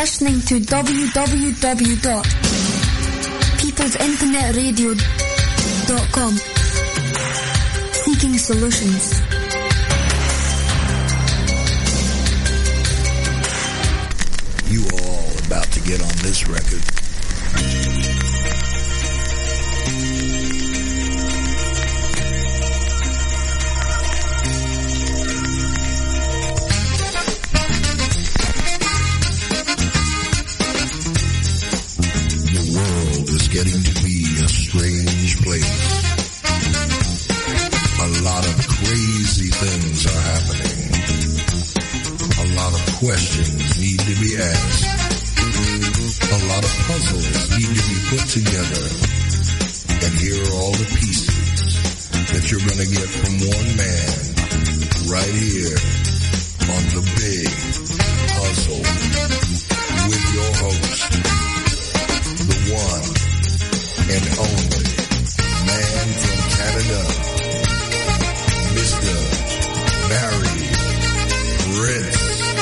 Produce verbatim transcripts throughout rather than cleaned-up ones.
listening to w w w dot peoples internet radio dot com. Seeking solutions. You are all about to get on this record. Getting to be a strange place. A lot of crazy things are happening. A lot of questions need to be asked. A lot of puzzles need to be put together. And here are all the pieces that you're going to get from one man right here on The Big Puzzle with your host, the one and only man from Canada, Mister Barry Prince.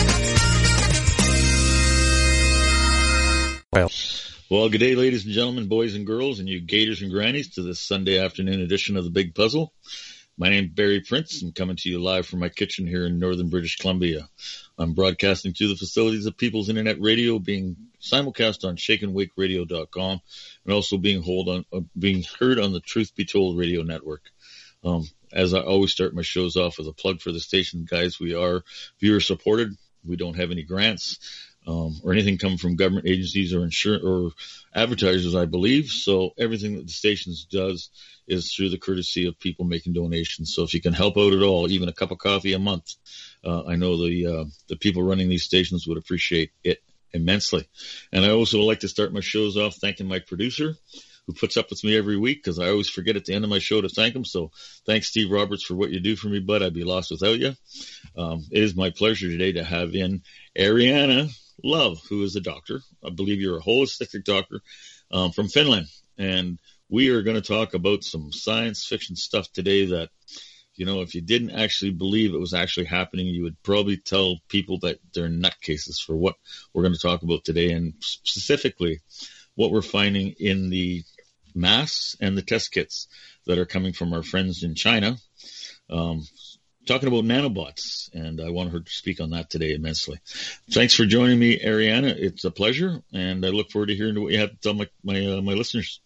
Well, well, good day, ladies and gentlemen, boys and girls, and you gators and grannies, to this Sunday afternoon edition of The Big Puzzle. My name's Barry Prince. I'm coming to you live from my kitchen here in northern British Columbia. I'm broadcasting to the facilities of People's Internet Radio, being simulcast on shake and wake radio dot com, and also being hold on uh, being heard on the Truth Be Told radio network. Um, as I always start my shows off with a plug for the station, guys, we are viewer supported. We don't have any grants um, or anything coming from government agencies or insur- or advertisers, I believe. So everything that the stations does is through the courtesy of people making donations. So if you can help out at all, even a cup of coffee a month, uh, I know the uh, the people running these stations would appreciate it immensely. And I also like to start my shows off thanking my producer, who puts up with me every week, because I always forget at the end of my show to thank him. So thanks, Steve Roberts, for what you do for me, bud. I'd be lost without you. Um, it is my pleasure today to have in Ariana Love, who is a doctor. I believe you're a holistic doctor um, from Finland. And we are going to talk about some science fiction stuff today that, you know, if you didn't actually believe it was actually happening, you would probably tell people that they're nutcases for what we're going to talk about today, and specifically what we're finding in the masks and the test kits that are coming from our friends in China, um, talking about nanobots, and I want her to speak on that today immensely. Thanks for joining me, Ariana. It's a pleasure, and I look forward to hearing what you have to tell my my, uh, my listeners.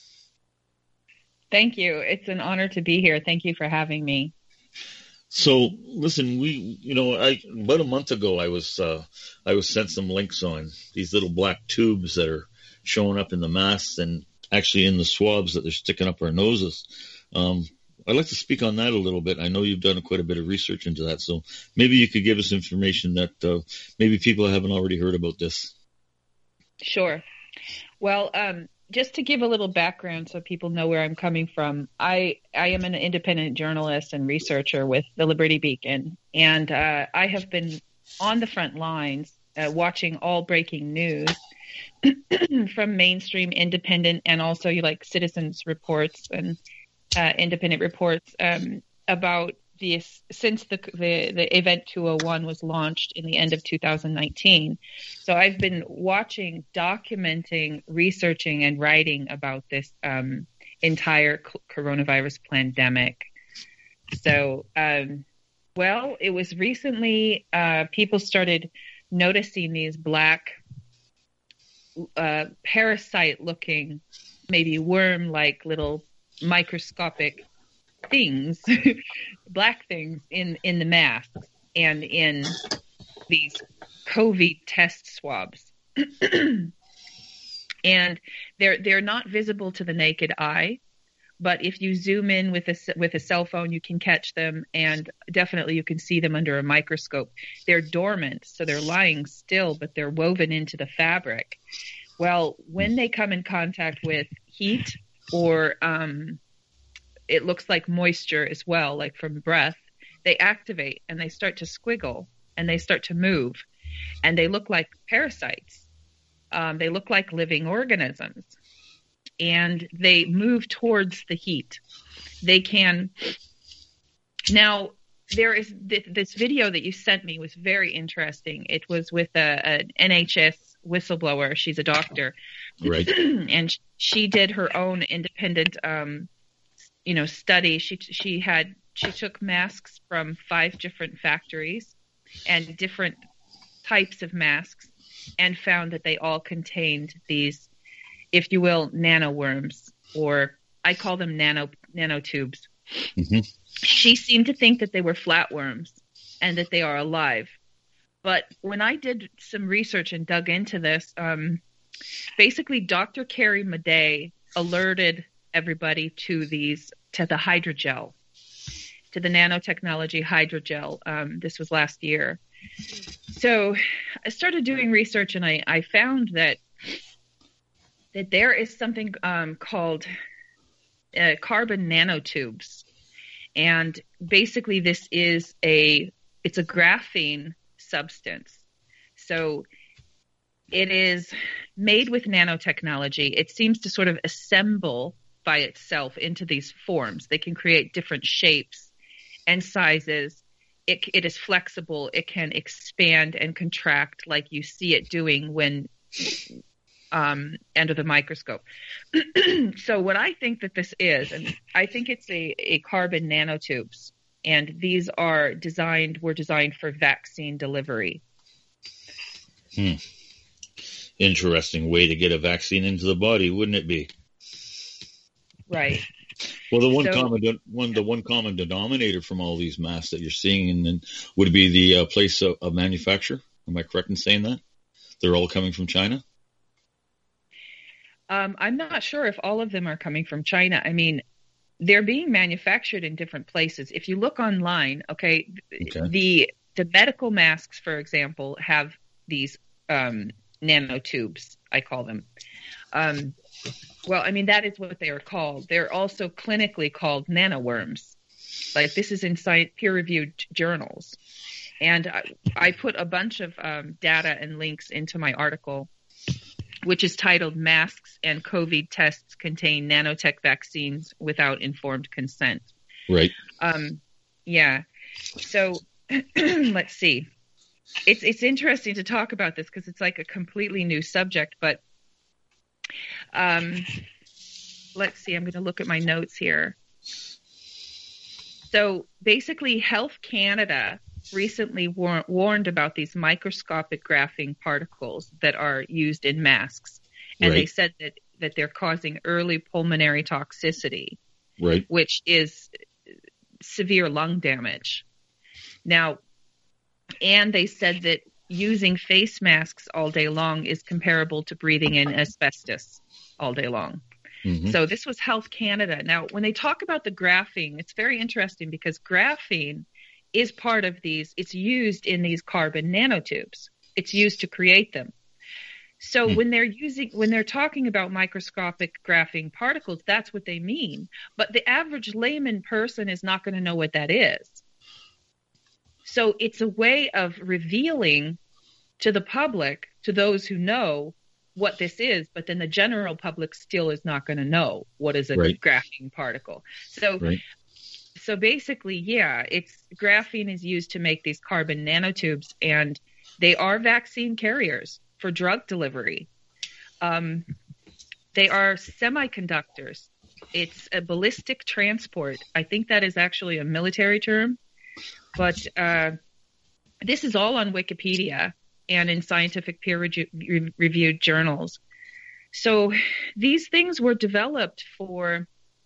Thank you. It's an honor to be here. Thank you for having me. So, listen, we, you know, I about a month ago, I was uh, I was sent some links on these little black tubes that are showing up in the masks and actually in the swabs that they're sticking up our noses. Um, I'd like to speak on that a little bit. I know you've done quite a bit of research into that, so maybe you could give us information that uh, maybe people haven't already heard about this. Sure. Well, um, just to give a little background so people know where I'm coming from, I, I am an independent journalist and researcher with the Liberty Beacon, and uh, I have been on the front lines uh, watching all breaking news from mainstream independent and also you like citizens reports and uh, independent reports um, about the since the, the the Event two oh one was launched in the end of two thousand nineteen. So I've been watching, documenting, researching, and writing about this um, entire coronavirus pandemic. So, um, well, it was recently uh, people started noticing these black uh, parasite-looking, maybe worm-like little microscopic things, black things in, in the masks and in these COVID test swabs. And they're they're not visible to the naked eye, but if you zoom in with a with a cell phone, you can catch them, and definitely you can see them under a microscope. They're dormant, so they're lying still, but they're woven into the fabric. Well, when they come in contact with heat or um, it looks like moisture as well, like from breath, they activate and they start to squiggle and they start to move, and they look like parasites. Um, they look like living organisms, and they move towards the heat. They can now there is th- this video that you sent me was very interesting. It was with a, an N H S whistleblower. She's a doctor, Right. and she did her own independent, um, you know, study. She she had she took masks from five different factories and different types of masks, and found that they all contained these, if you will, nanoworms, or I call them nano nanotubes. Mm-hmm. She seemed to think that they were flatworms and that they are alive. But when I did some research and dug into this, um, basically Doctor Carrie Madej alerted everybody to these, to the hydrogel, to the nanotechnology hydrogel. Um, this was last year. So I started doing research, and I, I found that that there is something um, called uh, carbon nanotubes. And basically this is a, it's a graphene substance. So it is made with nanotechnology. It seems to sort of assemble by itself into these forms. They can create different shapes and sizes. It, it is flexible. It can expand and contract like you see it doing when um, under the microscope. So what I think that this is, and I think it's a, a carbon nanotubes, and these are designed, were designed for vaccine delivery. Hmm. Interesting way to get a vaccine into the body, wouldn't it be? Right. Well, the one So- common one, the one common denominator from all these masks that you're seeing, and then would be the uh, place of, of manufacture. Am I correct in saying that they're all coming from China? Um, I'm not sure if all of them are coming from China. I mean, they're being manufactured in different places. If you look online, okay, Okay. the the medical masks, for example, have these um, nanotubes, I call them. Um, well, I mean, that is what they are called. They're also clinically called nanoworms. Like, this is in science, peer-reviewed journals. And I, I put a bunch of um, data and links into my article, which is titled "Masks and COVID Tests Contain Nanotech Vaccines Without Informed Consent." Right. Um, yeah. So let's see. It's it's interesting to talk about this because it's like a completely new subject. But um, let's see. I'm going to look at my notes here. So basically, Health Canada recently war- warned about these microscopic graphene particles that are used in masks. And Right. they said that, that they're causing early pulmonary toxicity, Right. which is severe lung damage. Now, and they said that using face masks all day long is comparable to breathing in asbestos all day long. Mhm. So this was Health Canada. Now, when they talk about the graphene, it's very interesting because graphene is part of these. It's used in these carbon nanotubes. It's used to create them. So Hmm. when they're using, when they're talking about microscopic graphene particles, that's what they mean. But the average layman person is not going to know what that is. So it's a way of revealing to the public, to those who know, what this is, but then the general public still is not going to know what is a Right. graphene particle. So, Right. so basically, yeah, it's graphene is used to make these carbon nanotubes, and they are vaccine carriers for drug delivery. Um, they are semiconductors. It's a ballistic transport. I think that is actually a military term, but uh, this is all on Wikipedia and in scientific peer-reviewed journals. So these things were developed for,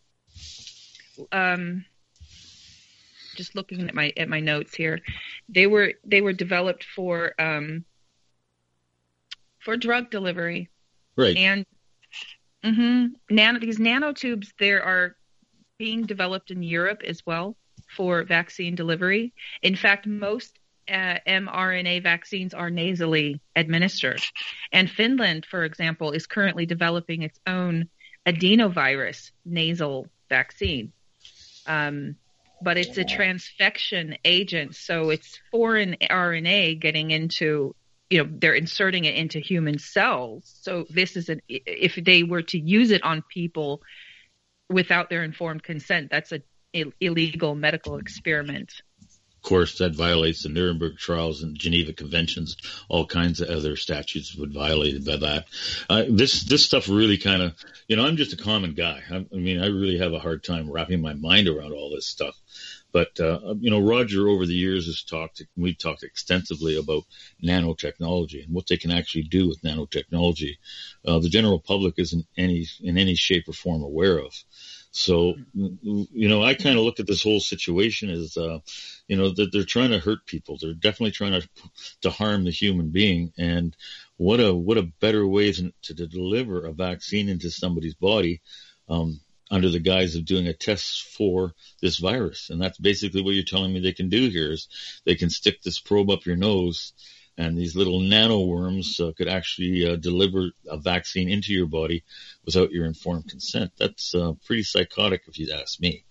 um, just looking at my at my notes here, they were they were developed for um, for drug delivery. Right. And mm-hmm, nano, these nanotubes, there are being developed in Europe as well for vaccine delivery. In fact, most uh, mRNA vaccines are nasally administered. And Finland, for example, is currently developing its own adenovirus nasal vaccine. Um, but it's a transfection agent, so it's foreign R N A getting into, you know, they're inserting it into human cells. So this is an, if they were to use it on people without their informed consent, that's a Ill- illegal medical experiment. Of course, that violates the Nuremberg trials and Geneva Conventions. All kinds of other statutes would violate by that. Uh, this this stuff really kind of, you know, I'm just a common guy. I, I mean, I really have a hard time wrapping my mind around all this stuff. But, uh, you know, Roger over the years has talked, we've talked extensively about nanotechnology and what they can actually do with nanotechnology. Uh, the general public isn't any, in any shape or form aware of. So, you know, I kind of look at this whole situation as, uh, you know, that they're trying to hurt people. They're definitely trying to, to harm the human being. And what a, what a better way to, to deliver a vaccine into somebody's body, um, under the guise of doing a test for this virus. And that's basically what you're telling me they can do here is they can stick this probe up your nose, and these little nanoworms uh, could actually uh, deliver a vaccine into your body without your informed consent. That's uh, pretty psychotic, if you ask me.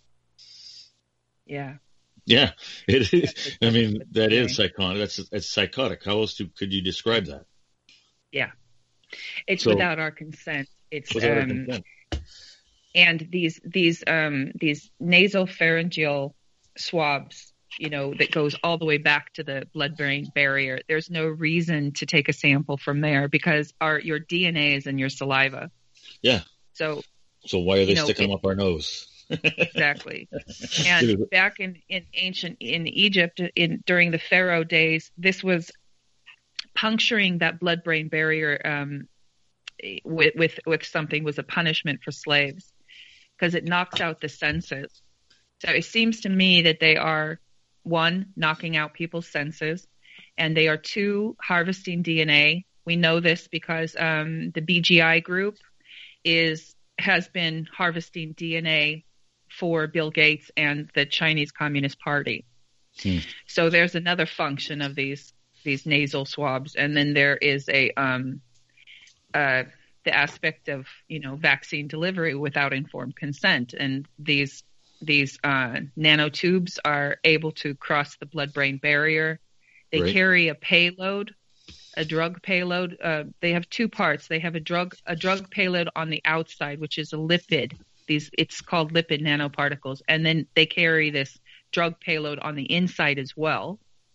Yeah. Yeah, it is. I mean, that is psychotic. That's, that's psychotic. How else do, could you describe that? Yeah. It's So- without our consent. It's Without our um, consent. and these these um these nasal pharyngeal swabs, you know, that goes all the way back to the blood-brain barrier. There's no reason to take a sample from there because our your D N A is in your saliva. Yeah. So So why are they you know, sticking it- them up our nose? exactly. And back in, in ancient in Egypt, in during the Pharaoh days, this was puncturing that blood-brain barrier um, with, with with something was a punishment for slaves because it knocks out the senses. So it seems to me that they are, one, knocking out people's senses, and they are, two, harvesting D N A. We know this because um, the B G I group is has been harvesting D N A for Bill Gates and the Chinese Communist Party. Hmm. So there's another function of these these nasal swabs, and then there is a um, uh, the aspect of, you know, vaccine delivery without informed consent, and these these uh, nanotubes are able to cross the blood-brain barrier. They Right. carry a payload, a drug payload. Uh, they have two parts. They have a drug a drug payload on the outside, which is a lipid. These it's called lipid nanoparticles, and then they carry this drug payload on the inside as well.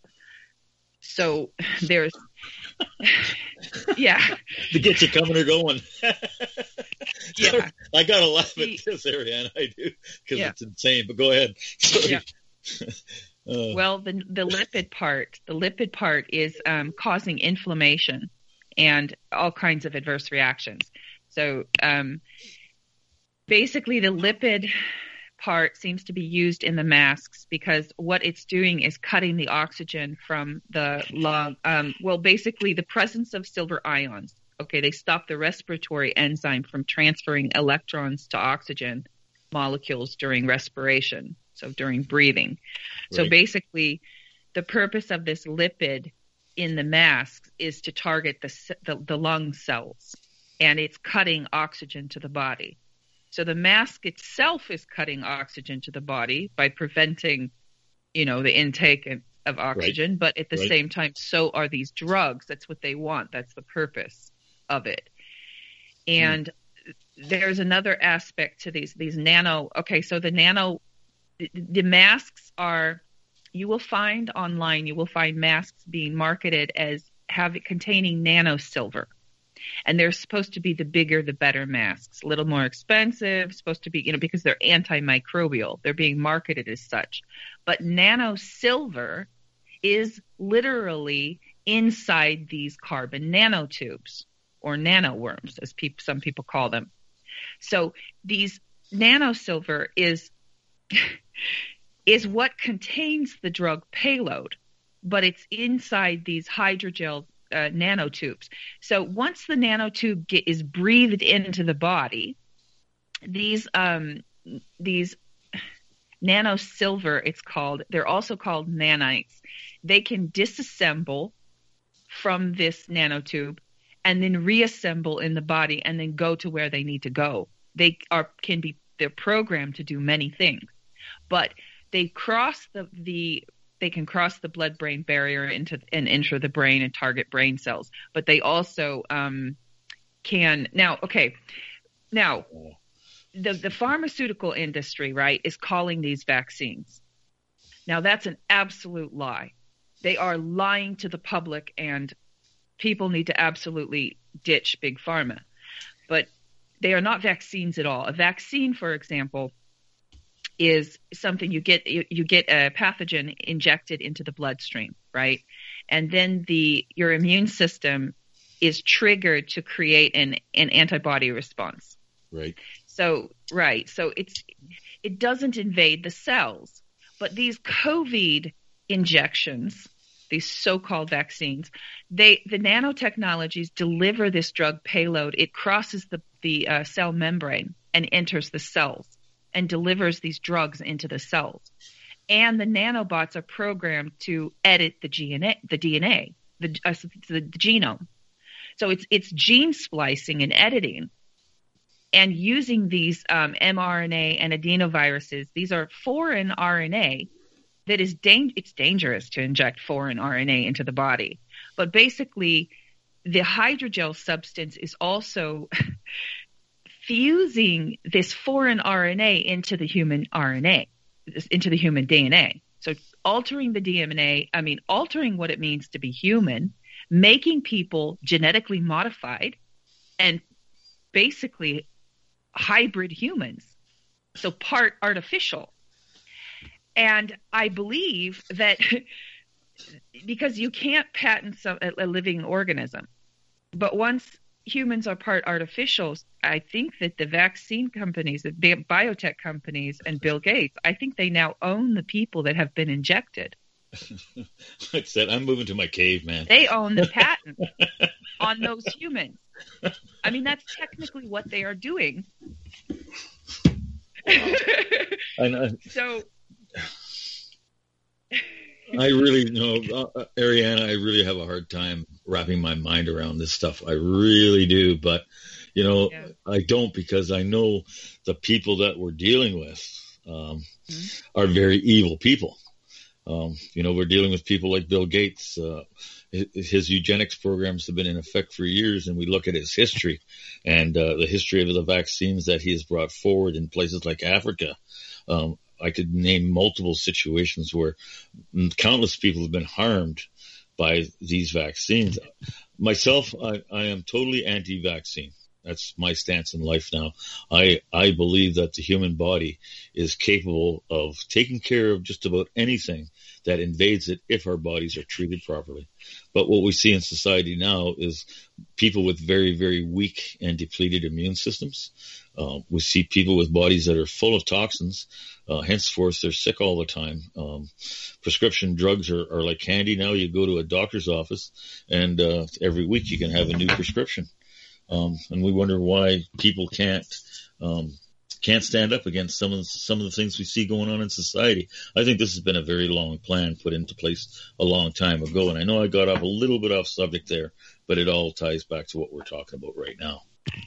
So there's, yeah, To get you coming or going. yeah. I gotta laugh at See- this, Ariane. I do, because Yeah. it's insane. But go ahead. Sorry. Yeah. Uh, Well, the the lipid part, the lipid part is um, causing inflammation and all kinds of adverse reactions. So um, basically, the lipid part seems to be used in the masks because what it's doing is cutting the oxygen from the lung. Um, well, basically, the presence of silver ions. Okay, they stop the respiratory enzyme from transferring electrons to oxygen molecules during respiration, so during breathing. So Right. basically, the purpose of this lipid in the masks is to target the, c- the the lung cells, and it's cutting oxygen to the body. So the mask itself is cutting oxygen to the body by preventing, you know, the intake of- of oxygen, but at the Right. same time, so are these drugs. That's what they want. That's the purpose of it. And there's another aspect to these these nano. Okay, so the nano, the, the masks are. You will find online. You will find masks being marketed as have containing nano silver, and they're supposed to be the bigger the better masks. A little more expensive, supposed to be, you know, because they're antimicrobial. They're being marketed as such, but nano silver is literally inside these carbon nanotubes, or nanoworms, as people, some people call them. So these nanosilver is is what contains the drug payload, but it's inside these hydrogel uh, nanotubes. So once the nanotube get, is breathed into the body, these um, these nanosilver, it's called, they're also called nanites. They can disassemble from this nanotube and then reassemble in the body and then go to where they need to go. They are can be they're programmed to do many things, but they cross the the they can cross the blood-brain barrier into and enter the brain and target brain cells. But they also um, can now. Okay, now the the pharmaceutical industry, right, is calling these vaccines. Now, that's an absolute lie. They are lying to the public, and people need to absolutely ditch Big Pharma. But they are not vaccines at all. A vaccine, for example, is something you get you, you get a pathogen injected into the bloodstream, right? And then the your immune system is triggered to create an, an antibody response. Right. So right. So it's it doesn't invade the cells. But these COVID injections, these so-called vaccines, they the nanotechnologies deliver this drug payload. It crosses the the uh, cell membrane and enters the cells and delivers these drugs into the cells. And the nanobots are programmed to edit the D N A, the D N A, the, uh, the, the genome. So it's it's gene splicing and editing, and using these um, mRNA and adenoviruses. These are foreign R N A that is dang- it's dangerous to inject foreign R N A into the body. But basically, the hydrogel substance is also fusing this foreign R N A into the human R N A, into the human D N A. So altering the D N A, I mean, altering what it means to be human, making people genetically modified and basically hybrid humans, so part artificial. And I believe that because you can't patent some, a, a living organism, but once humans are part artificial, I think that the vaccine companies, the biotech companies, and Bill Gates, I think they now own the people that have been injected. Like I said, I'm moving to my cave, man. They own the patent on those humans. I mean, that's technically what they are doing. I know. So I really know, uh, Ariana, I really have a hard time wrapping my mind around this stuff. I really do. But, you know, yeah. I don't, because I know the people that we're dealing with um, mm-hmm. are very evil people. Um, you know, we're dealing with people like Bill Gates. Uh, his, his eugenics programs have been in effect for years, and we look at his history and uh, the history of the vaccines that he has brought forward in places like Africa. Um, I could name multiple situations where countless people have been harmed by these vaccines. Myself, I, I am totally anti-vaccine. That's my stance in life now. I, I believe that the human body is capable of taking care of just about anything that invades it if our bodies are treated properly. But what we see in society now is people with very, very weak and depleted immune systems. Uh, we see people with bodies that are full of toxins. Uh, henceforth, they're sick all the time. Um, prescription drugs are, are like candy now. You go to a doctor's office, and uh, every week you can have a new prescription. Um, and we wonder why people can't um, can't stand up against some of the, some of the things we see going on in society. I think this has been a very long plan put into place a long time ago. And I know I got off a little bit off subject there, but it all ties back to what we're talking about right now.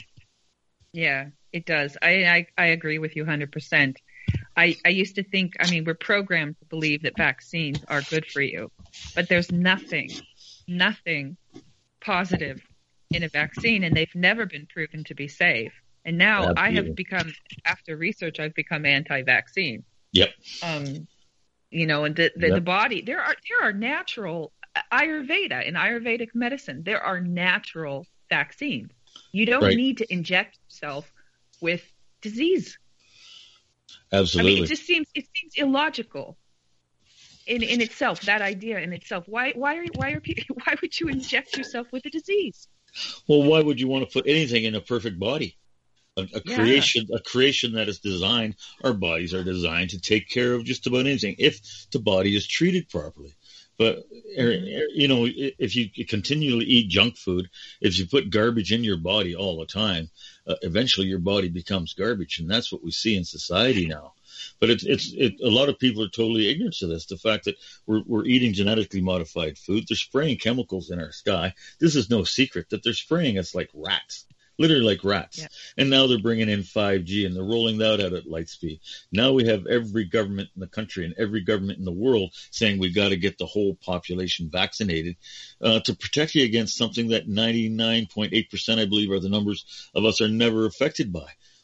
Yeah, it does. I, I, I agree with you one hundred percent. I, I used to think, I mean, we're programmed to believe that vaccines are good for you, but there's nothing, nothing positive in a vaccine, and they've never been proven to be safe. And now Absolutely. I have become, after research, I've become anti-vaccine. Yep. Um, you know, and the, the, yep. the body, there are, there are natural, Ayurveda, in Ayurvedic medicine, there are natural vaccines. You don't right. need to inject yourself with disease. Absolutely. I mean, it just seems, it seems illogical in, in itself, that idea in itself. Why, why are, why are people, why would you inject yourself with a disease? Well, why would you want to put anything in a perfect body? A, a yeah. creation, a creation that is designed, our bodies are designed to take care of just about anything if the body is treated properly. But, you know, if you continually eat junk food, if you put garbage in your body all the time, uh, eventually your body becomes garbage. And that's what we see in society now. But it's, it's, it, a lot of people are totally ignorant to this. The fact that we're, we're eating genetically modified food, they're spraying chemicals in our sky. This is no secret that they're spraying us like rats. Literally like rats. Yeah. And now they're bringing in five G and they're rolling that out at light speed. Now we have every government in the country and every government in the world saying we got to get the whole population vaccinated uh, to protect you against something that ninety-nine point eight percent, I believe, are the numbers of us are never affected by.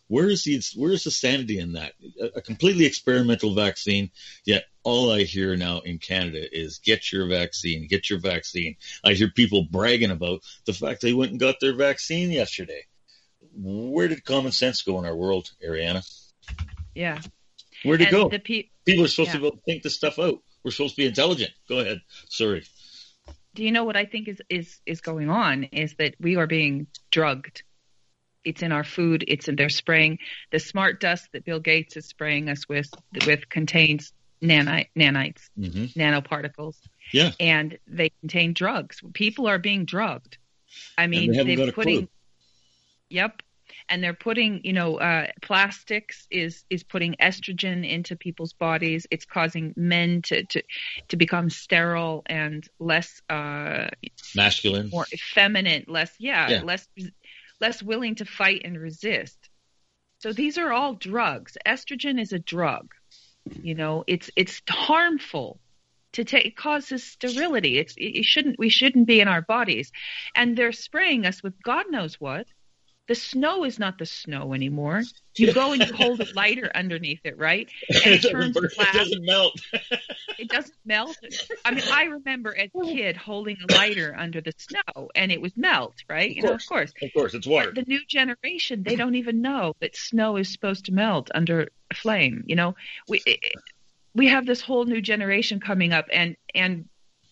Where is the where is the sanity in that? A, a completely experimental vaccine, yet all I hear now in Canada is get your vaccine, get your vaccine. I hear people bragging about the fact they went and got their vaccine yesterday. Where did common sense go in our world, Ariana? Yeah. Where'd it And go? the pe- People are supposed yeah. to be able to think this stuff out. We're supposed to be intelligent. Go ahead. Sorry. Do you know what I think is, is, is going on is that we are being drugged. It's in our food. It's in their spraying. The smart dust that Bill Gates is spraying us with, with contains nani- nanites, Mm-hmm. nanoparticles. Yeah. And they contain drugs. People are being drugged. I mean, And they haven't they're got a putting, clue. yep. And they're putting, you know, uh, plastics is, is putting estrogen into people's bodies. It's causing men to, to, to become sterile and less, uh, Masculine. more effeminate, less, yeah, Yeah. less, less willing to fight and resist. So these are all drugs. Estrogen is a drug. You know, it's, it's harmful to take, it causes sterility. It's, it, it shouldn't, we shouldn't be in our bodies. And they're spraying us with God knows what. The snow is not the snow anymore. You go and you hold a lighter underneath it, right? And it, It doesn't turns burn- black. It doesn't melt. It doesn't melt. I mean, I remember as a kid holding a lighter under the snow, and it would melt, right? You know, of course. Of course, it's water. But the new generation, they don't even know that snow is supposed to melt under a flame. You know, we we have this whole new generation coming up, and and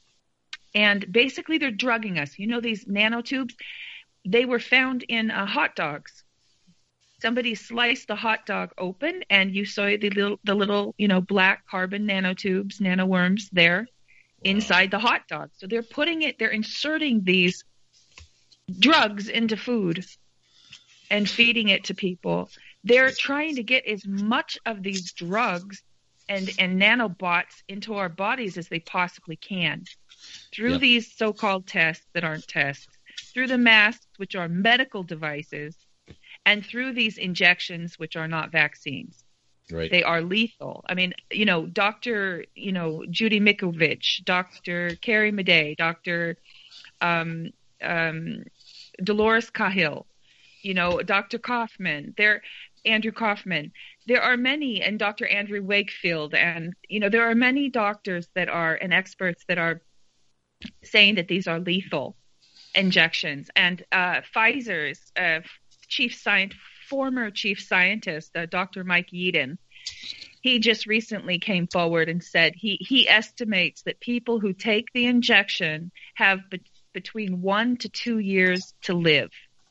and basically they're drugging us. You know, these nanotubes. They were found in uh, hot dogs. Somebody sliced the hot dog open, and you saw the little, the little, you know, black carbon nanotubes, nanoworms there wow. inside the hot dog. So they're putting it, they're inserting these drugs into food and feeding it to people. They're trying to get as much of these drugs and, and nanobots into our bodies as they possibly can through yep. these so-called tests that aren't tests. Through the masks, which are medical devices, and through these injections, which are not vaccines. Right. They are lethal. I mean, you know, Doctor, you know, Judy Mikovich, Doctor Carrie Madej, Doctor Um, um, Dolores Cahill, you know, Doctor Kaufman, there, Andrew Kaufman. There are many, and Doctor Andrew Wakefield, and, you know, there are many doctors that are, and experts that are saying that these are lethal injections. And uh, Pfizer's uh, chief scientist, former chief scientist, uh, Doctor Mike Yeadon, he just recently came forward and said he, he estimates that people who take the injection have be- between one to two years to live.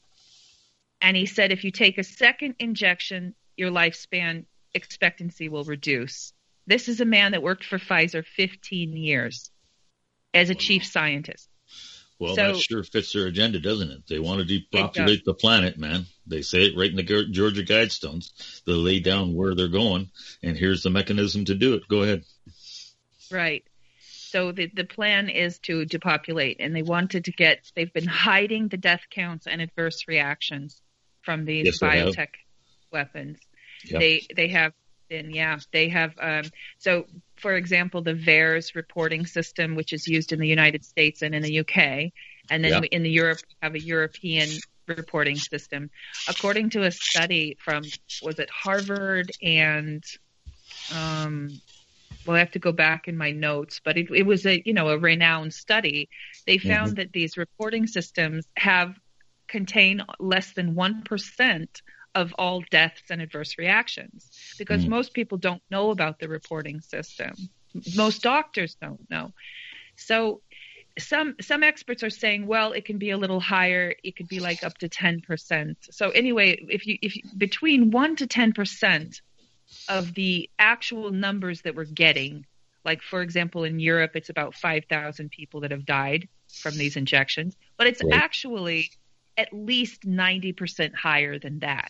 And he said if you take a second injection, your lifespan expectancy will reduce. This is a man that worked for Pfizer fifteen years as a chief scientist. Well, so, that sure fits their agenda, doesn't it? They want to depopulate the planet, man. They say it right in the Georgia Guidestones. They lay down where they're going, and here's the mechanism to do it. Go ahead. Right. So the, the plan is to depopulate, and they wanted to get, they've been hiding the death counts and adverse reactions from these yes, biotech weapons. Yep. They they have been, yeah, they have, um, so for example, the VAERS reporting system, which is used in the United States and in the U K, and then yep. in the Europe, we have a European reporting system. According to a study from, was it Harvard and, um, well, I have to go back in my notes, but it, it was a, you know, a renowned study. They found mm-hmm. that these reporting systems have contain less than one percent of all deaths and adverse reactions, because mm. most people don't know about the reporting system. Most doctors don't know. So some some experts are saying, well, it can be a little higher. It could be like up to ten percent. So anyway, if you if you, between one to ten percent of the actual numbers that we're getting, like for example in Europe, it's about five thousand people that have died from these injections, but it's right. actually at least ninety percent higher than that.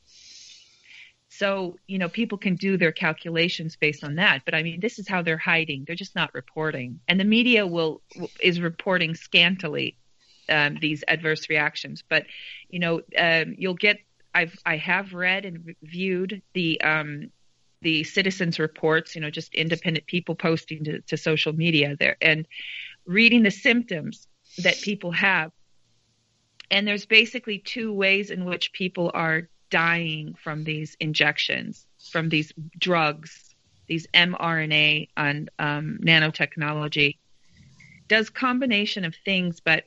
So, you know, people can do their calculations based on that. But I mean, this is how they're hiding. They're just not reporting. And the media will is reporting scantily um, these adverse reactions. But, you know, um, you'll get I've I have read and viewed the um, the citizens' reports, you know, just independent people posting to, to social media there and reading the symptoms that people have. And there's basically two ways in which people are dying from these injections, from these drugs, these mRNA and um, nanotechnology. Does combination of things, but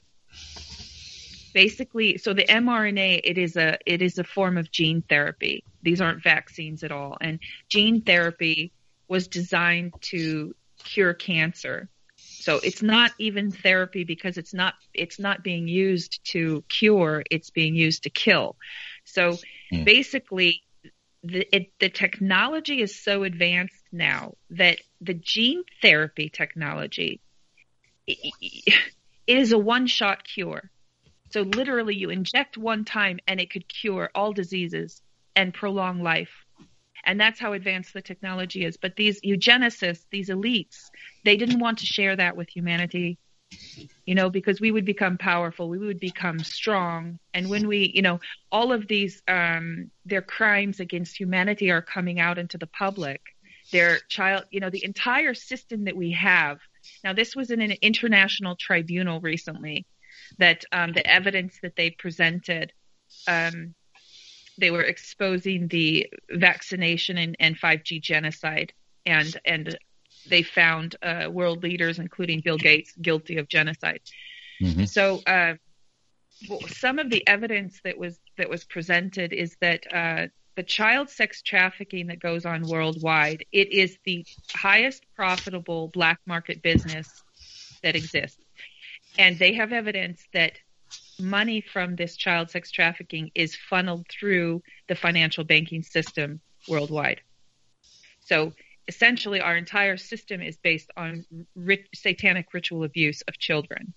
basically, so the mRNA, it is a it is a form of gene therapy. These aren't vaccines at all. And gene therapy was designed to cure cancer. So it's not even therapy because it's not it's not being used to cure, it's being used to kill. So mm. basically the it, the technology is so advanced now that the gene therapy technology it, it is a one-shot cure. So literally you inject one time and it could cure all diseases and prolong life. And that's how advanced the technology is. But these eugenicists, these elites, they didn't want to share that with humanity, you know, because we would become powerful. We would become strong. And when we, you know, all of these, um, their crimes against humanity are coming out into the public. Their child, you know, the entire system that we have. Now, this was in an international tribunal recently that um, the evidence that they presented, um, they were exposing the vaccination and, and five G genocide, and and they found uh, world leaders, including Bill Gates, guilty of genocide. Mm-hmm. So uh, well, some of the evidence that was that was presented is that uh, the child sex trafficking that goes on worldwide, it is the highest profitable black market business that exists. And they have evidence that money from this child sex trafficking is funneled through the financial banking system worldwide. So essentially our entire system is based on rit- satanic ritual abuse of children.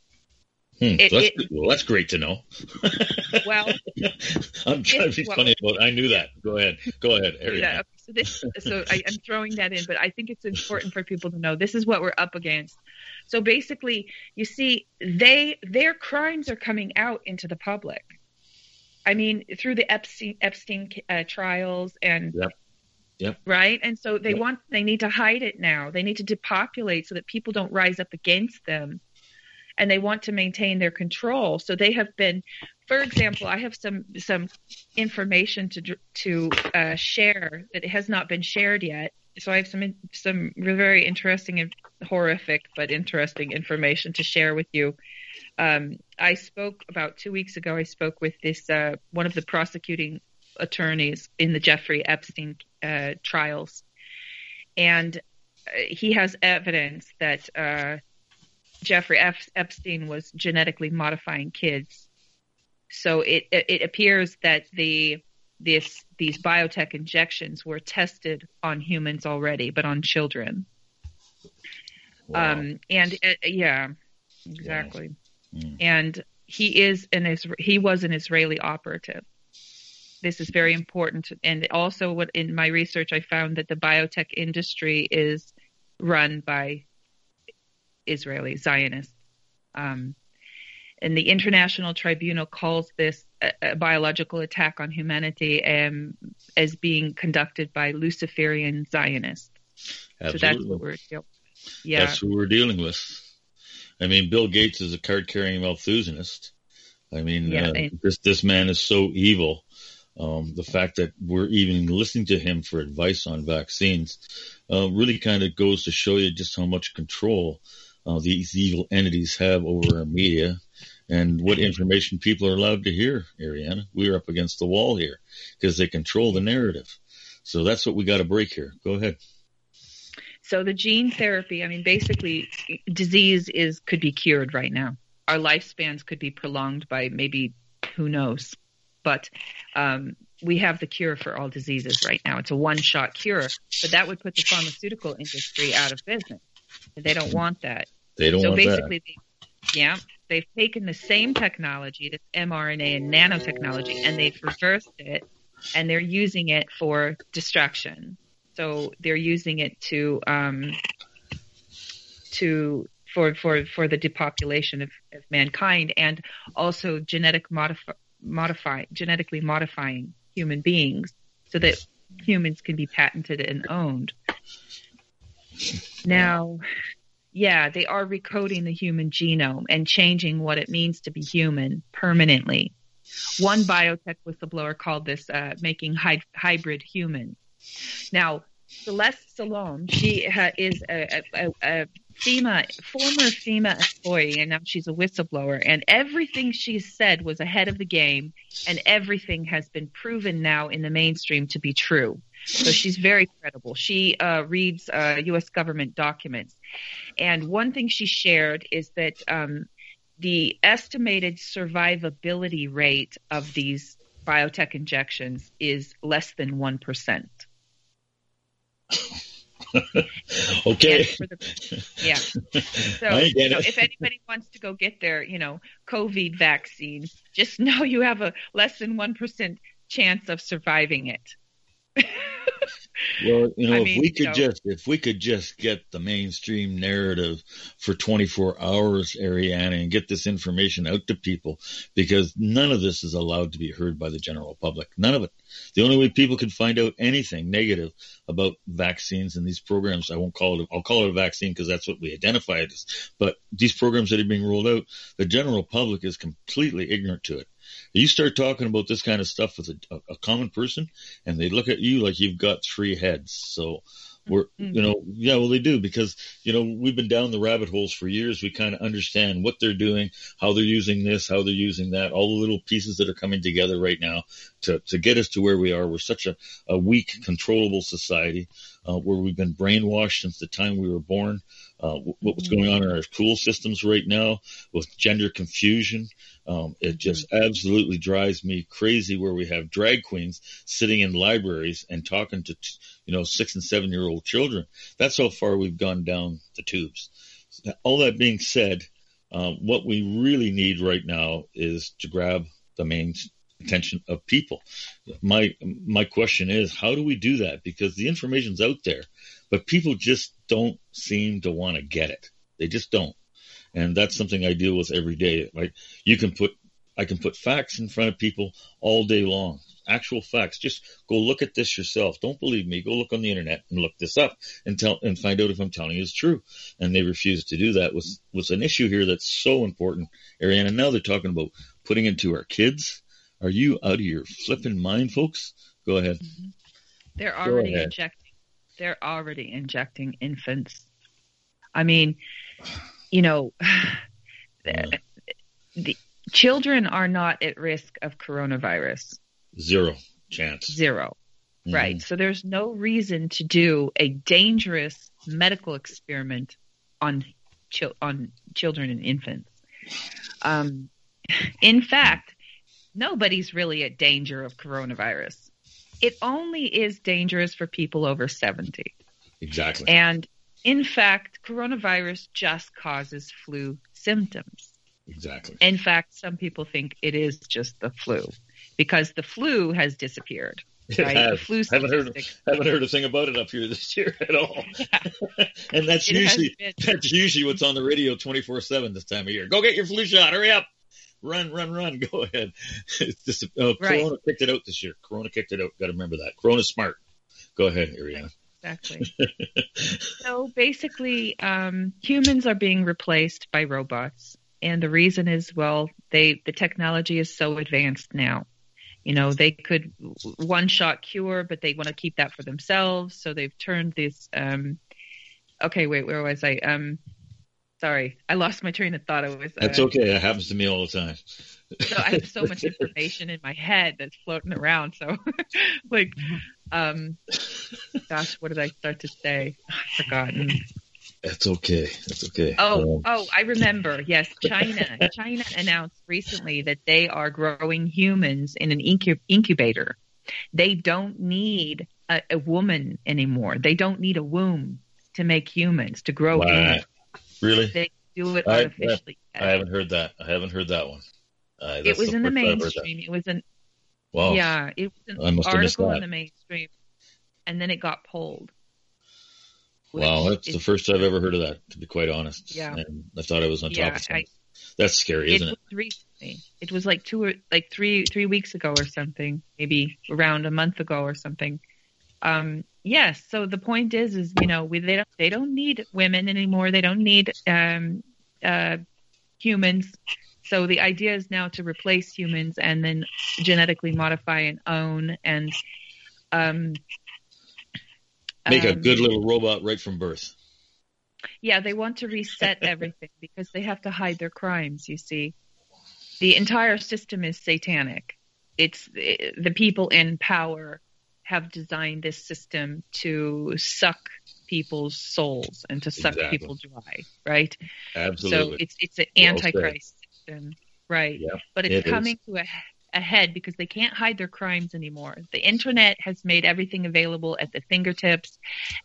Hmm, it, that's, it, well, that's great to know. Well, I'm trying to be well, funny about. I knew that. Go ahead. Go ahead. Yeah, so this, so I, I'm throwing that in, but I think it's important for people to know this is what we're up against. So basically, you see, they their crimes are coming out into the public. I mean, through the Epstein, Epstein uh, trials and. Yep. Yep. Right. And so they yep. want, they need to hide it now. They need to depopulate so that people don't rise up against them. And they want to maintain their control. So they have been, for example, I have some some information to to uh, share that has not been shared yet. So I have some some very interesting and horrific but interesting information to share with you. Um, I spoke about two weeks ago. I spoke with this uh, one of the prosecuting attorneys in the Jeffrey Epstein uh, trials, and he has evidence that. Uh, Jeffrey F. Epstein was genetically modifying kids. So it, it, it appears that the this these biotech injections were tested on humans already, but on children. Wow. Um, and uh, yeah, exactly. Wow. Mm. And he is an Isra- he was an Israeli operative. This is very important. And also, what in my research I found that the biotech industry is run by Israeli Zionists. Um, and the International Tribunal calls this a, a biological attack on humanity um, as being conducted by Luciferian Zionists. Absolutely. So that's what we're dealing with. Yeah. That's who we're dealing with. I mean, Bill Gates is a card-carrying Malthusianist. I mean, yeah, uh, and, this this man is so evil. Um, the fact that we're even listening to him for advice on vaccines uh, really kind of goes to show you just how much control Uh, these evil entities have over our media and what information people are allowed to hear, Ariana. We're up against the wall here because they control the narrative. So that's what we got to break here. Go ahead. So the gene therapy, I mean, basically disease is could be cured right now. Our lifespans could be prolonged by maybe who knows. But um, we have the cure for all diseases right now. It's a one-shot cure. But that would put the pharmaceutical industry out of business. They don't want that. They don't so want basically, that. They, yeah, they've taken the same technology, this mRNA and nanotechnology, and they've reversed it, and they're using it for destruction. So they're using it to um, to for for for the depopulation of, of mankind, and also genetic modify modify genetically modifying human beings so that humans can be patented and owned. Now, yeah, they are recoding the human genome and changing what it means to be human permanently. One biotech whistleblower called this uh, making hy- hybrid humans. Now, Celeste Salom, she ha- is a, a, a FEMA, former FEMA employee, and now she's a whistleblower. And everything she said was ahead of the game, and everything has been proven now in the mainstream to be true. So she's very credible. She uh, reads uh, U S government documents. And one thing she shared is that um, the estimated survivability rate of these biotech injections is less than one percent. Okay. The, yeah. So, you know, if anybody wants to go get their, you know, COVID vaccine, just know you have a less than one percent chance of surviving it. Well, you know, I if mean, we could you know, just if we could just get the mainstream narrative for twenty-four hours, Ariana, and get this information out to people, because none of this is allowed to be heard by the general public. None of it. The only way people can find out anything negative about vaccines and these programs, I won't call it, I'll call it a vaccine because that's what we identify it as. But these programs that are being rolled out, the general public is completely ignorant to it. You start talking about this kind of stuff with a, a common person, and they look at you like you've got three heads. So we're, you know, yeah, well, they do, because, you know, we've been down the rabbit holes for years. We kind of understand what they're doing, how they're using this, how they're using that, all the little pieces that are coming together right now to, to get us to where we are. We're such a, a weak, controllable society, uh, where we've been brainwashed since the time we were born. Uh, what's going on in our school systems right now with gender confusion. Um, it just absolutely drives me crazy, where we have drag queens sitting in libraries and talking to, you know, six and seven year old children. That's how far we've gone down the tubes. All that being said, um, what we really need right now is to grab the main attention of people. My, my question is, how do we do that? Because the information's out there, but people just don't seem to want to get it. They just don't. And that's something I deal with every day. Like, you can put, I can put facts in front of people all day long. Actual facts. Just go look at this yourself. Don't believe me. Go look on the internet and look this up and tell, and find out if I'm telling you it's true. And they refuse to do that. Was, was an issue here that's so important, Ariana. Now they're talking about putting it to our kids. Are you out of your flipping mind, folks? Go ahead. Mm-hmm. They're already injecting. They're already injecting infants. I mean, you know, the, the children are not at risk of coronavirus. Zero chance. Zero. Mm-hmm. Right. So there's no reason to do a dangerous medical experiment on chi- on children and infants. Um, in fact, nobody's really at danger of coronavirus. It only is dangerous for people over seventy. Exactly. And in fact, coronavirus just causes flu symptoms. Exactly. In fact, some people think it is just the flu, because the flu has disappeared. Right? The flu haven't heard haven't heard a thing about it up here this year at all. Yeah. And that's it usually that's usually what's on the radio twenty-four seven this time of year. Go get your flu shot. Hurry up. Run, run, run. Go ahead. It's just, uh, right. Corona kicked it out this year. Corona kicked it out. Got to remember that. Corona's smart. Go ahead, Ariana. Exactly. So basically, um, humans are being replaced by robots. And the reason is, well, they the technology is so advanced now. You know, they could one-shot cure, but they want to keep that for themselves. So they've turned this um, – okay, wait, where was I? Um, sorry, I lost my train of thought. It was, uh, that's okay. It happens to me all the time. So I have so much information in my head that's floating around. So, like, um, gosh, what did I start to say? I've forgotten. That's okay. That's okay. Oh, um, oh, I remember. Yes, China. China announced recently that they are growing humans in an incub- incubator. They don't need a, a woman anymore. They don't need a womb to make humans, to grow wow. humans. Really? They do it artificially. I, I haven't heard that. I haven't heard that one. Uh, it was the in the mainstream. It was an wow. Yeah, it was an article in the mainstream, and then it got pulled. Wow, that's the first I've ever heard of that, to be quite honest. Yeah. And I thought I was on yeah, top of something. I, that's scary, isn't it? It was recently. It was like two or like three three weeks ago or something, maybe around a month ago or something. Um, yes. So the point is, is you know, we they don't they don't need women anymore. They don't need um, uh, humans. So the idea is now to replace humans and then genetically modify and own and um, make um, a good little robot right from birth. Yeah, they want to reset everything because they have to hide their crimes, you see. The entire system is satanic. It's the people in power have designed this system to suck people's souls and to suck Exactly. people dry, right? Absolutely. So it's it's an Well antichrist system, right? Yeah, but it's it coming to a, a head because they can't hide their crimes anymore. The internet has made everything available at the fingertips.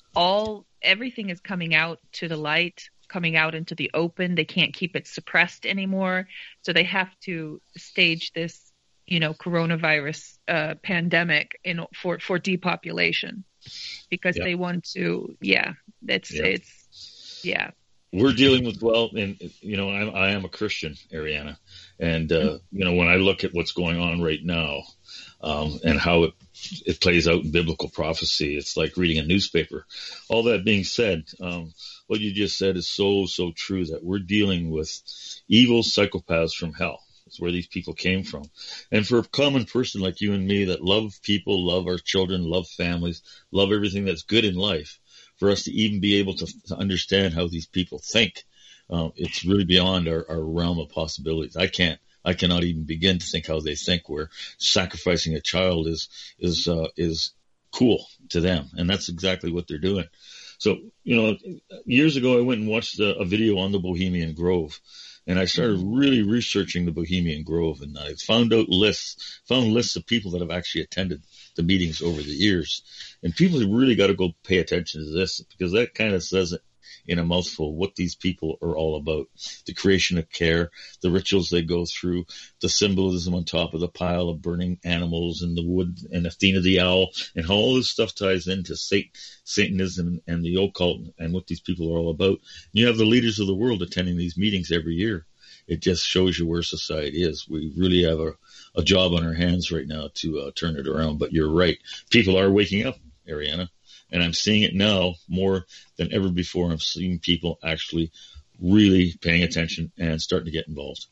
All everything is coming out to the light, coming out into the open. They can't keep it suppressed anymore, so they have to stage this, you know, coronavirus uh, pandemic in for for depopulation because Yeah. they want to. Yeah, that's Yeah. it's yeah. We're dealing with, well, and you know, I, I am a Christian, Ariana, and uh, you know, when I look at what's going on right now, um, and how it it plays out in biblical prophecy, it's like reading a newspaper. All that being said, um, what you just said is so so true that we're dealing with evil psychopaths from hell. It's where these people came from, and for a common person like you and me that love people, love our children, love families, love everything that's good in life. For us to even be able to, to understand how these people think, uh, it's really beyond our, our realm of possibilities. I can't, I cannot even begin to think how they think. Where sacrificing a child is is uh, is cool to them, and that's exactly what they're doing. So, you know, years ago I went and watched a, a video on the Bohemian Grove, and I started really researching the Bohemian Grove, and I found out lists, found lists of people that have actually attended the meetings over the years. And people have really got to go pay attention to this because that kind of says it in a mouthful what these people are all about. The creation of care, the rituals they go through, the symbolism on top of the pile of burning animals and the wood and Athena the owl, and how all this stuff ties into Satan, Satanism and the occult and what these people are all about. You have the leaders of the world attending these meetings every year. It just shows you where society is. We really have a, a job on our hands right now to uh, turn it around. But you're right. People are waking up, Ariana, and I'm seeing it now more than ever before. I'm seeing people actually really paying attention and starting to get involved.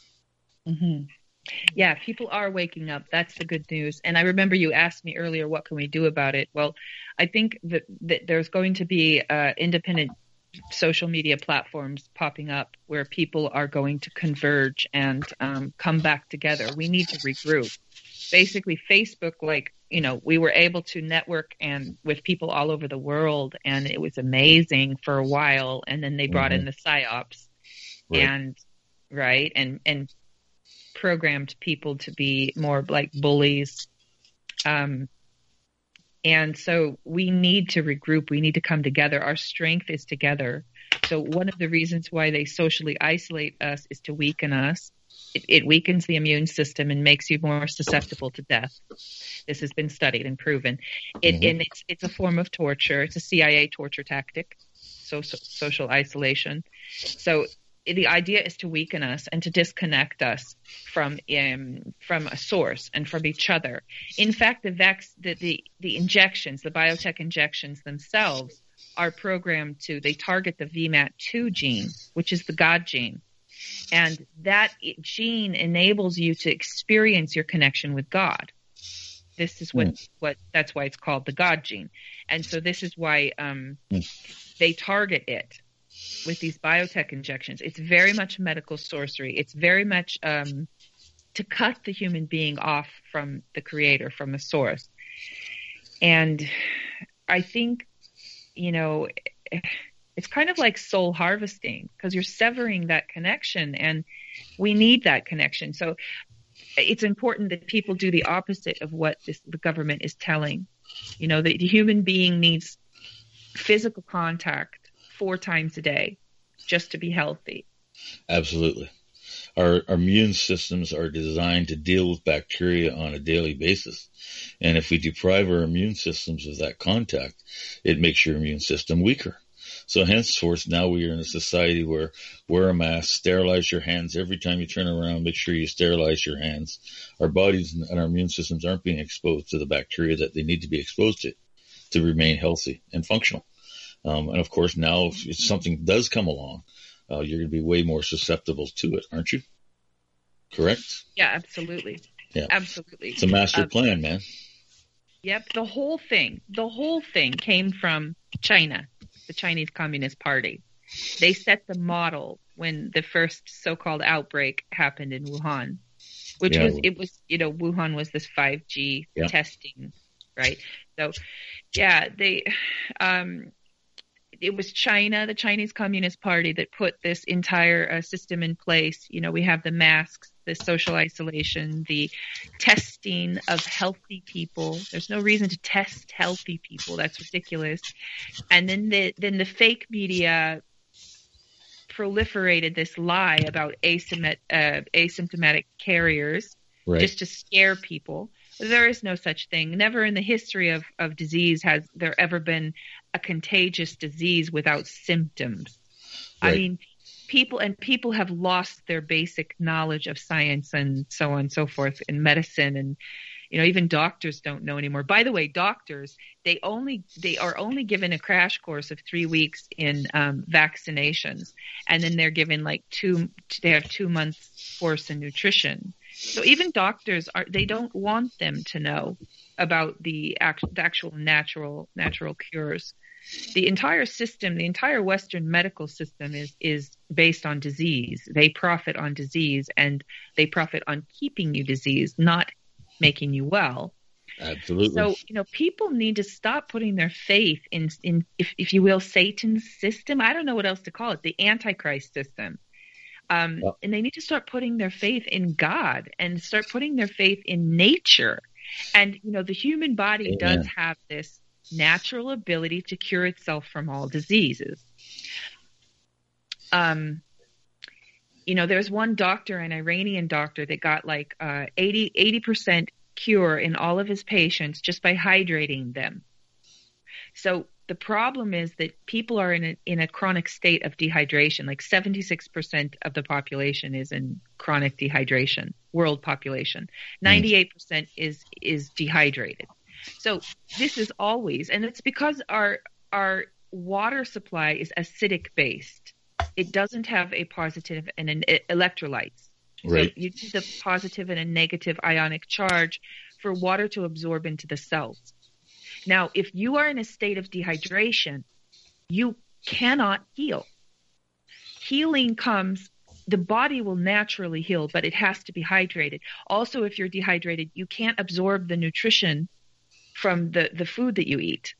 Mm-hmm. Yeah, people are waking up. That's the good news. And I remember you asked me earlier, what can we do about it? Well, I think that, that there's going to be uh, independent social media platforms popping up where people are going to converge and um, come back together. We need to regroup. Basically, Facebook, like, you know, we were able to network and with people all over the world, and it was amazing for a while. And then they brought mm-hmm. in the psyops, right. and right, and and programmed people to be more like bullies. Um, And so we need to regroup. We need to come together. Our strength is together. So one of the reasons why they socially isolate us is to weaken us. It, it weakens the immune system and makes you more susceptible to death. This has been studied and proven. It, mm-hmm. And it's it's a form of torture. It's a C I A torture tactic, so, so, social isolation. So the idea is to weaken us and to disconnect us from um, from a source and from each other. In fact, the, vac- the, the the injections, the biotech injections themselves, are programmed to, they target the V M A T two gene, which is the God gene. And that gene enables you to experience your connection with God. This is what, mm. what that's why it's called the God gene. And so this is why um, mm. they target it with these biotech injections. It's very much medical sorcery. It's very much um, to cut the human being off from the creator, from the source. And I think, you know, it's kind of like soul harvesting because you're severing that connection, and we need that connection. So it's important that people do the opposite of what this, the government is telling. You know, the, the human being needs physical contact four times a day just to be healthy. Absolutely. Our, our immune systems are designed to deal with bacteria on a daily basis. And if we deprive our immune systems of that contact, it makes your immune system weaker. So henceforth, now we are in a society where wear a mask, sterilize your hands every time you turn around, make sure you sterilize your hands. Our bodies and our immune systems aren't being exposed to the bacteria that they need to be exposed to to remain healthy and functional. Um, and of course, now if something does come along, uh, you're going to be way more susceptible to it, aren't you? Correct? Yeah, absolutely. Yeah. Absolutely. It's a master Um, plan, man. Yep. The whole thing, the whole thing came from China, the Chinese Communist Party. They set the model when the first so-called outbreak happened in Wuhan, which Yeah. was, it was, you know, Wuhan was this five G Yeah. testing, right? So, yeah, they, um, it was China, the Chinese Communist Party, that put this entire uh, system in place. You know, we have the masks, the social isolation, the testing of healthy people. There's no reason to test healthy people. That's ridiculous. And then the then the fake media proliferated this lie about asymptomatic, uh, asymptomatic carriers, Right. just to scare people. There is no such thing. Never in the history of, of disease has there ever been a contagious disease without symptoms. I Right. mean, people and people have lost their basic knowledge of science and so on and so forth in medicine, and you know, even doctors don't know anymore. By the way, doctors, they only they are only given a crash course of three weeks in um, vaccinations, and then they're given like two they have two months course in nutrition. So even doctors are they don't want them to know about the, act, the actual natural natural cures. The entire system, the entire Western medical system is is based on disease. They profit on disease, and they profit on keeping you diseased, not making you well. Absolutely. So, you know, people need to stop putting their faith in, in if, if you will, Satan's system. I don't know what else to call it, the Antichrist system. Um, Yeah. And they need to start putting their faith in God and start putting their faith in nature. And, you know, the human body Amen. does have this natural ability to cure itself from all diseases. Um, you know, there's one doctor, an Iranian doctor, that got like uh, eighty, eighty percent cure in all of his patients just by hydrating them. So the problem is that people are in a, in a chronic state of dehydration. Like seventy-six percent of the population is in chronic dehydration, world population. ninety-eight percent is is dehydrated. So this is always, and it's because our our water supply is acidic based. It doesn't have a positive and an electrolytes. Right. So you need the positive and a negative ionic charge for water to absorb into the cells. Now, if you are in a state of dehydration, you cannot heal. Healing comes, the body will naturally heal, but it has to be hydrated. Also, if you're dehydrated, you can't absorb the nutrition from the, the food that you eat.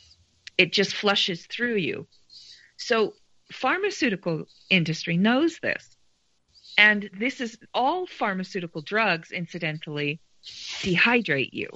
It just flushes through you. So pharmaceutical industry knows this. And this is all pharmaceutical drugs, incidentally, dehydrate you.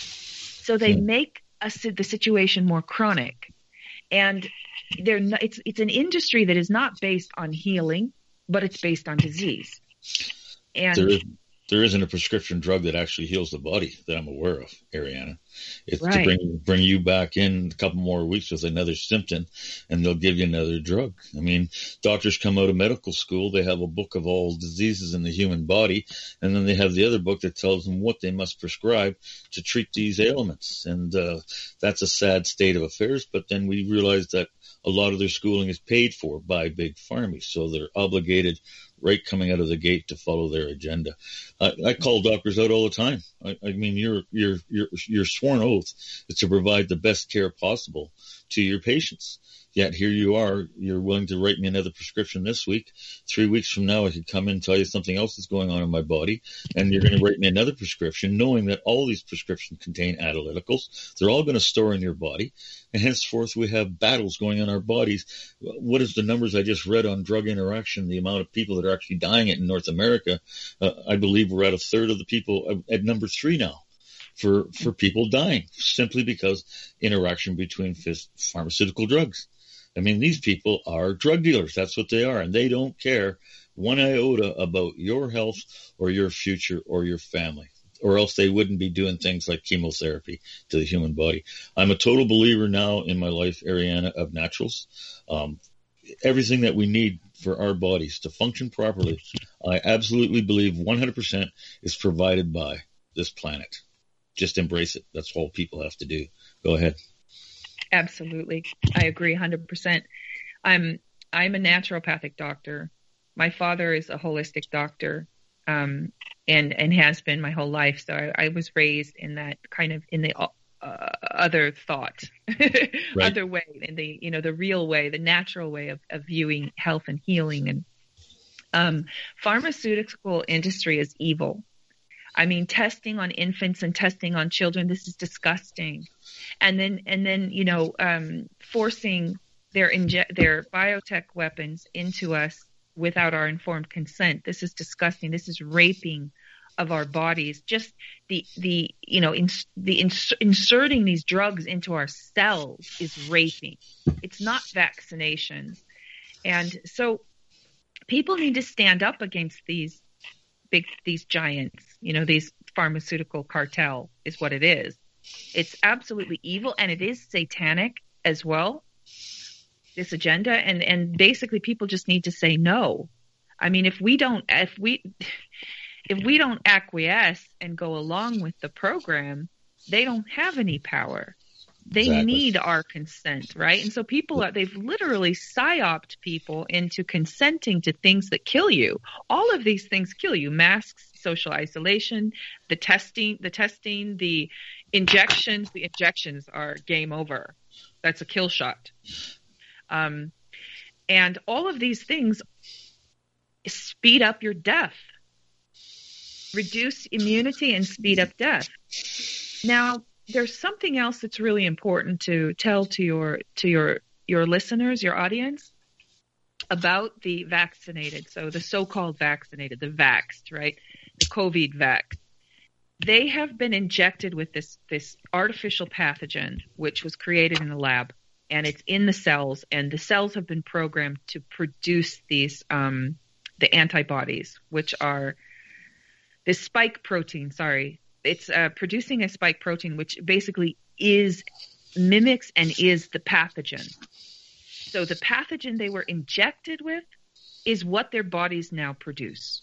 So they make a, the situation more chronic. And they're not, it's it's an industry that is not based on healing, but it's based on disease. And There is, there isn't a prescription drug that actually heals the body that I'm aware of, Ariana. It's Right. to bring bring you back in a couple more weeks with another symptom, and they'll give you another drug. I mean, doctors come out of medical school, they have a book of all diseases in the human body, and then they have the other book that tells them what they must prescribe to treat these ailments. And uh, that's a sad state of affairs, but then we realize that a lot of their schooling is paid for by big pharma, so they're obligated right coming out of the gate to follow their agenda. I, I call doctors out all the time. I, I mean, your your your your sworn oath is to provide the best care possible to your patients. Yet here you are, you're willing to write me another prescription this week. Three weeks from now, I could come in and tell you something else is going on in my body, and you're going to write me another prescription, knowing that all these prescriptions contain analyticals. They're all going to store in your body, and henceforth we have battles going on in our bodies. What is the numbers I just read on drug interaction, the amount of people that are actually dying in North America? Uh, I believe we're at a third of the people at number three now. For, for people dying simply because interaction between phys- pharmaceutical drugs. I mean, these people are drug dealers. That's what they are. And they don't care one iota about your health or your future or your family, or else they wouldn't be doing things like chemotherapy to the human body. I'm a total believer now in my life, Ariana, of naturals. Um, everything that we need for our bodies to function properly, I absolutely believe one hundred percent is provided by this planet. Just embrace it. That's all people have to do. Go ahead. Absolutely. I agree one hundred percent. Um, I'm a naturopathic doctor. My father is a holistic doctor, um, and and has been my whole life. So I, I was raised in that kind of in the uh, other thought, right. other way, in the you know the real way, the natural way of, of viewing health and healing. And um, pharmaceutical industry is evil. I mean, testing on infants and testing on children, this is disgusting. And then, and then, you know, um, forcing their inje- their biotech weapons into us without our informed consent. This is disgusting. This is raping of our bodies. Just the, the you know, ins- the ins- inserting these drugs into our cells is raping. It's not vaccinations. And so people need to stand up against these big, these giants, you know, these pharmaceutical cartel is what it is. It's absolutely evil, and it is satanic as well, this agenda. And, and basically people just need to say no. I mean, if we don't, if we, if we don't acquiesce and go along with the program, they don't have any power. They exactly. need our consent, right? And so people are, they've literally psyoped people into consenting to things that kill you. All of these things kill you. Masks, social isolation, the testing, the testing, the injections. The injections are game over. That's a kill shot. Um, and all of these things speed up your death, reduce immunity and speed up death. Now, there's something else that's really important to tell to your to your your listeners, your audience, about the vaccinated. So the so-called vaccinated, the vaxxed, right? The COVID vax. They have been injected with this this artificial pathogen, which was created in a lab, and it's in the cells, and the cells have been programmed to produce these um, the antibodies, which are this spike protein. Sorry. It's uh, producing a spike protein, which basically is mimics and is the pathogen. So the pathogen they were injected with is what their bodies now produce.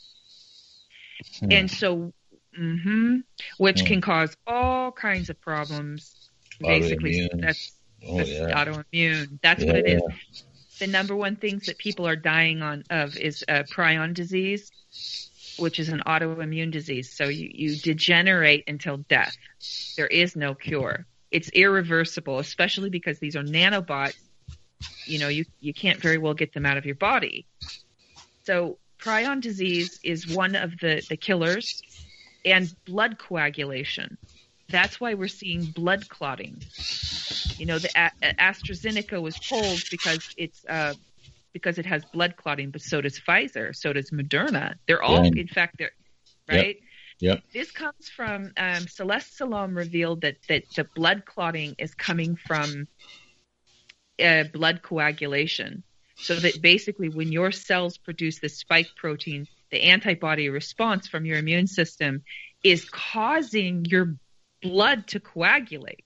Hmm. And so, mm-hmm, which hmm. can cause all kinds of problems. Basically, that's, oh, that's yeah. autoimmune. That's yeah. what it is. The number one things that people are dying on of is uh, prion disease, which is an autoimmune disease. So you, you degenerate until death. There is no cure. It's irreversible, especially because these are nanobots. You know, you, you can't very well get them out of your body. So prion disease is one of the, the killers, and blood coagulation. That's why we're seeing blood clotting. You know, the a- AstraZeneca was pulled because it's uh, because it has blood clotting, but so does Pfizer, so does Moderna. They're all, yeah. in fact, they're, right? Yep. Yep. This comes from, um, Celeste Salom revealed that, that the blood clotting is coming from uh, blood coagulation. So that basically when your cells produce the spike protein, the antibody response from your immune system is causing your blood to coagulate.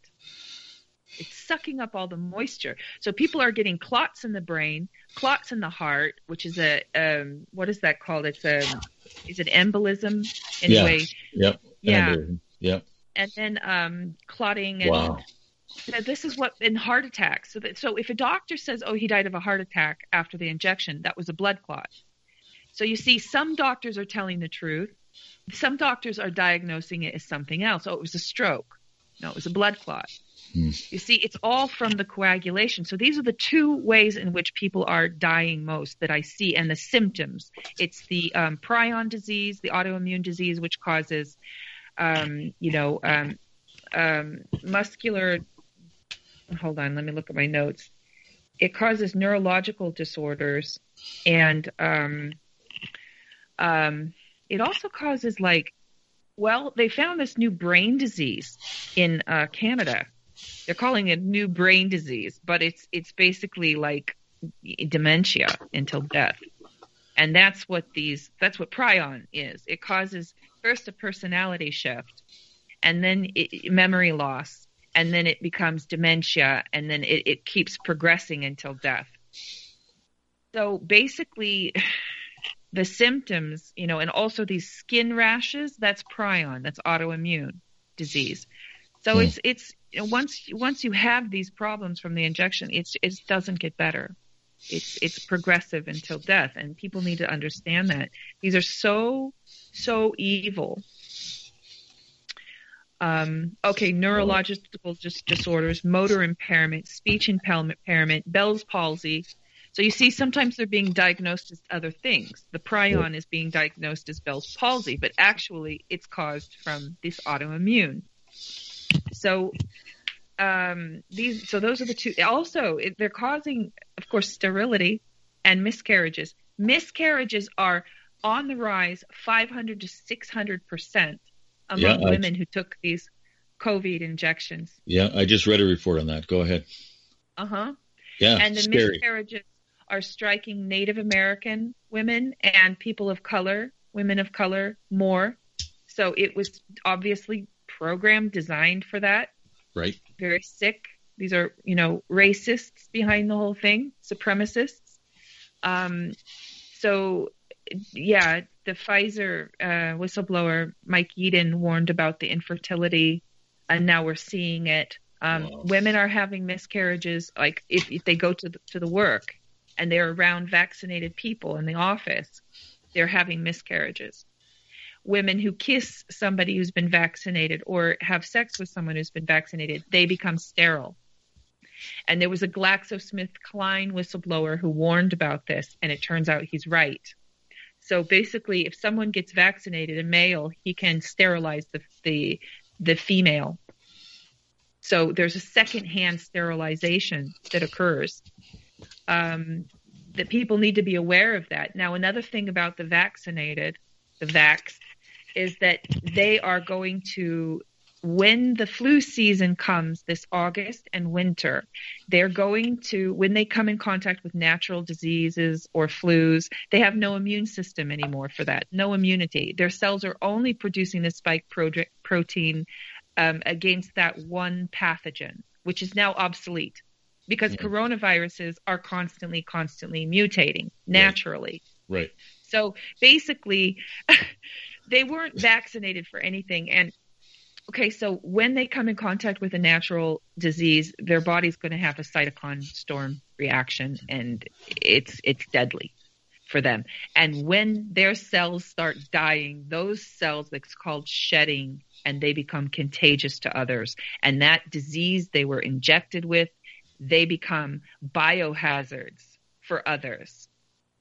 It's sucking up all the moisture. So people are getting clots in the brain, clots in the heart, which is a, um, what is that called? It's a, is it embolism? Anyway. Yeah. Yep. Yeah. Embolism. Yep. And then, um, clotting and wow. this is what, in heart attacks. So that, so if a doctor says, oh, he died of a heart attack after the injection, that was a blood clot. So you see, some doctors are telling the truth. Some doctors are diagnosing it as something else. Oh, it was a stroke. No, it was a blood clot. Hmm. You see, it's all from the coagulation. So these are the two ways in which people are dying most that I see, and the symptoms. It's the um, prion disease, the autoimmune disease, which causes, um, you know, um, um, muscular. Hold on, let me look at my notes. It causes neurological disorders, and um, um, it also causes, like, well, they found this new brain disease in uh, Canada. They're calling it new brain disease, but it's it's basically like dementia until death. And that's what these that's what prion is. It causes first a personality shift, and then it, memory loss, and then it becomes dementia, and then it, it keeps progressing until death. So basically the symptoms, you know, and also these skin rashes, that's prion, that's autoimmune disease. So hmm. it's it's you know, once once you have these problems from the injection, it's it doesn't get better. It's it's progressive until death, and people need to understand that. These are so, so evil. Um, okay, neurological dis- disorders, motor impairment, speech impairment, Bell's palsy. So you see, sometimes they're being diagnosed as other things. The prion is being diagnosed as Bell's palsy, but actually it's caused from this autoimmune. So um, these, so those are the two. Also, it, they're causing, of course, sterility and miscarriages. Miscarriages are on the rise, five hundred to six hundred percent among yeah, women I, who took these COVID injections. Yeah, I just read a report on that. Go ahead. Uh huh. Yeah, and the scary. miscarriages are striking Native American women and people of color, women of color, more. So it was obviously programmed, designed for that. Right. Very sick. These are, you know, racists behind the whole thing, supremacists. Um, so, yeah, the Pfizer uh, whistleblower, Mike Yeadon, warned about the infertility, and now we're seeing it. Um, wow. Women are having miscarriages, like if, if they go to the, to the work and they're around vaccinated people in the office, they're having miscarriages. Women who kiss somebody who's been vaccinated or have sex with someone who's been vaccinated, they become sterile. And there was a GlaxoSmithKline whistleblower who warned about this, and it turns out he's right. So basically, if someone gets vaccinated, a male, he can sterilize the the, the female. So there's a secondhand sterilization that occurs. Um, that people need to be aware of that. Now, another thing about the vaccinated, the vax, is that they are going to, when the flu season comes this August and winter, they're going to, when they come in contact with natural diseases or flus, they have no immune system anymore for that, no immunity. Their cells are only producing the spike pro- protein um, against that one pathogen, which is now obsolete. Because yeah. coronaviruses are constantly, constantly mutating naturally. Right. right. So basically, they weren't vaccinated for anything. And okay, so when they come in contact with a natural disease, their body's going to have a cytokine storm reaction, and it's it's deadly for them. And when their cells start dying, those cells, it's called shedding, and they become contagious to others. And that disease they were injected with, they become biohazards for others.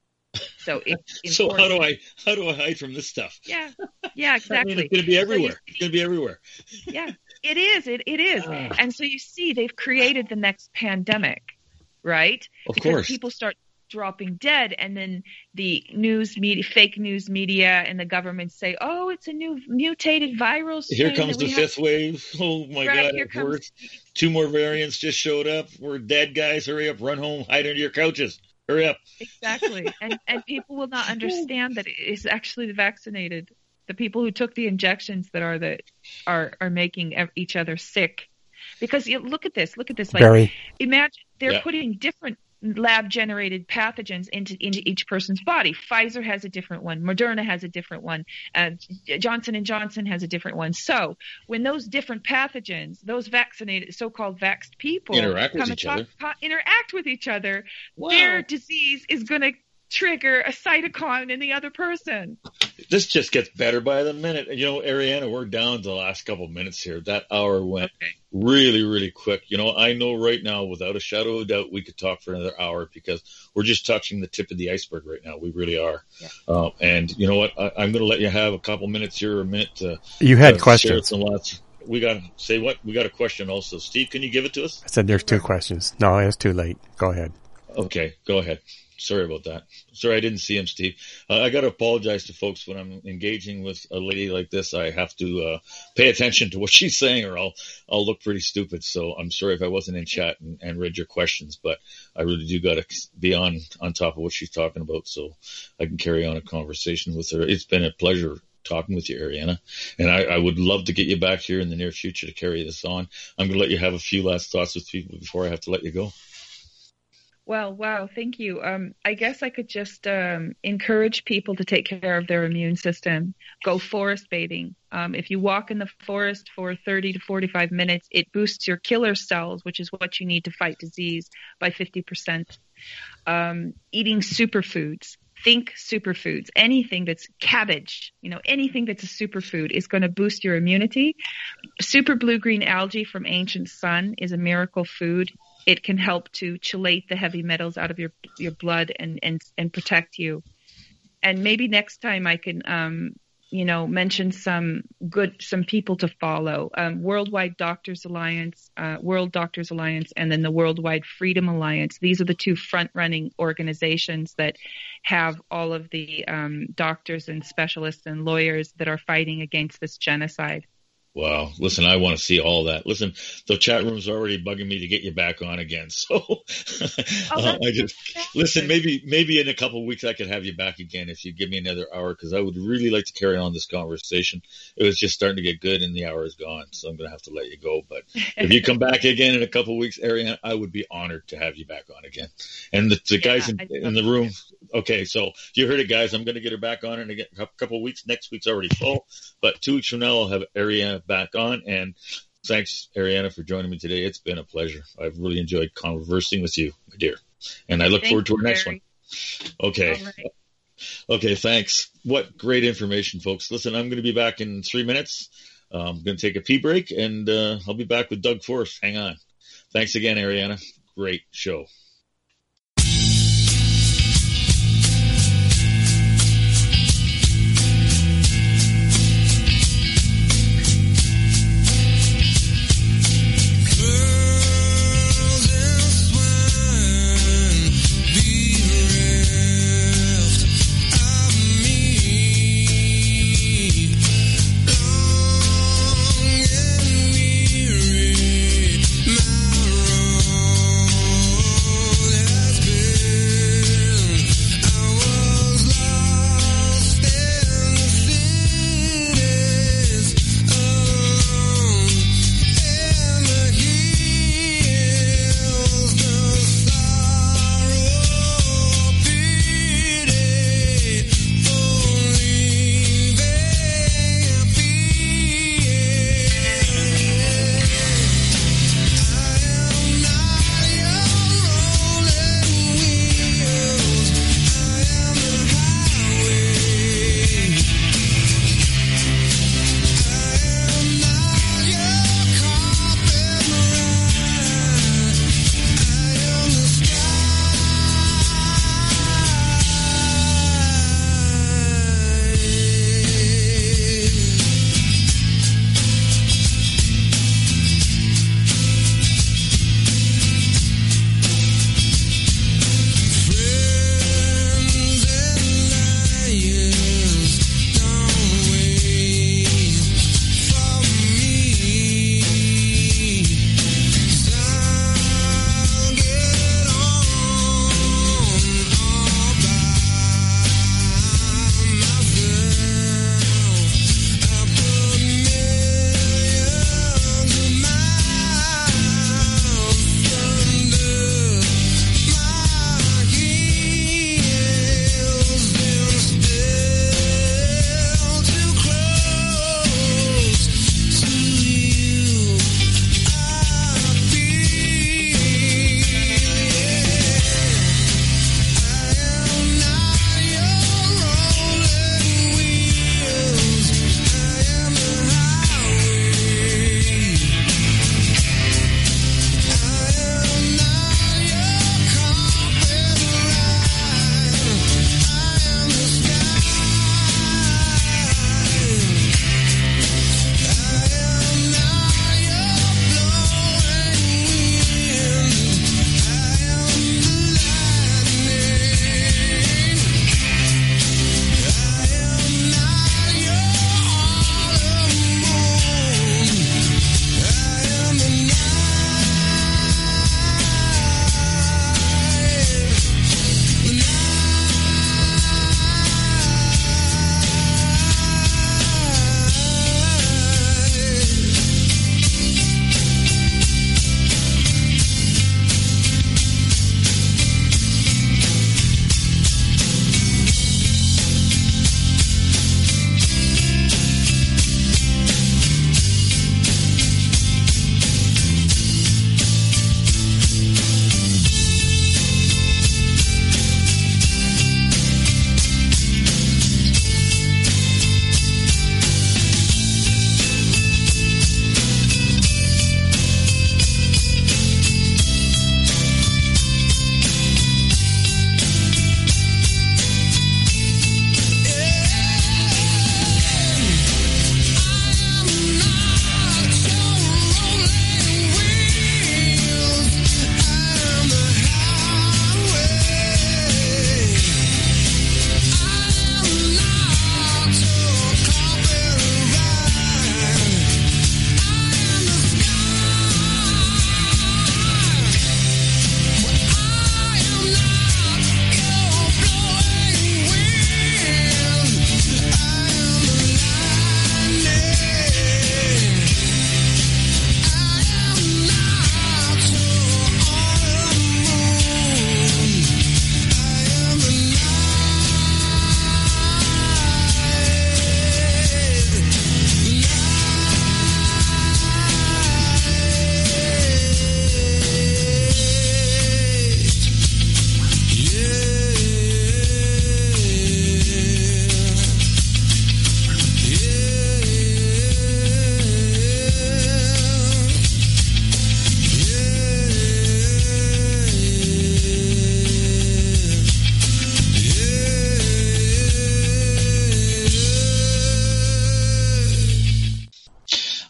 So it's so how do I how do I hide from this stuff? Yeah, yeah, exactly. I mean, it's going to be everywhere. So see, it's going to be everywhere. Yeah, it is. It it is. Ah. And so you see, they've created the next pandemic, right? Of because course. People start dropping dead, and then the news media, fake news media, and the government say, "Oh, it's a new mutated viral strain." Here comes the fifth have... wave. Oh my right, God! Here It's comes... worse. Two more variants just showed up. We're dead, guys. Hurry up! Run home. Hide under your couches. Hurry up. Exactly. And and people will not understand that it's actually the vaccinated, the people who took the injections that are the are are making each other sick. Because you look at this, look at this. Like, Barry. Imagine they're yeah. putting different lab-generated pathogens into into each person's body. Pfizer has a different one. Moderna has a different one. Uh, Johnson and Johnson has a different one. So when those different pathogens, those vaccinated, so-called vaxxed people, interact with come each and other, talk, interact with each other, wow. their disease is going to trigger a cytokine in the other person. This just gets better by the minute. You know, Ariana, we're down to the last couple of minutes here. That hour went okay. really, really quick. You know, I know right now, without a shadow of a doubt, we could talk for another hour because we're just touching the tip of the iceberg right now. We really are. Yeah. Uh, and you know what? I, I'm going to let you have a couple minutes here, or a minute to. You had to questions. Some lots. We got to say what? We got a question also. Steve, can you give it to us? I said there's two questions. No, it was too late. Go ahead. Okay, go ahead. Sorry about that. Sorry, I didn't see him, Steve. Uh, I got to apologize to folks when I'm engaging with a lady like this. I have to uh, pay attention to what she's saying, or I'll I'll look pretty stupid. So I'm sorry if I wasn't in chat and, and read your questions, but I really do got to be on on top of what she's talking about, so I can carry on a conversation with her. It's been a pleasure talking with you, Ariana, and I, I would love to get you back here in the near future to carry this on. I'm going to let you have a few last thoughts with people before I have to let you go. Well, wow, thank you. Um, I guess I could just um, encourage people to take care of their immune system. Go forest bathing. Um, if you walk in the forest for thirty to forty-five minutes, it boosts your killer cells, which is what you need to fight disease, by fifty percent. Um, eating superfoods. Think superfoods. Anything that's cabbage, you know, anything that's a superfood is going to boost your immunity. Super blue-green algae from ancient sun is a miracle food. It can help to chelate the heavy metals out of your your blood and and and protect you. And maybe next time I can, um, you know, mention some good, some people to follow. Um, Worldwide Doctors Alliance, uh, World Doctors Alliance, and then the Worldwide Freedom Alliance. These are the two front-running organizations that have all of the um, doctors and specialists and lawyers that are fighting against this genocide. Wow. Listen, I want to see all that. Listen, the chat room's already bugging me to get you back on again. So oh, uh, I just listen, maybe, maybe in a couple of weeks I could have you back again if you give me another hour, because I would really like to carry on this conversation. It was just starting to get good and the hour is gone. So I'm going to have to let you go. But if you come back again in a couple of weeks, Ariana, I would be honored to have you back on again. And the, the yeah, guys in, in the room. Okay. So you heard it, guys. I'm going to get her back on in a couple of weeks. Next week's already full, but two weeks from now, I'll have Ariana back on. And thanks, Ariana, for joining me today. It's been a pleasure. I've really enjoyed conversing with you, my dear. And I look Thank forward to our you, next Barry. one. Okay. Right. Okay, thanks. What great information, folks. Listen, I'm going to be back in three minutes. Uh, I'm going to take a pee break, and uh, I'll be back with Doug Forrest. Hang on. Thanks again, Ariana. Great show. My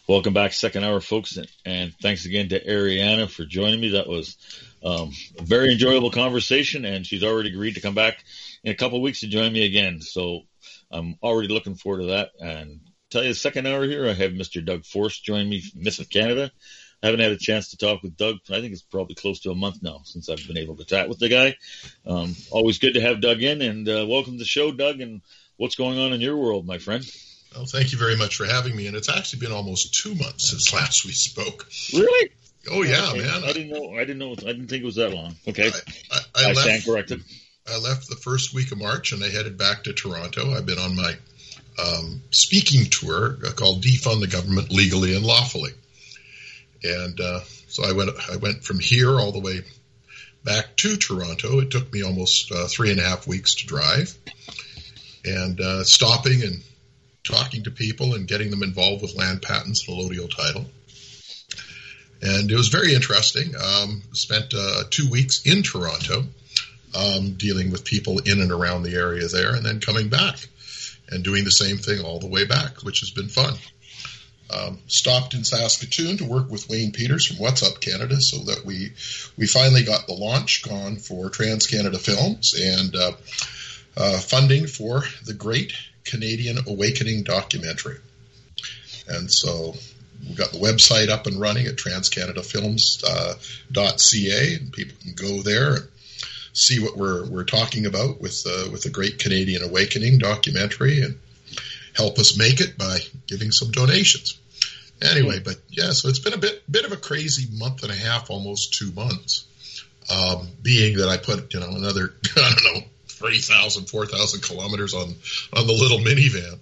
Welcome back, second hour, folks, and thanks again to Ariana for joining me. That was um, a very enjoyable conversation, and she's already agreed to come back in a couple of weeks to join me again. So I'm already looking forward to that. And tell you, the second hour here, I have Mister Doug Force join me from Miss of Canada. I haven't had a chance to talk with Doug. I think it's probably close to a month now since I've been able to chat with the guy. Um, always good to have Doug in, and uh, welcome to the show, Doug, and what's going on in your world, my friend? Well, thank you very much for having me, and it's actually been almost two months since last we spoke. Really? Oh yeah, okay. man. I didn't know. I didn't know. I didn't think it was that long. Okay. I, I, I, I left, stand corrected. I left the first week of March, and I headed back to Toronto. I've been on my um, speaking tour uh, called "Defund the Government Legally and Lawfully," and uh, so I went. I went from here all the way back to Toronto. It took me almost uh, three and a half weeks to drive, and uh, stopping and talking to people and getting them involved with land patents and allodial title. And it was very interesting. Um, spent uh, two weeks in Toronto um, dealing with people in and around the area there, and then coming back and doing the same thing all the way back, which has been fun. Um, stopped in Saskatoon to work with Wayne Peters from What's Up Canada, so that we we finally got the launch gone for Trans-Canada Films and uh, uh, funding for the Great Canadian Awakening documentary. And so we've got the website up and running at trans canada films dot c a, and people can go there and see what we're we're talking about with uh, with the Great Canadian Awakening documentary, and help us make it by giving some donations. Anyway, but yeah, so it's been a bit bit of a crazy month and a half, almost two months, um, being that I put, you know, another, I don't know, three thousand, four thousand kilometers on, on the little minivan.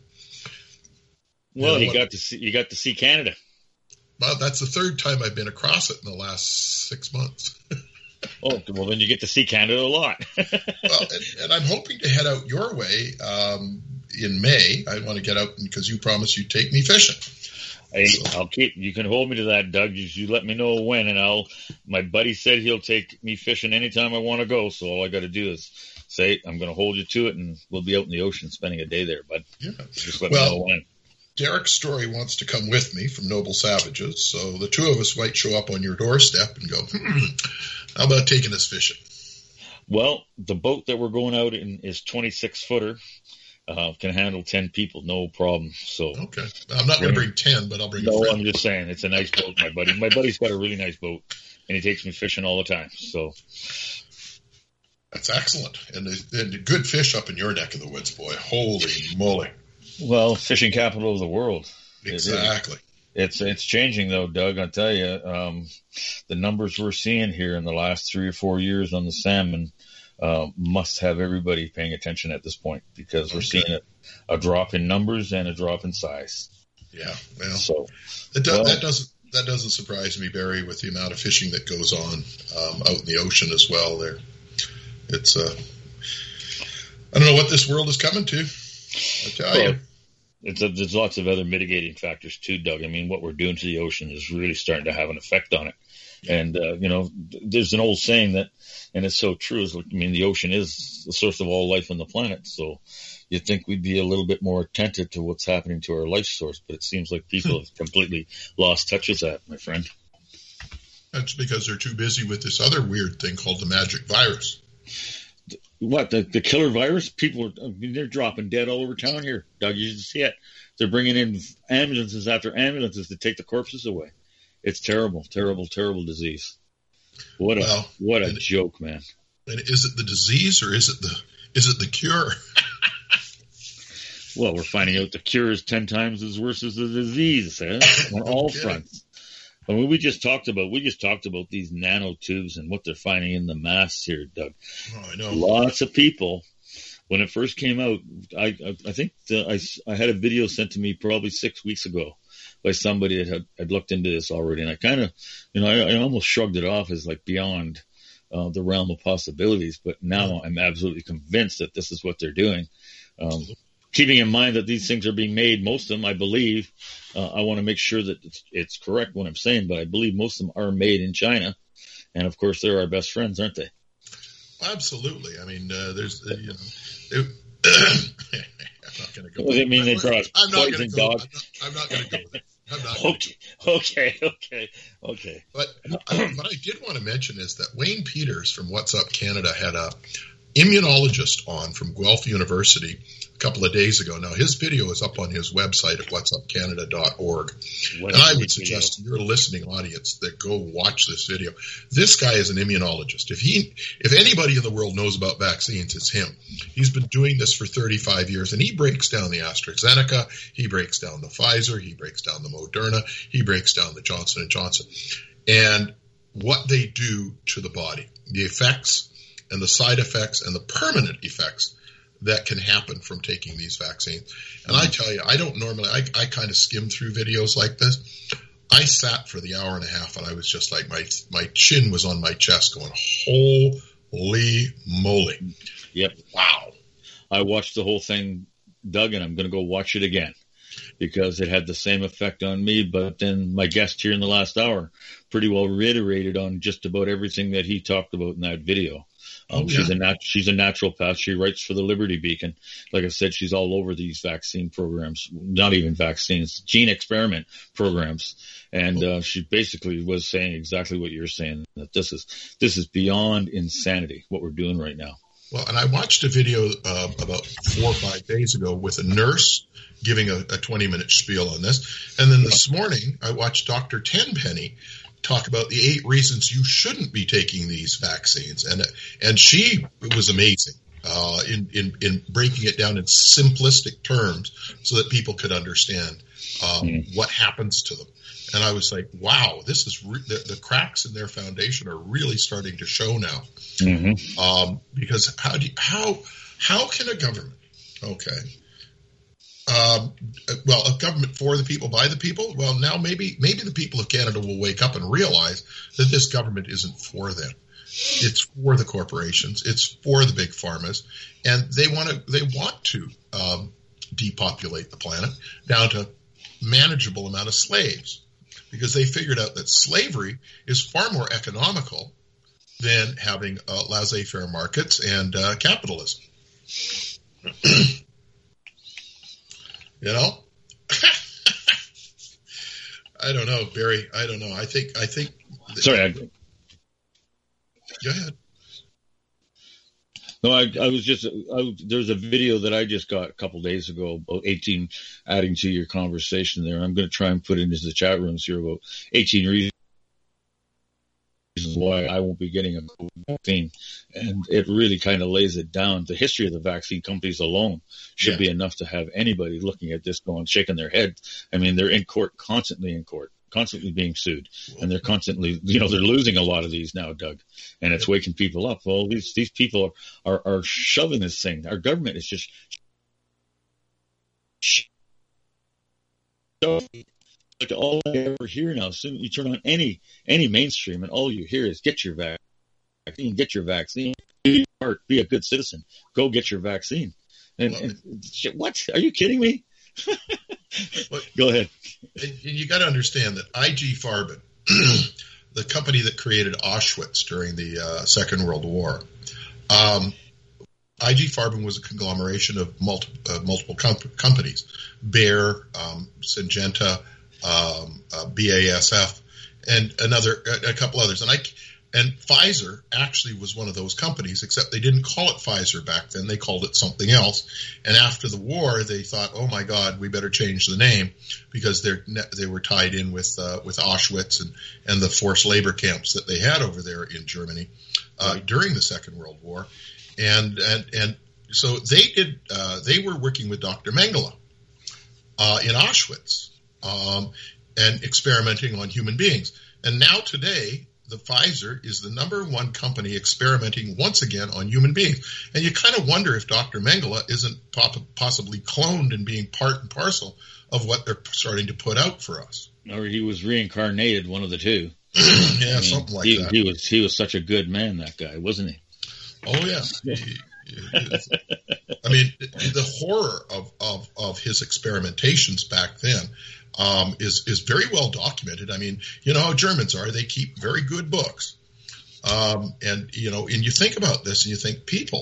Well, you, know, you got to see, you got to see Canada. Well, that's the third time I've been across it in the last six months. Oh, well, then you get to see Canada a lot. Well, and, and I'm hoping to head out your way um, in May. I want to get out because you promised you'd take me fishing. Hey, so. I'll keep. You can hold me to that, Doug. You, you let me know when, and I'll. My buddy said he'll take me fishing anytime I want to go. So all I got to do is say I'm going to hold you to it, and we'll be out in the ocean spending a day there, bud. Yeah. Just let well, me know when. Derek Story wants to come with me from Noble Savages, so the two of us might show up on your doorstep and go, hmm, how about taking us fishing? Well, the boat that we're going out in is twenty-six footer, uh, can handle ten people, no problem. So okay, I'm not going to bring ten, but I'll bring. No, a friend. I'm just saying it's a nice boat, my buddy. My buddy's got a really nice boat, and he takes me fishing all the time. So that's excellent, and and good fish up in your neck of the woods, boy. Holy moly! Well, fishing capital of the world. Exactly. It it's it's changing though, Doug. I'll tell you, um, the numbers we're seeing here in the last three or four years on the salmon uh, must have everybody paying attention at this point, because we're okay. seeing a, a drop in numbers and a drop in size. Yeah. Well, so it does, well, that doesn't that doesn't surprise me, Barry, with the amount of fishing that goes on um, out in the ocean as well. There, it's uh, I don't know what this world is coming to. I tell well, you. It's a, there's lots of other mitigating factors too, Doug. I mean, what we're doing to the ocean is really starting to have an effect on it. Yeah. And, uh, you know, there's an old saying that, and it's so true, is, I mean, the ocean is the source of all life on the planet. So you'd think we'd be a little bit more attentive to what's happening to our life source, but it seems like people have completely lost touch with that, my friend. That's because they're too busy with this other weird thing called the magic virus. What, the, the killer virus? People are, I mean, they're dropping dead all over town here, Doug. You should see it. They're bringing in ambulances after ambulances to take the corpses away. It's terrible, terrible, terrible disease. What a well, what a joke, man. And is it the disease or is it the is it the cure? Well, we're finding out the cure is ten times as worse as the disease, eh? On all okay. fronts. I mean, we just talked about we just talked about these nanotubes and what they're finding in the masks here, Doug. Oh, I know. Lots of people, when it first came out, I I, I think the, I I had a video sent to me probably six weeks ago by somebody that had, had looked into this already, and I kind of, you know, I, I almost shrugged it off as like beyond uh, the realm of possibilities. But now I'm absolutely convinced that this is what they're doing. Um, Keeping in mind that these things are being made, most of them, I believe, uh, I want to make sure that it's, it's correct what I'm saying, but I believe most of them are made in China. And, of course, they're our best friends, aren't they? Absolutely. I mean, uh, there's, uh, you know, it, I'm not going to go Does it mean they brought I'm not going to go. dog? I'm not, not going to go there. I'm not. Okay, okay, okay, okay. But I, what I did want to mention is that Wayne Peters from What's Up Canada had a immunologist on from Guelph University a couple of days ago. Now, his video is up on his website at whats up canada dot org. What and I would suggest to your listening audience that go watch this video. This guy is an immunologist. If he, if anybody in the world knows about vaccines, it's him. He's been doing this for thirty-five years, and he breaks down the AstraZeneca, he breaks down the Pfizer, he breaks down the Moderna, he breaks down the Johnson and Johnson, and what they do to the body, the effects and the side effects and the permanent effects that can happen from taking these vaccines. And I tell you, I don't normally, I, I kind of skim through videos like this. I sat for the hour and a half and I was just like, my my chin was on my chest going, holy moly. Yep. Wow. I watched the whole thing, Doug, and I'm going to go watch it again because it had the same effect on me. But then my guest here in the last hour pretty well reiterated on just about everything that he talked about in that video. Um, oh, yeah. She's a nat- she's a naturopath. She writes for the Liberty Beacon. Like I said, she's all over these vaccine programs, not even vaccines, gene experiment programs. And uh, she basically was saying exactly what you're saying, that this is this is beyond insanity what we're doing right now. Well, and I watched a video uh, about four or five days ago with a nurse giving a twenty-minute spiel on this. And then this morning, I watched Doctor Tenpenny talk about the eight reasons you shouldn't be taking these vaccines. And and she was amazing uh, in, in, in breaking it down in simplistic terms so that people could understand um, mm. what happens to them. And I was like, wow, this is re- the, the cracks in their foundation are really starting to show now. Mm-hmm. Um, because how do you, how how can a government, okay, um, well, a government for the people, by the people? Well, now maybe maybe the people of Canada will wake up and realize that this government isn't for them. It's for the corporations. It's for the big pharmas, and they want to they want to um, depopulate the planet down to manageable amount of slaves. Because they figured out that slavery is far more economical than having uh, laissez-faire markets and uh, capitalism. You know, I don't know, Barry. I don't know. I think. I think. Sorry. I... Go ahead. No, I, I was just, I, there's a video that I just got a couple days ago, about eighteen, adding to your conversation there. I'm going to try and put it into the chat rooms here about eighteen reasons why I won't be getting a vaccine. And it really kind of lays it down. The history of the vaccine companies alone should yeah. be enough to have anybody looking at this going, shaking their head. I mean, they're in court, constantly in court. Constantly being sued, and they're constantly, you know, they're losing a lot of these now, Doug, and it's waking people up. Well, these these people are are, are shoving this thing. Our government is just like all I ever hear now. Soon you turn on any any mainstream, and all you hear is get your vaccine, get your vaccine, be smart, be a good citizen, go get your vaccine. And, and what? Are you kidding me? Go ahead. You got to understand that I G Farben, the company that created Auschwitz during the uh, Second World War, um, I G Farben was a conglomeration of multi, uh, multiple com- companies, Bayer, um, Syngenta, um, uh, B A S F, and another a, a couple others. And I and Pfizer actually was one of those companies, except they didn't call it Pfizer back then. They called it something else. And after the war, they thought, oh my God, we better change the name because they're they were tied in with uh, with Auschwitz and, and the forced labor camps that they had over there in Germany uh, right. during the Second World War. And and and so they did. Uh, they were working with Doctor Mengele uh, in Auschwitz um, and experimenting on human beings. And now today, the Pfizer is the number one company experimenting once again on human beings. And you kind of wonder if Doctor Mengele isn't pop- possibly cloned and being part and parcel of what they're starting to put out for us. Or he was reincarnated, one of the two. yeah, I mean, something like he, that. He was he was such a good man, that guy, wasn't he? Oh, yeah. He, he, I mean, the horror of, of, of his experimentations back then Um, is is very well documented. I mean, you know how Germans are; they keep very good books. Um, and you know, and you think about this, and you think, people,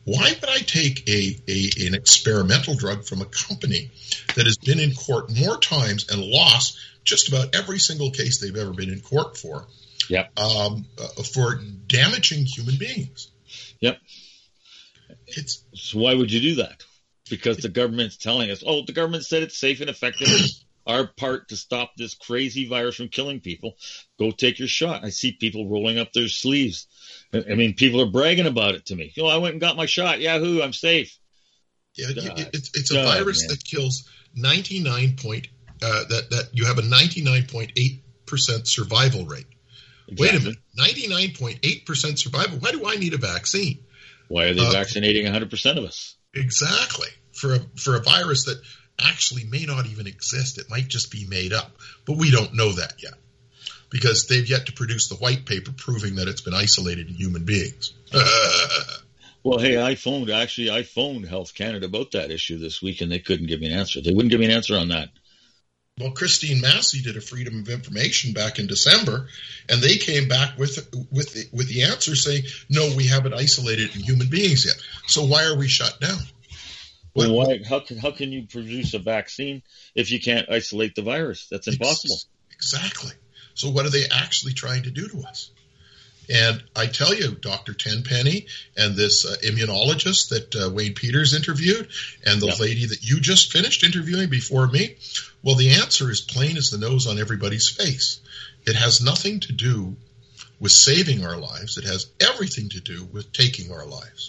Why would I take a, a an experimental drug from a company that has been in court more times and lost just about every single case they've ever been in court for, yep. um, uh, for damaging human beings? Yep. It's so why would you do that? Because the government's telling us, oh, the government said it's safe and effective. Our part to stop this crazy virus from killing people. Go take your shot. I see people rolling up their sleeves. I mean, people are bragging about it to me. You know, I went and got my shot. Yahoo! I'm safe. Yeah, God. it's it's a God, virus man. that kills ninety-nine point uh, that that you have a ninety-nine point eight percent survival rate. Exactly. Wait a minute, ninety-nine point eight percent survival. Why do I need a vaccine? Why are they Uh, vaccinating one hundred percent of us? Exactly. For a, for a virus that actually may not even exist. It might just be made up. But we don't know that yet because they've yet to produce the white paper proving that it's been isolated in human beings. Well, hey, I phoned, actually, I phoned Health Canada about that issue this week, and they couldn't give me an answer. They wouldn't give me an answer on that. Well, Christine Massey did a Freedom of Information back in December, and they came back with with the, with the answer saying, no, we haven't isolated in human beings yet. So why are we shut down? Well, What- why? How can how can you produce a vaccine if you can't isolate the virus? That's impossible. Exactly. So what are they actually trying to do to us? And I tell you, Doctor Tenpenny and this uh, immunologist that uh, Wayne Peters interviewed and the Yep. lady that you just finished interviewing before me, well, the answer is plain as the nose on everybody's face. It has nothing to do with saving our lives. It has everything to do with taking our lives.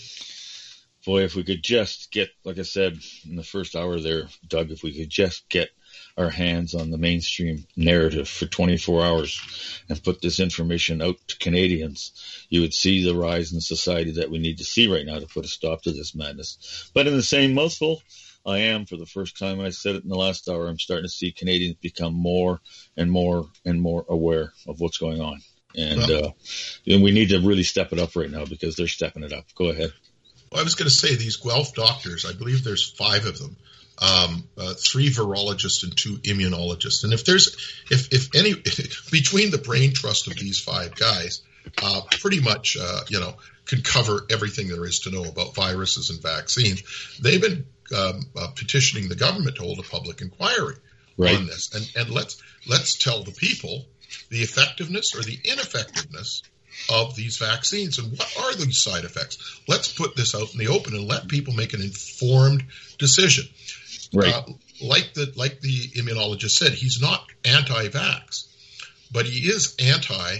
Boy, if we could just get, like I said in the first hour there, Doug, if we could just get our hands on the mainstream narrative for twenty-four hours and put this information out to Canadians, you would see the rise in society that we need to see right now to put a stop to this madness. But in the same mouthful, I am, for the first time, I said it in the last hour, I'm starting to see Canadians become more and more and more aware of what's going on. And, Well- uh, and we need to really step it up right now because they're stepping it up. Go ahead. Well, I was going to say these Guelph doctors, I believe there's five of them, um, uh, three virologists and two immunologists. And if there's, if, if any, between the brain trust of these five guys, uh, pretty much, uh, you know, can cover everything there is to know about viruses and vaccines. They've been um, uh, petitioning the government to hold a public inquiry Right. on this. And, and let's, let's tell the people the effectiveness or the ineffectiveness of these vaccines and what are these side effects. Let's put this out in the open and let people make an informed decision. Right. Uh, like the like the immunologist said, he's not anti-vax, but he is anti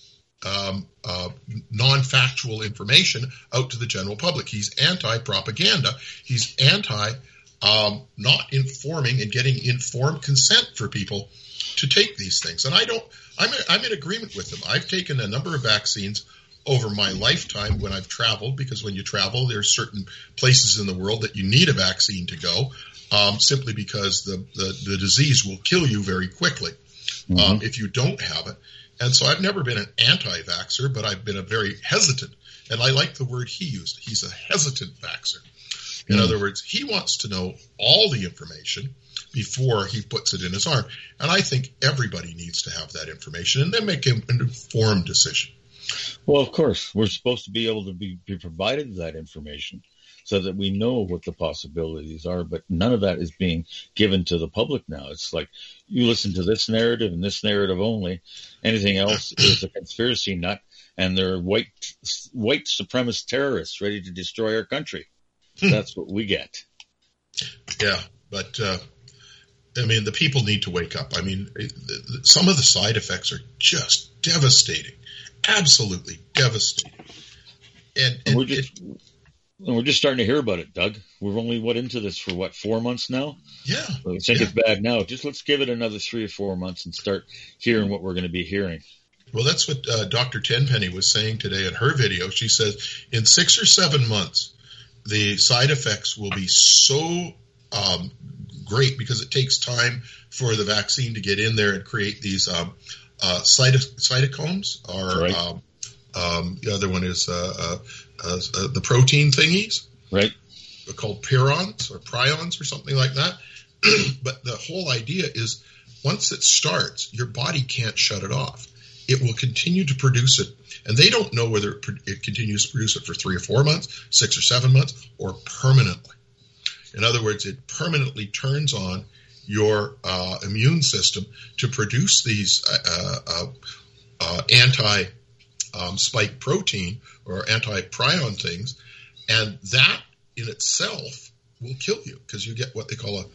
um, uh, non-factual information out to the general public. He's anti-propaganda. He's anti um, not informing and getting informed consent for people to take these things. And I don't. I'm I'm in agreement with him. I've taken a number of vaccines over my lifetime when I've traveled, because when you travel, there's certain places in the world that you need a vaccine to go, um, simply because the, the, the disease will kill you very quickly Mm-hmm. um, if you don't have it. And so I've never been an anti-vaxxer, but I've been a very hesitant, and I like the word he used. He's a hesitant vaxxer. In Mm. other words, he wants to know all the information before he puts it in his arm. And I think everybody needs to have that information and then make an informed decision. Well, of course, we're supposed to be able to be, be provided that information so that we know what the possibilities are, but none of that is being given to the public now. It's like you listen to this narrative and this narrative only. Anything else is a conspiracy nut, and they're white white supremacist terrorists ready to destroy our country. That's what we get. Yeah, but uh, I mean, the people need to wake up. I mean, some of the side effects are just devastating, absolutely devastating. And, And and we're just and we're just starting to hear about it, Doug. We're only what into this for what four months now. yeah, I think yeah. it's bad now. Just let's give it another three or four months and start hearing what we're going to be hearing. Well, that's what uh, Doctor Tenpenny was saying today in her video. She says in six or seven months, the side effects will be so um, great because it takes time for the vaccine to get in there and create these um, uh, cyto- cytochromes, or Right. um, um, the other one is uh, uh, uh, uh, the protein thingies. Right? They're called pyrons or prions or something like that. But the whole idea is once it starts, your body can't shut it off. it will continue to produce it. And they don't know whether it, it continues to produce it for three or four months, six or seven months, or permanently. In other words, it permanently turns on your uh, immune system to produce these uh, uh, uh, anti-spike um, protein or anti-prion things, and that in itself will kill you because you get what they call a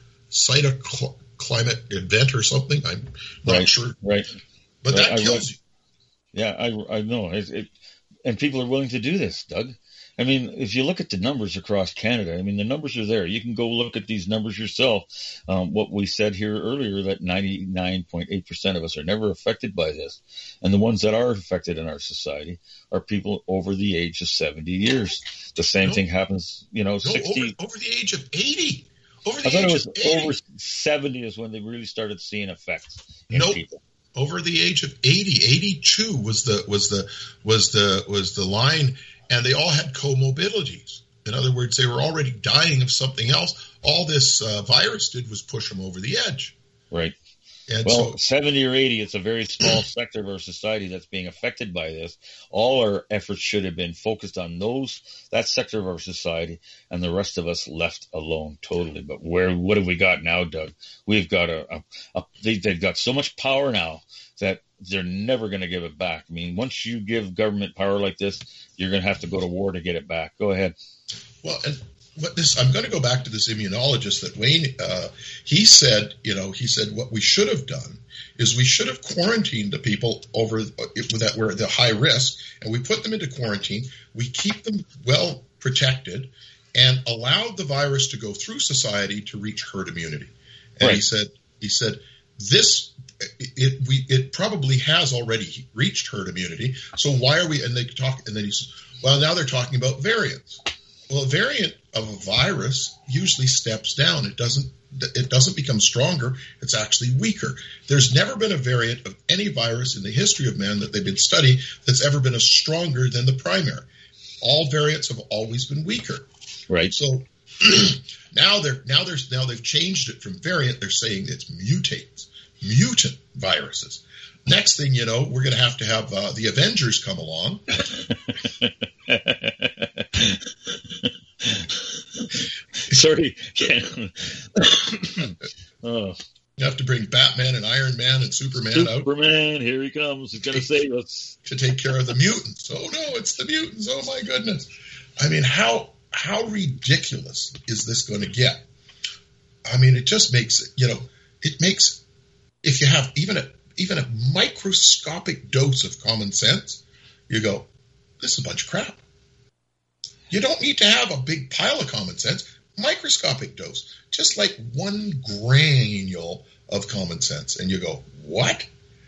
cytoclimate event or something. I'm not right, sure. Right. But right. that I, kills I, you. Yeah, I, I know. It, it, and people are willing to do this, Doug. I mean, if you look at the numbers across Canada, I mean, the numbers are there. You can go look at these numbers yourself. Um, what we said here earlier, that ninety-nine point eight percent of us are never affected by this. And the ones that are affected in our society are people over the age of seventy years. The same no, thing happens, you know, no, sixty. Over, over the age of eighty. Over the I thought age it was of eighty. over seventy is when they really started seeing effects in nope. people. Over the age of eighty, eighty-two was the was the was the was the line, and they all had comorbidities. In other words, they were already dying of something else. All this uh, virus did was push them over the edge. Right. And well, so, seventy or eighty, it's a very small sector of our society that's being affected by this. All our efforts should have been focused on those, that sector of our society, and the rest of us left alone totally. But where, what have we got now, Doug? We've got a, a, a they, they've got so much power now that they're never going to give it back. I mean, once you give government power like this, you're going to have to go to war to get it back. Go ahead. Well, and what this, I'm going to go back to this immunologist that Wayne, uh, he said, you know, he said what we should have done is we should have quarantined the people over uh, that were the high risk, and we put them into quarantine. We keep them well protected and allowed the virus to go through society to reach herd immunity. And right. he said, he said, this, it, we, it probably has already reached herd immunity. So why are we, and they talk, and then he says, well, now they're talking about variants. Well, a variant of a virus usually steps down. It doesn't it doesn't become stronger. It's actually weaker. There's never been a variant of any virus in the history of man that they've been studying that's ever been a stronger than the primary. All variants have always been weaker. Right. So now they're now there's now they've changed it from variant. They're saying it's mutates, mutant viruses. Next thing you know, we're going to have to have uh, the Avengers come along. Sorry. oh. You have to bring Batman and Iron Man and Superman, Superman out. Superman, here he comes. He's going to save us. To take care of the mutants. Oh, no, it's the mutants. Oh, my goodness. I mean, how how ridiculous is this going to get? I mean, it just makes, you know, it makes, if you have even a even a microscopic dose of common sense, you go, this is a bunch of crap. You don't need to have a big pile of common sense. Microscopic dose, just like one granule of common sense. And you go, what?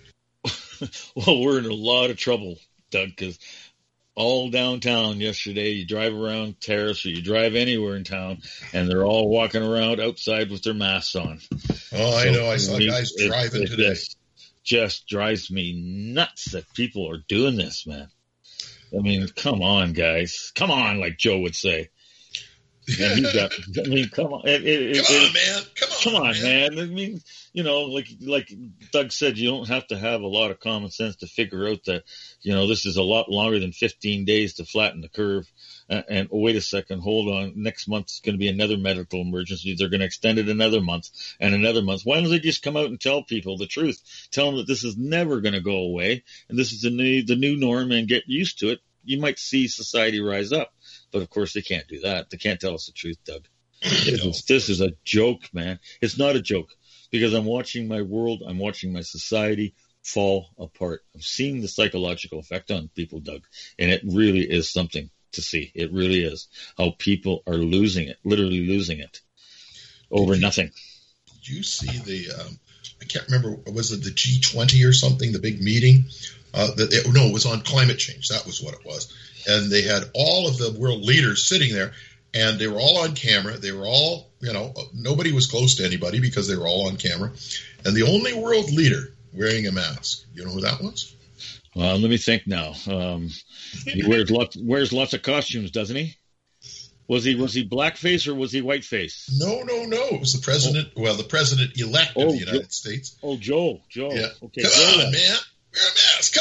Well, we're in a lot of trouble, Doug, because all downtown yesterday, you drive around Terrace or you drive anywhere in town, and they're all walking around outside with their masks on. Oh, I so, know. I saw we, guys it, driving it, today. It just drives me nuts that people are doing this, man. I mean, come on, guys. Come on, like Joe would say. And he's got, I mean, come on. It, it, come it, on, man. Come on, Come on, man. man. I mean, you know, like like Doug said, you don't have to have a lot of common sense to figure out that, you know, this is a lot longer than fifteen days to flatten the curve. And, and oh, wait a second, hold on. Next month is going to be another medical emergency. They're going to extend it another month and another month. Why don't they just come out and tell people the truth? Tell them that this is never going to go away, and this is the new the new norm, and get used to it. You might see society rise up. But, of course, they can't do that. They can't tell us the truth, Doug. This, no. is, this is a joke, man. It's not a joke because I'm watching my world, I'm watching my society fall apart. I'm seeing the psychological effect on people, Doug, and it really is something to see. It really is how people are losing it, literally losing it over did you, nothing. Did you see the, um, I can't remember, was it the G twenty or something, the big meeting? Uh, that it, no, it was on climate change. That was what it was. And they had all of the world leaders sitting there, and they were all on camera. They were all, you know, nobody was close to anybody because they were all on camera. And the only world leader wearing a mask, you know who that was? Well, let me think now. Um, he wears lots, wears lots of costumes, doesn't he? Was he was he blackface or was he whiteface? No, no, no. It was the president. Oh. Well, the president elect oh, of the United Joe. States. Oh, Joe, Joe. Yeah. Okay, Come Joe. on, man. Wear a mask. Come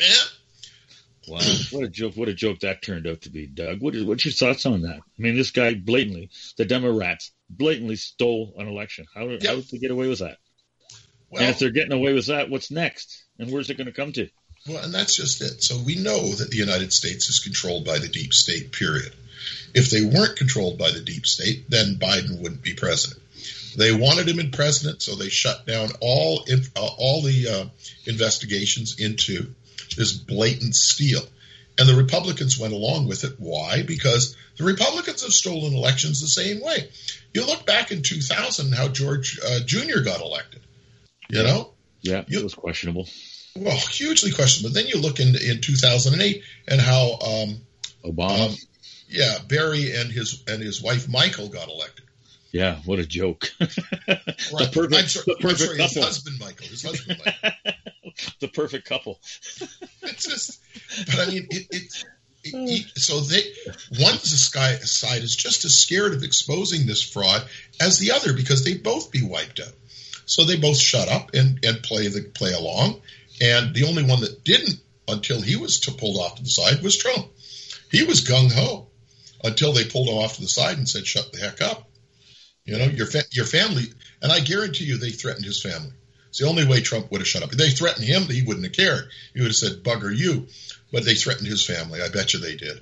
man. Wow, what a joke! What a joke that turned out to be, Doug. What is, what's your thoughts on that? I mean, this guy blatantly, the Democrats blatantly stole an election. How, yep. how did they get away with that? Well, and if they're getting away with that, what's next? And where's it going to come to? Well, and that's just it. So we know that the United States is controlled by the deep state, period. If they weren't controlled by the deep state, then Biden wouldn't be president. They wanted him in president, so they shut down all uh, all the uh, investigations into this blatant steal. And the Republicans went along with it. Why? Because the Republicans have stolen elections the same way. You look back in two thousand, how George uh, Junior got elected. You know? Yeah, you, it was questionable. Well, hugely questionable. Then you look in, in two thousand eight and how um, Obama. Um, yeah, Barry and his and his wife Michael got elected. Yeah, what a joke. Right. The perfect, I'm sorry, the perfect I'm sorry his couple. husband Michael. His husband Michael. The perfect couple. It's just, but I mean, it, it, it, it so they one side is just as scared of exposing this fraud as the other because they'd both be wiped out. So they both shut up and, and play the play along. And the only one that didn't until he was to pulled off to the side was Trump. He was gung ho until they pulled him off to the side and said, "Shut the heck up." You know, your fa- your family, and I guarantee you they threatened his family. It's the only way Trump would have shut up. If they threatened him, he wouldn't have cared. He would have said, "Bugger you." But they threatened his family. I bet you they did.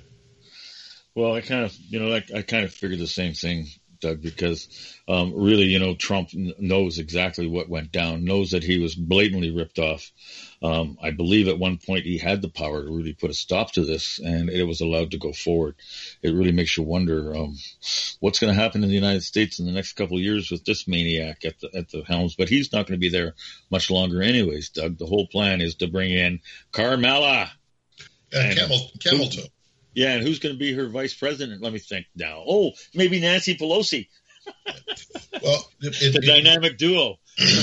Well, I kind of, you know, I, I kind of figured the same thing, Doug, because um, really, you know, Trump knows exactly what went down, knows that he was blatantly ripped off. Um, I believe at one point he had the power to really put a stop to this, and it was allowed to go forward. It really makes you wonder um, what's going to happen in the United States in the next couple of years with this maniac at the at the helms. But he's not going to be there much longer anyways, Doug. The whole plan is to bring in Carmela. And, and Camel, Camel Toe. Yeah, and who's going to be her vice president? Let me think now. Oh, maybe Nancy Pelosi. Well, it, it, the it, dynamic duo.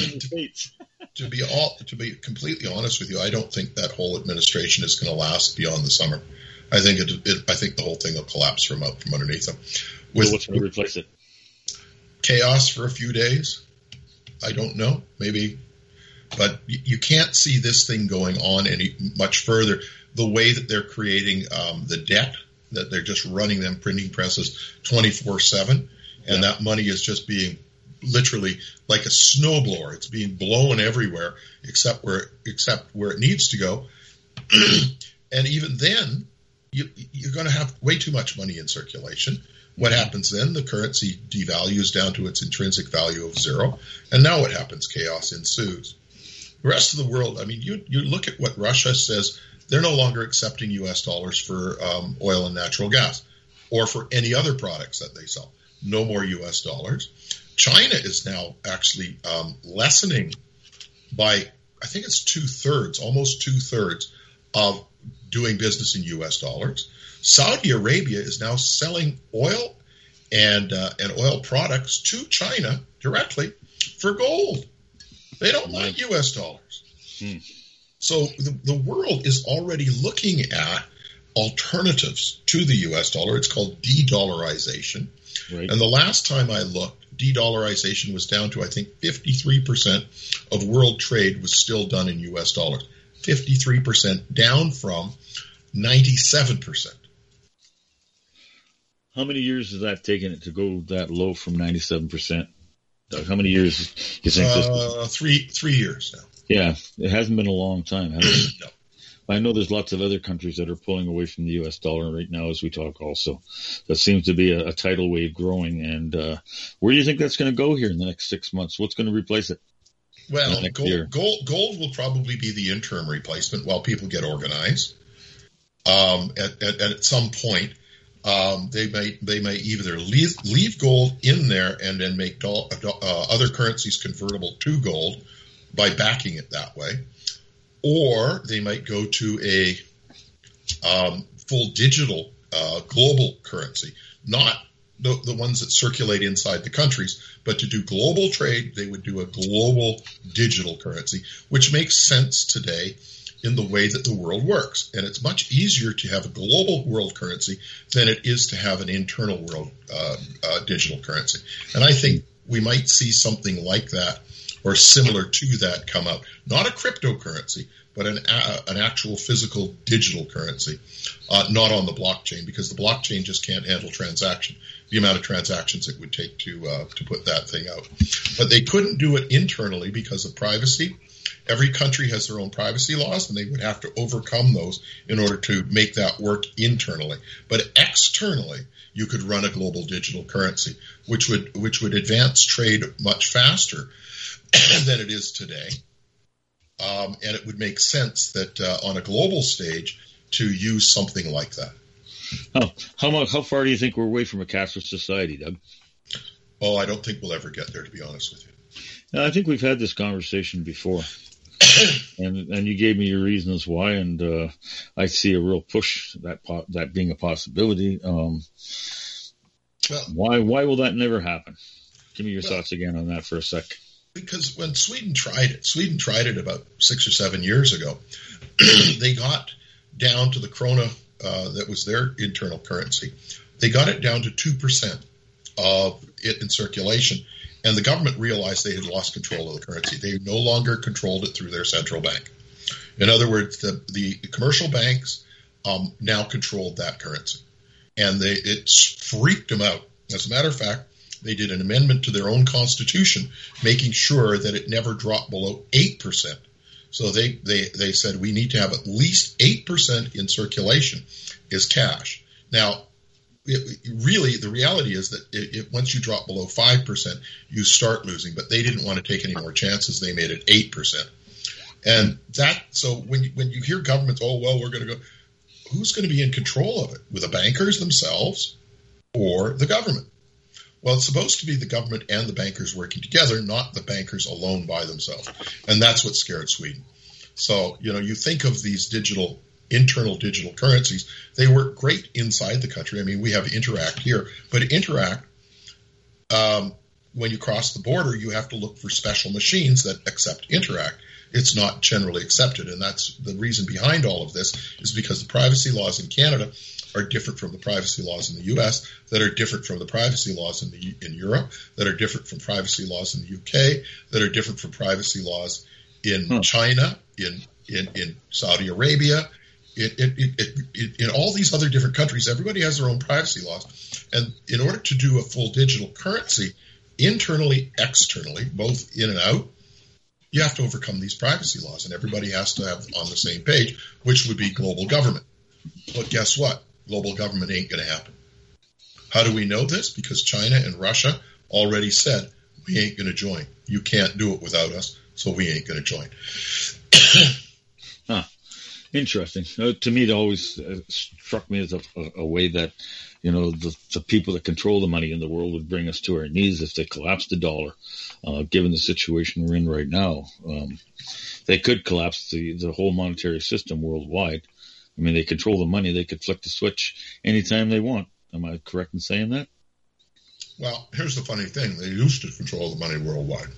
To be all, to be completely honest with you, I don't think that whole administration is going to last beyond the summer. I think it, it. I think the whole thing will collapse from out from underneath them. With, so what's going to replace it? Chaos for a few days. I don't know. Maybe, but you, you can't see this thing going on any much further. The way that they're creating um, the debt, that they're just running them printing presses twenty-four seven, and yeah. that money is just being literally like a snowblower. It's being blown everywhere except where except where it needs to go. And even then, you, you're going to have way too much money in circulation. What happens then? The currency devalues down to its intrinsic value of zero. And now what happens? Chaos ensues. The rest of the world, I mean, you, you look at what Russia says. They're no longer accepting U S dollars for um, oil and natural gas or for any other products that they sell. No more U S dollars. China is now actually um, lessening by, I think it's two-thirds, almost two-thirds of doing business in U S dollars. Saudi Arabia is now selling oil and uh, and oil products to China directly for gold. They don't want U S dollars. Hmm. So the, the world is already looking at alternatives to the U S dollar. It's called de-dollarization. Right. And the last time I looked, de-dollarization was down to, I think, fifty-three percent of world trade was still done in U S dollars. fifty-three percent down from ninety-seven percent. How many years has that taken it to go that low from ninety-seven percent? Doug, how many years do you think this uh, Three, three years now. Yeah, it hasn't been a long time, has it? No. I know there's lots of other countries that are pulling away from the U S dollar right now as we talk also. That seems to be a, a tidal wave growing. And uh, where do you think that's going to go here in the next six months? What's going to replace it? Well, gold, gold, gold will probably be the interim replacement while people get organized. Um, at, at, at some point, um, they may they may either leave, leave gold in there and then make do, uh, other currencies convertible to gold by backing it that way. Or they might go to a um, full digital uh, global currency, not the, the ones that circulate inside the countries, but to do global trade, they would do a global digital currency, which makes sense today in the way that the world works. And it's much easier to have a global world currency than it is to have an internal world uh, uh, digital currency. And I think we might see something like that, or similar to that come out. Not a cryptocurrency, but an uh, an actual physical digital currency, uh, not on the blockchain, because the blockchain just can't handle transaction, the amount of transactions it would take to uh, to put that thing out. But they couldn't do it internally because of privacy. Every country has their own privacy laws, and they would have to overcome those in order to make that work internally. But externally, you could run a global digital currency, which would which would advance trade much faster than it is today. Um, and it would make sense that uh, on a global stage to use something like that. Oh, how much, how far do you think we're away from a cashless society, Doug? Oh, I don't think we'll ever get there, to be honest with you. Now, I think we've had this conversation before. and and you gave me your reasons why, and uh, I see a real push that po- that being a possibility. Um, well, why why will that never happen? Give me your well, thoughts again on that for a sec. Because when Sweden tried it, Sweden tried it about six or seven years ago. They got down to the krona uh, that was their internal currency. They got it down to two percent of it in circulation. And the government realized they had lost control of the currency. They no longer controlled it through their central bank. In other words, the, the commercial banks um, now controlled that currency. And they, it freaked them out. As a matter of fact, they did an amendment to their own constitution, making sure that it never dropped below eight percent. So they, they, they said we need to have at least eight percent in circulation is cash. Now, It, really, the reality is that it, it, once you drop below five percent, you start losing. But they didn't want to take any more chances. They made it eight percent. And that, so when you, when you hear governments, oh, well, we're going to go, who's going to be in control of it? With the bankers themselves or the government? Well, it's supposed to be the government and the bankers working together, not the bankers alone by themselves. And that's what scared Sweden. So, you know, you think of these digital internal digital currencies, they work great inside the country. I mean, we have Interact here, but Interact, um, when you cross the border, you have to look for special machines that accept Interact. It's not generally accepted, and that's the reason behind all of this is because the privacy laws in Canada are different from the privacy laws in the U S, that are different from the privacy laws in the in Europe, that are different from privacy laws in the U K, that are different from privacy laws in hmm. China, in, in, in Saudi Arabia. It, it, it, it, in all these other different countries, everybody has their own privacy laws. And in order to do a full digital currency, internally, externally, both in and out, you have to overcome these privacy laws. And everybody has to have on the same page, which would be global government. But guess what? Global government ain't going to happen. How do we know this? Because China and Russia already said, we ain't going to join. You can't do it without us, so we ain't going to join. Huh. Interesting. Uh, to me, it always uh, struck me as a, a, a way that, you know, the, the people that control the money in the world would bring us to our knees if they collapsed the dollar, uh, given the situation we're in right now. Um, they could collapse the, the whole monetary system worldwide. I mean, they control the money. They could flick the switch anytime they want. Am I correct in saying that? Well, here's the funny thing. They used to control the money worldwide.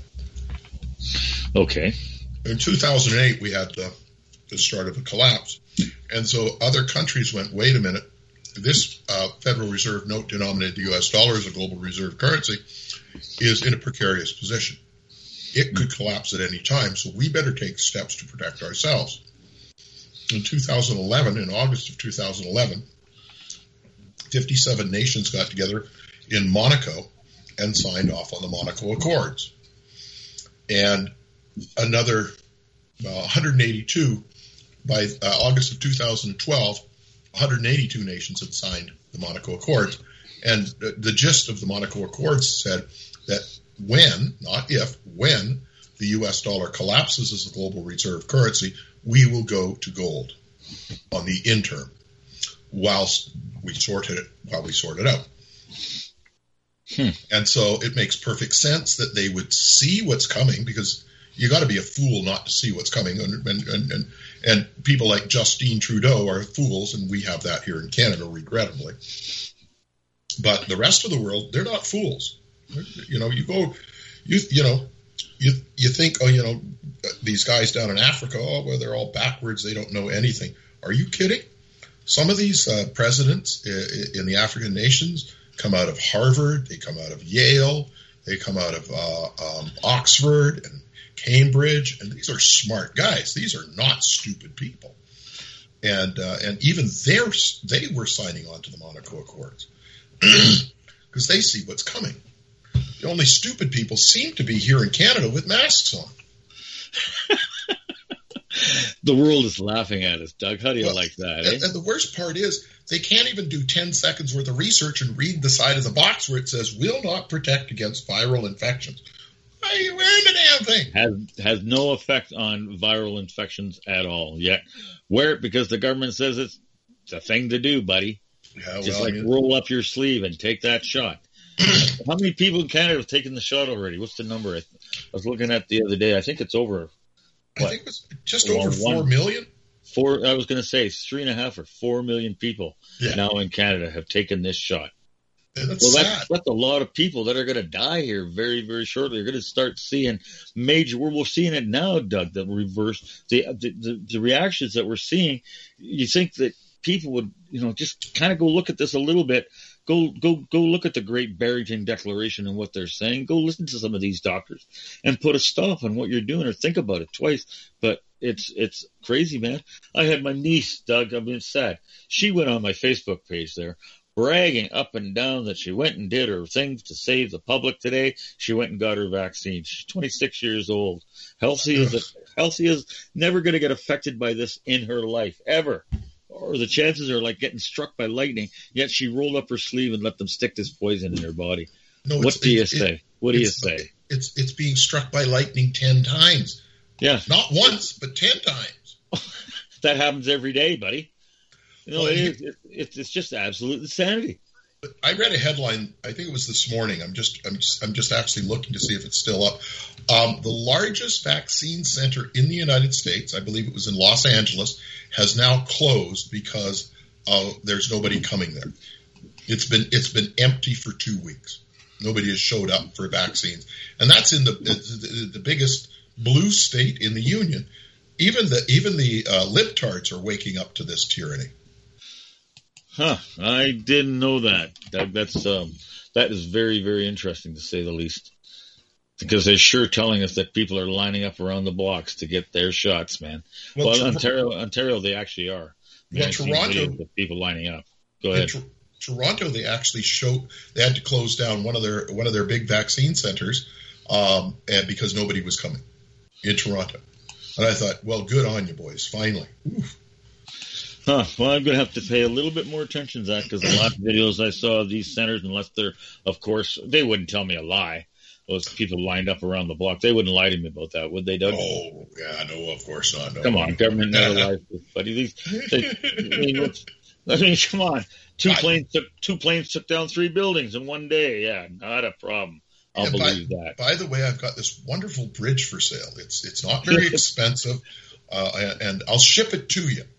Okay. In two thousand eight, we had the, the start of a collapse. And so other countries went, wait a minute, this uh, Federal Reserve note denominated the U S dollar as a global reserve currency is in a precarious position. It could collapse at any time, so we better take steps to protect ourselves. In two thousand eleven, in August of two thousand eleven, fifty-seven nations got together in Monaco and signed off on the Monaco Accords. And another uh, one hundred eighty-two, by uh, August of two thousand twelve, one hundred eighty-two nations had signed the Monaco Accords. And the, the gist of the Monaco Accords said that when, not if, when the U S dollar collapses as a global reserve currency, we will go to gold on the interim whilst we sorted it, while we sort it out. Hmm. And so it makes perfect sense that they would see what's coming, because you got to be a fool not to see what's coming. And, and, and, and people like Justine Trudeau are fools, and we have that here in Canada, regrettably. But the rest of the world, they're not fools. You know, you go, you you know, you you think, oh, you know, these guys down in Africa, oh, well, they're all backwards. They don't know anything. Are you kidding? Some of these uh, presidents in the African nations come out of Harvard. They come out of Yale. They come out of uh, um, Oxford and Cambridge, and these are smart guys. These are not stupid people. And uh, and even they're, they were signing on to the Monaco Accords because they see what's coming. The only stupid people seem to be here in Canada with masks on. The world is laughing at us, Doug. How do you well, like that? And, eh? and the worst part is they can't even do ten seconds worth of research and read the side of the box where it says, will not protect against viral infections. Why are you wearing the damn thing? Has, has no effect on viral infections at all yet. Wear it because the government says it's, it's a thing to do, buddy. Yeah, Just well, like yeah. roll up your sleeve and take that shot. How many people in Canada have taken the shot already? What's the number? I, I was looking at the other day. I think it's over. I What? think it was just Well, over four one- million. Four. I was going to say three and a half or four million people Yeah. now in Canada have taken this shot. And that's Well, sad. that's, that's a lot of people that are going to die here very, very shortly. You're going to start seeing major. We're, we're seeing it now, Doug. The reverse, the, the the the reactions that we're seeing. You think that people would, you know, just kind of go look at this a little bit. Go go go look at the Great Barrington Declaration and what they're saying. Go listen to some of these doctors and put a stop on what you're doing or think about it twice. But it's it's crazy, man. I had my niece, Doug. I've been sad. She went on my Facebook page there, bragging up and down that she went and did her things to save the public today. She went and got her vaccine. She's twenty-six years old. Healthy as a, healthy as never going to get affected by this in her life ever. Or the chances are like getting struck by lightning. Yet she rolled up her sleeve and let them stick this poison in her body. No, What it's- do you it- say? it- What do you it's- say? It's it's being struck by lightning ten times. Yeah, Not once, but ten times. that happens every day, buddy. You know, Well, it you- is, it, it's it's just absolute insanity. But I read a headline. I think it was this morning. I'm just I'm just, I'm just actually looking to see if it's still up. Um, the largest vaccine center in the United States, I believe it was in Los Angeles, has now closed because uh, there's nobody coming there. It's been it's been empty for two weeks. Nobody has showed up for vaccines, and that's in the the, the biggest blue state in the union. Even the even the uh, libtards are waking up to this tyranny. Huh? I didn't know that. That that's um, that is very very interesting to say the least. Because they're sure telling us that people are lining up around the blocks to get their shots, man. Well, Well, Tor- Ontario, Ontario, they actually are. I mean, Well, I've seen Toronto- videos of people lining up. Go In ahead. Tor- Toronto, they actually showed they had to close down one of their one of their big vaccine centers, um, and because nobody was coming in Toronto. And I thought, well, good on you, boys. Finally, Oof. Huh. Well, I'm going to have to pay a little bit more attention to that because a lot of videos I saw of these centers, unless they're, of course, they wouldn't tell me a lie. Those people lined up around the block. They wouldn't lie to me about that, would they, Doug? Oh, yeah, no, of course not. No. Come on, government never lies to us, buddy. These, they, I, mean, what's- I mean, come on. Two I- planes took two planes took down three buildings in one day. Yeah, not a problem. I'll Yeah, by- believe that. By the way, I've got this wonderful bridge for sale. It's it's not very expensive, uh, and, and I'll ship it to you.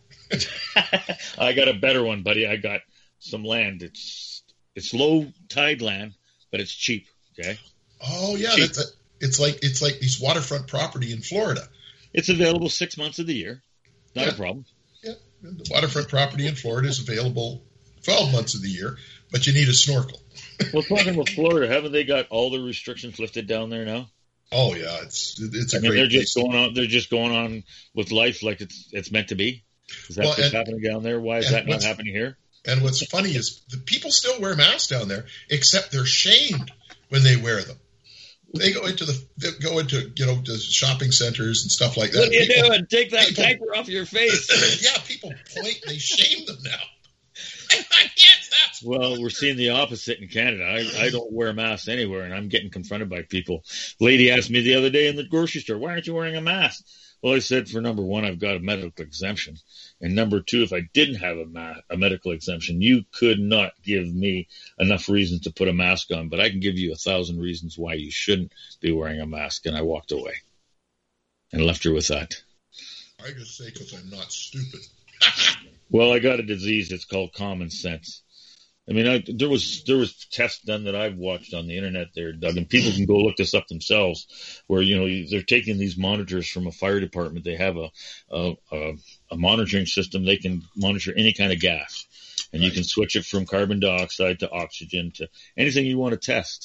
I got a better one, buddy. I got some land. It's it's low tide land, but it's cheap. Okay, Oh yeah, Cheap. that's a, it's like it's like these waterfront property in Florida. it's available six months of the year. Not Yeah. a problem. Yeah, the waterfront property in Florida is available twelve months of the year, but you need a snorkel. Well, talking about Florida, haven't they got all the restrictions lifted down there now? Oh yeah, it's it's a I mean, great they're place. just going on. They're just going on with life like it's it's meant to be. Is that Well, what's and- happening down there? Why is and that not what's- happening here? And what's funny is the people still wear masks down there, except they're shamed when they wear them. They go into the they go into you know the shopping centers and stuff like that. What are you People- doing? Take that people- diaper off your face. yeah, people point. They shame them now. yes, that's Well, we're seeing the opposite in Canada. I, I don't wear masks anywhere, and I'm getting confronted by people. Lady asked me the other day in the grocery store, "Why aren't you wearing a mask?" Well, I said, for number one, I've got a medical exemption. And number two, if I didn't have a, ma- a medical exemption, you could not give me enough reasons to put a mask on. But I can give you a thousand reasons why you shouldn't be wearing a mask. And I walked away and left her with that. I just say because I'm not stupid. Well, I got a disease. It's called common sense. I mean, I, there was there was tests done that I've watched on the internet there, Doug, and people can go look this up themselves. Where you know they're taking these monitors from a fire department. They have a a, a, a monitoring system. They can monitor any kind of gas, and you can switch it from carbon dioxide to oxygen to anything you want to test.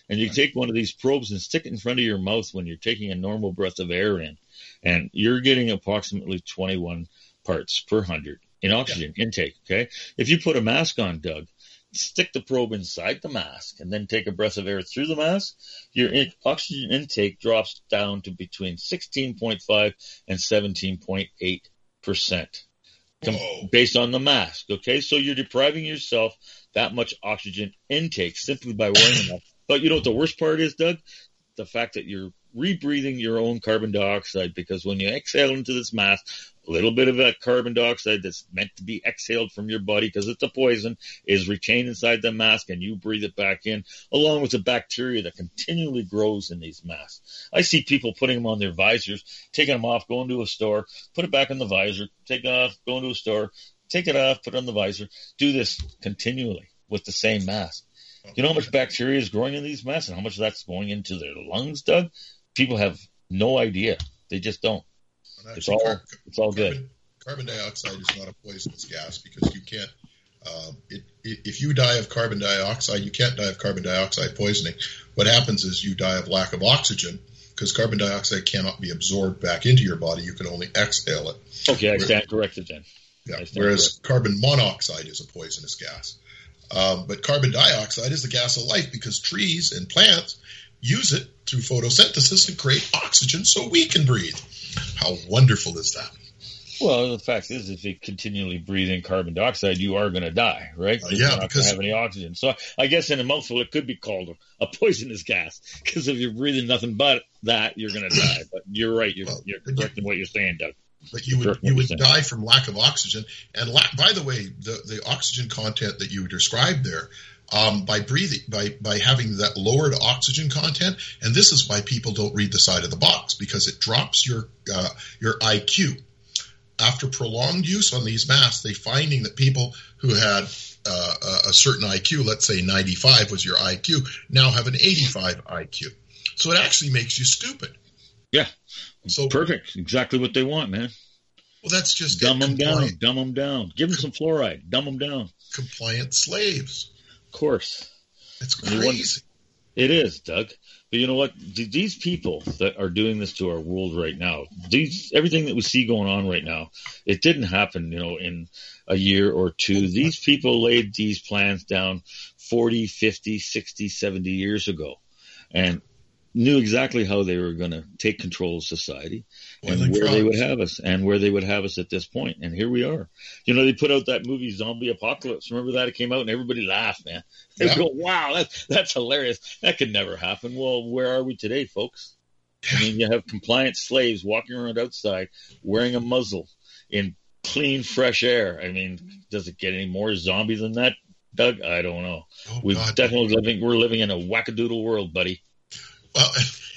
And you take one of these probes and stick it in front of your mouth when you're taking a normal breath of air in, and you're getting approximately twenty-one parts per hundred in oxygen yeah. intake, okay? If you put a mask on, Doug, stick the probe inside the mask and then take a breath of air through the mask, your in- oxygen intake drops down to between sixteen point five and seventeen point eight percent com- based on the mask, okay? So you're depriving yourself that much oxygen intake simply by wearing that. But you know what the worst part is, Doug? The fact that you're rebreathing your own carbon dioxide, because when you exhale into this mask, a little bit of that carbon dioxide that's meant to be exhaled from your body because it's a poison is retained inside the mask, and you breathe it back in, along with the bacteria that continually grows in these masks. I see people putting them on their visors, taking them off, going to a store, put it back on the visor, take it off, going to a store, take it off, put it on the visor. Do this continually with the same mask. You know how much bacteria is growing in these masks and how much of that's going into their lungs, Doug? People have no idea. They just don't. It's all, car- it's all carbon, good. Carbon dioxide is not a poisonous gas because you can't, um, it, it, if you die of carbon dioxide, you can't die of carbon dioxide poisoning. What happens is you die of lack of oxygen because carbon dioxide cannot be absorbed back into your body. You can only exhale it. Okay, I stand corrected then. Yeah, whereas corrected. Carbon monoxide is a poisonous gas. Um, but carbon dioxide is the gas of life because trees and plants use it through photosynthesis to create oxygen so we can breathe. How wonderful is that? Well, the fact is, if you continually breathe in carbon dioxide, you are going to die, right? Uh, You're yeah, not because going to have any oxygen. So I guess in a mouthful, it could be called a, a poisonous gas because if you're breathing nothing but that, you're going to die. But you're right. You're, well, you're correct in what you're saying, Doug. But you would you would die from lack of oxygen. And la- by the way, the, the oxygen content that you described there, um, by breathing, by, by having that lowered oxygen content, and this is why people don't read the side of the box, because it drops your uh, your I Q. After prolonged use on these masks, they're finding that people who had uh, a certain I Q, let's say ninety-five was your I Q, now have an eighty-five I Q. So it actually makes you stupid. Yeah. So perfect. Exactly what they want, man. Well, that's just dumb them down. Dumb them down. Give them some fluoride. Dumb them down. Compliant slaves. Of course. It's crazy. It is, Doug. But you know what? These people that are doing this to our world right now, these everything that we see going on right now, it didn't happen, you know, in a year or two. These people laid these plans down forty, fifty, sixty, seventy years ago. And knew exactly how they were going to take control of society and where drugs. They would have us and where they would have us at this point. And here we are. You know, they put out that movie Zombie Apocalypse. Remember that? It came out and everybody laughed, man. They yeah. go, wow, that's, that's hilarious. That could never happen. Well, where are we today, folks? I mean, you have compliant slaves walking around outside wearing a muzzle in clean, fresh air. I mean, does it get any more zombie than that, Doug? I don't know. Oh, We've God. definitely living, we're living in a wackadoodle world, buddy. Well,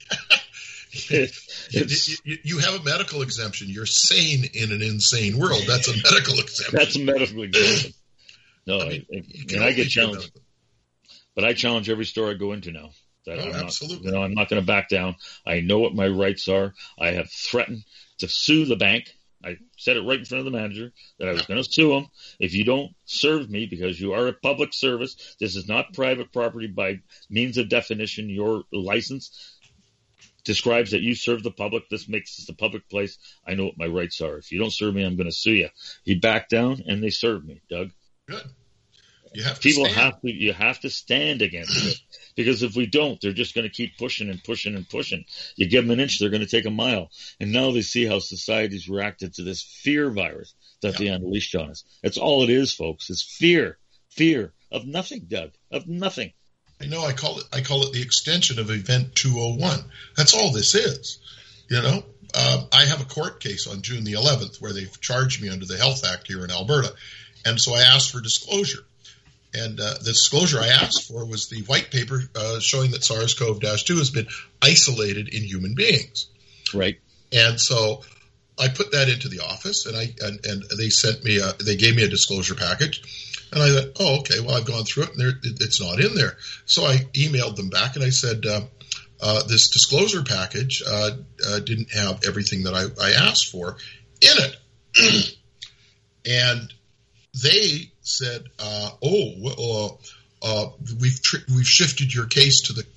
it's, you, you have a medical exemption. You're sane in an insane world. That's a medical exemption. That's a medical exemption. No, I mean, I, I, and I get challenged. But I challenge every store I go into now. That oh, I'm not, absolutely. You know, I'm not going to back down. I know what my rights are. I have threatened to sue the bank. I said it right in front of the manager that I was going to sue them. If you don't serve me, because you are a public service, this is not private property by means of definition. Your license describes that you serve the public. This makes this a public place. I know what my rights are. If you don't serve me, I'm going to sue you. He backed down and they served me, Doug. Good. You have to People stand. have to, you have to stand against it. Because if we don't, they're just going to keep pushing and pushing and pushing. You give them an inch, they're going to take a mile. And now they see how society's reacted to this fear virus that yeah. they unleashed on us. That's all it is, folks. It's fear. Fear of nothing, Doug. Of nothing. I know. I call it. I call it the extension of Event two oh one. That's all this is. You know, uh, I have a court case on June the eleventh where they've charged me under the Health Act here in Alberta, and so I asked for disclosure. And uh, the disclosure I asked for was the white paper uh, showing that SARS-C o V two has been isolated in human beings. Right. And so I put that into the office, and I and, and they sent me a, they gave me a disclosure package, and I thought, oh, okay, well I've gone through it, and there, it, it's not in there. So I emailed them back, and I said, uh, uh, this disclosure package uh, uh, didn't have everything that I, I asked for in it, and they said, uh, "Oh, well, uh, uh, we've tri- we've shifted your case to the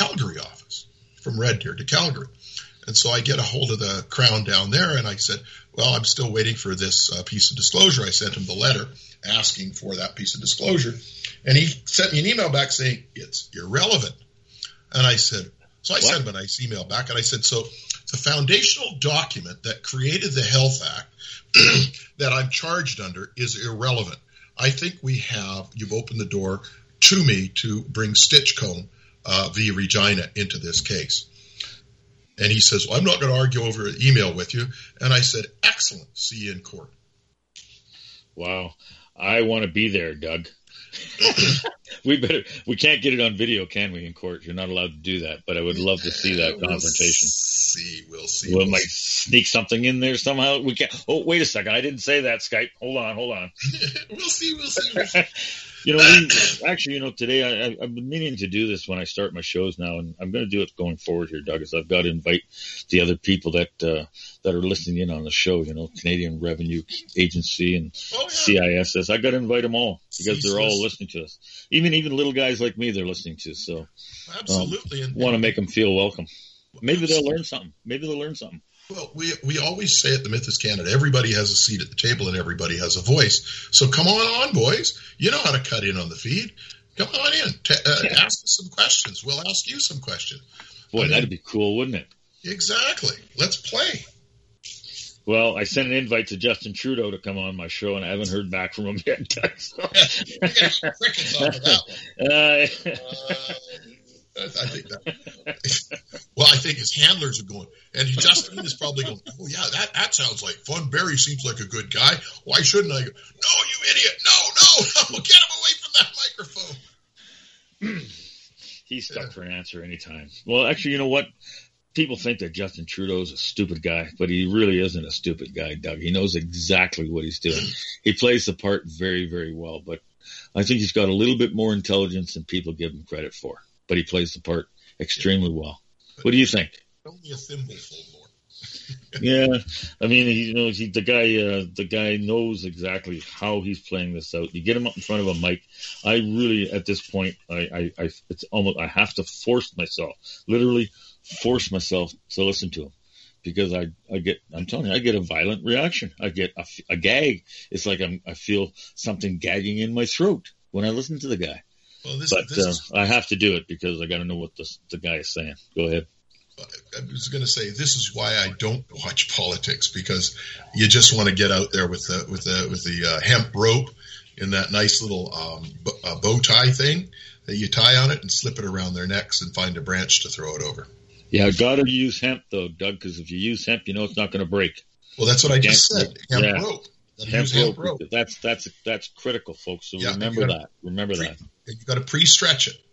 Calgary office, from Red Deer to Calgary. And so I get a hold of the Crown down there, and I said, well, I'm still waiting for this uh, piece of disclosure. I sent him the letter asking for that piece of disclosure, and he sent me an email back saying it's irrelevant. And I said, so I what? sent him a nice email back, and I said, so the foundational document that created the Health Act that I'm charged under is irrelevant. I think we have, you've opened the door to me to bring Stinchcombe uh, v. Regina into this case. And he says, well, I'm not going to argue over an email with you. And I said, excellent. See you in court. Wow. I want to be there, Doug. we better. We can't get it on video, can we, in court? You're not allowed to do that. But I would love to see that we'll confrontation. See, we'll see. We we'll might see. sneak something in there somehow. We can't. Oh, wait a second. I didn't say that, Skype. Hold on, hold on. we'll see, we'll see. We'll see. You know, we, actually, you know, today I, I, I've been meaning to do this when I start my shows now, and I'm going to do it going forward here, Doug, is I've got to invite the other people that uh, that are listening in on the show, you know, Canadian Revenue Agency and oh, yeah. C I S S. I've got to invite them all because they're all listening to us. Even even little guys like me, they're listening to. So absolutely, um, want to make them feel welcome. Maybe they'll learn something. Maybe they'll learn something. Well, we we always say at the Myth is Canada, everybody has a seat at the table and everybody has a voice. So come on on, boys. You know how to cut in on the feed. Come on in. T- uh, ask us some questions. We'll ask you some questions. Boy, I mean, that'd be cool, wouldn't it? Exactly. Let's play. Well, I sent an invite to Justin Trudeau to come on my show, and I haven't heard back from him yet, Doug. So. We're going to get crickets off of that one. Uh, uh, I think that. Well, I think his handlers are going, and Justin is probably going, oh, yeah, that, that sounds like fun. Barry seems like a good guy. Why shouldn't I go? No, you idiot. No, no, no. Get him away from that microphone. He's stuck yeah. for an answer anytime. Well, actually, you know what? People think that Justin Trudeau's a stupid guy, but he really isn't a stupid guy, Doug. He knows exactly what he's doing. He plays the part very, very well, but I think he's got a little bit more intelligence than people give him credit for. But he plays the part extremely well. What do you think? Only a thimbleful more. Yeah, I mean, he, you know, he, the guy, uh, the guy knows exactly how he's playing this out. You get him up in front of a mic. I really, at this point, I, I, I it's almost I have to force myself, literally force myself to listen to him, because I, I get, I'm telling you, I get a violent reaction. I get a, a gag. It's like I'm, I feel something gagging in my throat when I listen to the guy. Well, this, but this uh, is, I have to do it because I got to know what the, the guy is saying. Go ahead. I was going to say, this is why I don't watch politics, because you just want to get out there with the with the with the uh, hemp rope in that nice little um, b- uh, bow tie thing that you tie on it and slip it around their necks and find a branch to throw it over. Yeah, got to use hemp though, Doug, because if you use hemp, you know it's not going to break. Well, that's what I just said. Hemp yeah. rope. Hemp rope. hemp rope. That's that's that's critical, folks. So yeah, remember gotta, that. Remember pre, that. You got to pre-stretch it.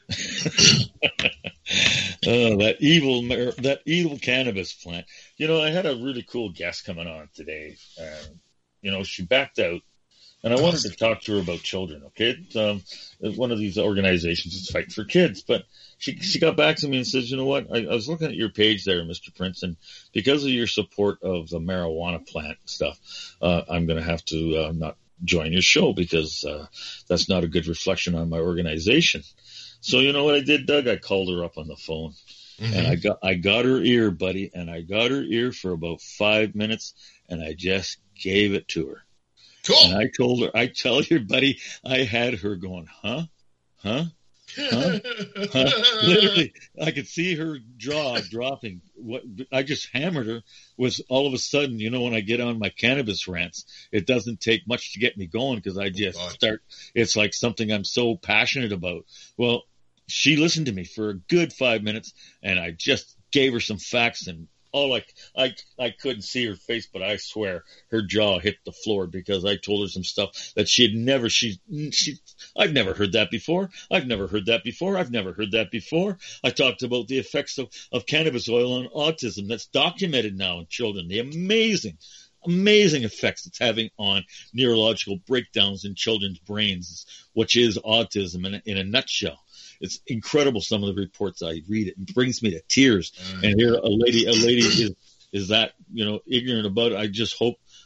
Oh, that evil, that evil cannabis plant. You know, I had a really cool guest coming on today. Uh, you know, she backed out, and I wanted to talk to her about children. Okay, it's, um, one of these organizations is fighting for kids, but she she got back to me and says, you know what? I, I was looking at your page there, Mister Prince, and because of your support of the marijuana plant stuff, uh, I'm going to have to uh, not join your show because uh, that's not a good reflection on my organization. So you know what I did, Doug? I called her up on the phone, mm-hmm. and I got I got her ear, buddy, and I got her ear for about five minutes, and I just gave it to her. Cool. And I told her, I tell you, buddy, I had her going, huh, huh, huh, huh? Literally, I could see her jaw dropping. What I just hammered her was all of a sudden, you know, when I get on my cannabis rants, it doesn't take much to get me going because I just oh, start. It's like something I'm so passionate about. Well, she listened to me for a good five minutes, and I just gave her some facts, and all I, I, I couldn't see her face, but I swear her jaw hit the floor because I told her some stuff that she had never, she, she, I've never heard that before. I've never heard that before. I've never heard that before. I talked about the effects of, of cannabis oil on autism that's documented now in children. The amazing, amazing effects it's having on neurological breakdowns in children's brains, which is autism in a, in a nutshell. It's incredible, some of the reports I read. It brings me to tears. And here a lady, a lady is, is that, you know, ignorant about it. I just hope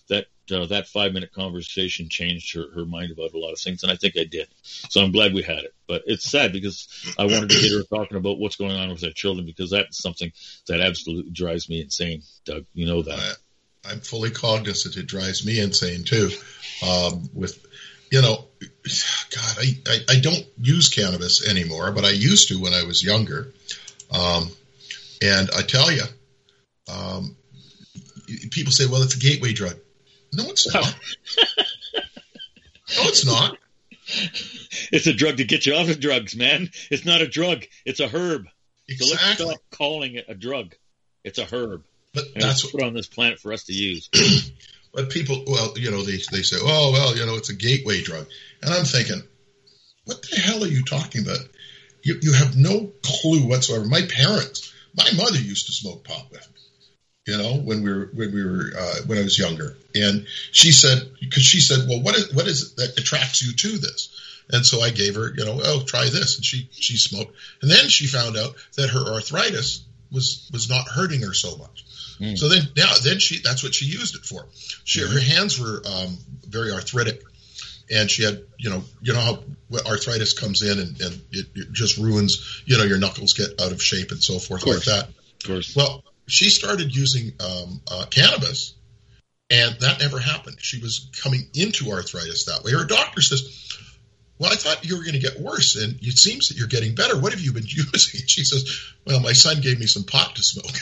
that uh, that five minute conversation changed her, her mind about a lot of things, and I think I did. So I'm glad we had it. But it's sad because I wanted to get her talking about what's going on with our children, because that's something that absolutely drives me insane, Doug. You know that. I, I'm fully cognizant it drives me insane too. Um, with, you know, God, I, I, I don't use cannabis anymore, but I used to when I was younger. Um, and I tell you, um, people say, well, it's a gateway drug. No, it's not. No, it's not. It's a drug to get you off of drugs, man. It's not a drug. It's a herb. Exactly. So let's stop calling it a drug. It's a herb. But and that's it's put on this planet for us to use. But people, well, you know, they they say, oh, well, you know, it's a gateway drug. And I'm thinking, what the hell are you talking about? You you have no clue whatsoever. My parents, my mother used to smoke pot with me. You know, when we were when we were uh, when I was younger, and she said, because she said, well, what is what is it that attracts you to this? And so I gave her, you know, oh, try this, and she she smoked, and then she found out that her arthritis was was not hurting her so much. Mm. So then now then she that's what she used it for. She mm-hmm. her hands were um, very arthritic, and she had, you know, you know how arthritis comes in and, and it, it just ruins, you know, your knuckles get out of shape and so forth like that. Of course. Well, she started using um, uh, cannabis, and that never happened. She was coming into arthritis that way. Her doctor says, well, I thought you were going to get worse, and it seems that you're getting better. What have you been using? And she says, well, my son gave me some pot to smoke.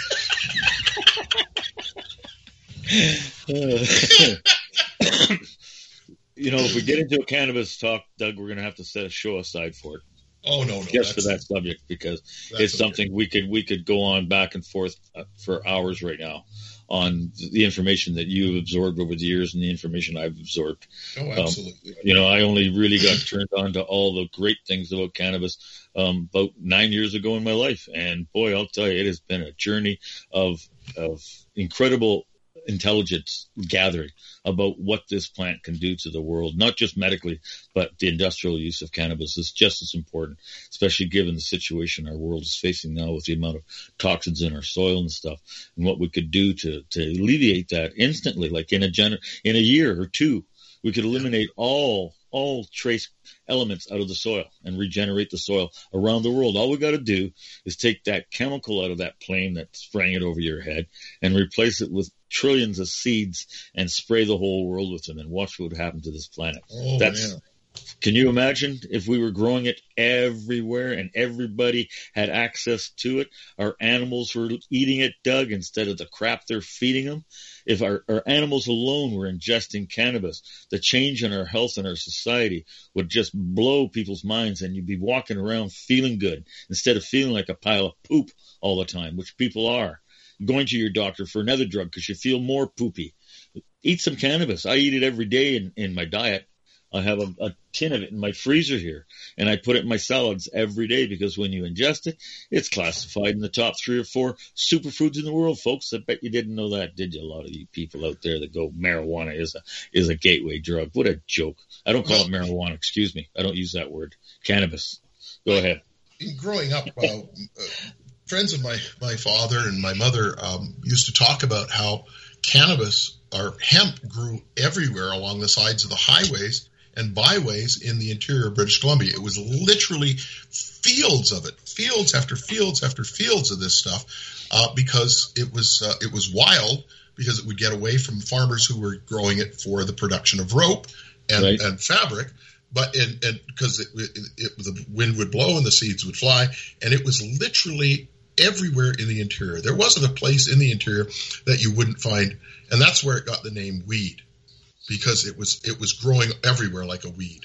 You know, if we get into a cannabis talk, Doug, we're going to have to set a show aside for it. Oh, no, no. Just for that subject, because it's something okay. we could we could go on back and forth for hours right now on the information that you've absorbed over the years and the information I've absorbed. Oh, absolutely. Um, you know, I only really got turned on to all the great things about cannabis um, about nine years ago in my life. And boy, I'll tell you, it has been a journey of of incredible intelligence gathering about what this plant can do to the world, not just medically, but the industrial use of cannabis is just as important, especially given the situation our world is facing now with the amount of toxins in our soil and stuff, and what we could do to, to alleviate that instantly, like in a gener- in a year or two, we could eliminate all all trace elements out of the soil and regenerate the soil around the world. All we got to do is take that chemical out of that plane that's spraying it over your head and replace it with trillions of seeds and spray the whole world with them, and watch what would happen to this planet. Oh, that's, man. Can you imagine if we were growing it everywhere and everybody had access to it? Our animals were eating it, Doug, instead of the crap they're feeding them. If our, our animals alone were ingesting cannabis, the change in our health and our society would just blow people's minds, and you'd be walking around feeling good instead of feeling like a pile of poop all the time, which people are. Going to your doctor for another drug because you feel more poopy. Eat some cannabis. I eat it every day in, in my diet. I have a, a tin of it in my freezer here, and I put it in my salads every day because when you ingest it, it's classified in the top three or four superfoods in the world, folks. I bet you didn't know that, did you? A lot of you people out there that go marijuana is a is a gateway drug. What a joke. I don't call it marijuana. Excuse me. I don't use that word. Cannabis. Go ahead. Growing up, uh, uh, friends of my, my father and my mother um, used to talk about how cannabis or hemp grew everywhere along the sides of the highways and byways in the interior of British Columbia. It was literally fields of it, fields after fields after fields of this stuff, uh, because it was uh, it was wild, because it would get away from farmers who were growing it for the production of rope and, right. and fabric. But and and because it, it, it, the wind would blow and the seeds would fly, and it was literally everywhere in the interior. There wasn't a place in the interior that you wouldn't find, and that's where it got the name weed. Because it was it was growing everywhere like a weed.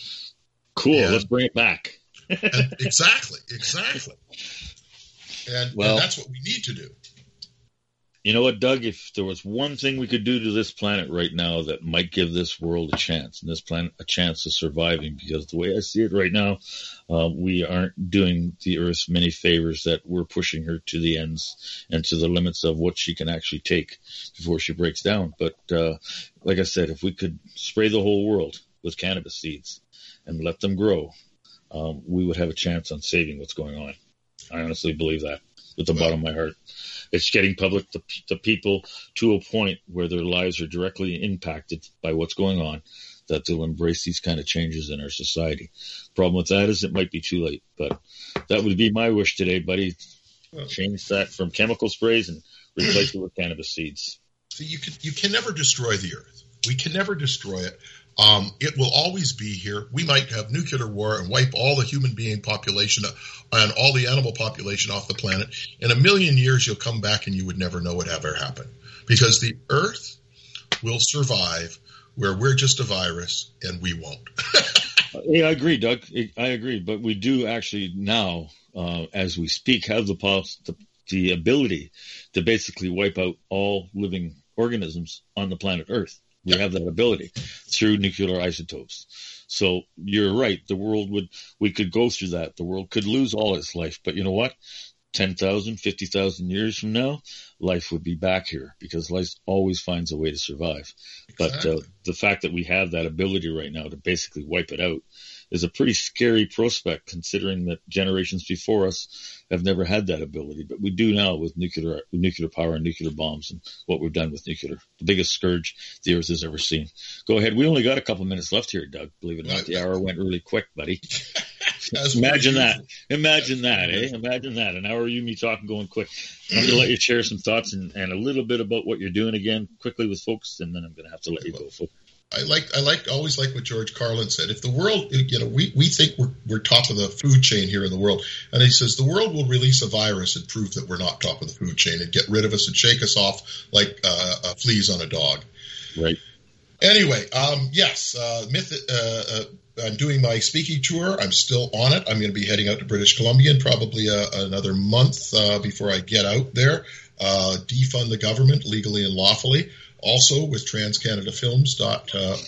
Cool. And, let's bring it back. and exactly, exactly. And, well, and that's what we need to do. You know what, Doug? If there was one thing we could do to this planet right now that might give this world a chance, and this planet a chance of surviving, because the way I see it right now, uh, we aren't doing the Earth many favors, that we're pushing her to the ends and to the limits of what she can actually take before she breaks down. But uh, like I said, if we could spray the whole world with cannabis seeds and let them grow, um, we would have a chance on saving what's going on. I honestly believe that. with the Well, bottom of my heart. It's getting public to, to people to a point where their lives are directly impacted by what's going on, that they'll embrace these kind of changes in our society. Problem with that is it might be too late, but that would be my wish today, buddy. Well, Change that from chemical sprays and replace it with cannabis seeds. See, you can you can never destroy the earth. We can never destroy it. Um, it will always be here. We might have nuclear war and wipe all the human being population and all the animal population off the planet. In a million years, you'll come back and you would never know what ever happened, because the earth will survive where we're just a virus and we won't. Yeah, I agree, Doug. I agree. But we do actually now, uh, as we speak, have the, poss- the the ability to basically wipe out all living organisms on the planet Earth. We have that ability through nuclear isotopes. So you're right. The world would, we could go through that. The world could lose all its life. But you know what? ten thousand, fifty thousand years from now, life would be back here, because life always finds a way to survive. Exactly. But uh, the fact that we have that ability right now to basically wipe it out is a pretty scary prospect, considering that generations before us have never had that ability. But we do now with nuclear nuclear power and nuclear bombs, and what we've done with nuclear. The biggest scourge the Earth has ever seen. Go ahead. We only got a couple minutes left here, Doug. Believe it or not, the hour went really quick, buddy. Imagine that. Imagine that, eh? Imagine that. An hour of you, me talking, going quick. I'm going to let you share some thoughts and, and a little bit about what you're doing again quickly with folks, and then I'm going to have to let you go. Folks. I like, I like, always like what George Carlin said. If the world, you know, we, we think we're, we're top of the food chain here in the world. And he says the world will release a virus and prove that we're not top of the food chain and get rid of us and shake us off like uh, uh, fleas on a dog. Right. Anyway, um, yes, uh, Myth, uh, uh, I'm doing my speaking tour. I'm still on it. I'm going to be heading out to British Columbia in probably uh, another month uh, before I get out there. Uh, defund the government legally and lawfully. Also with trans canada films dot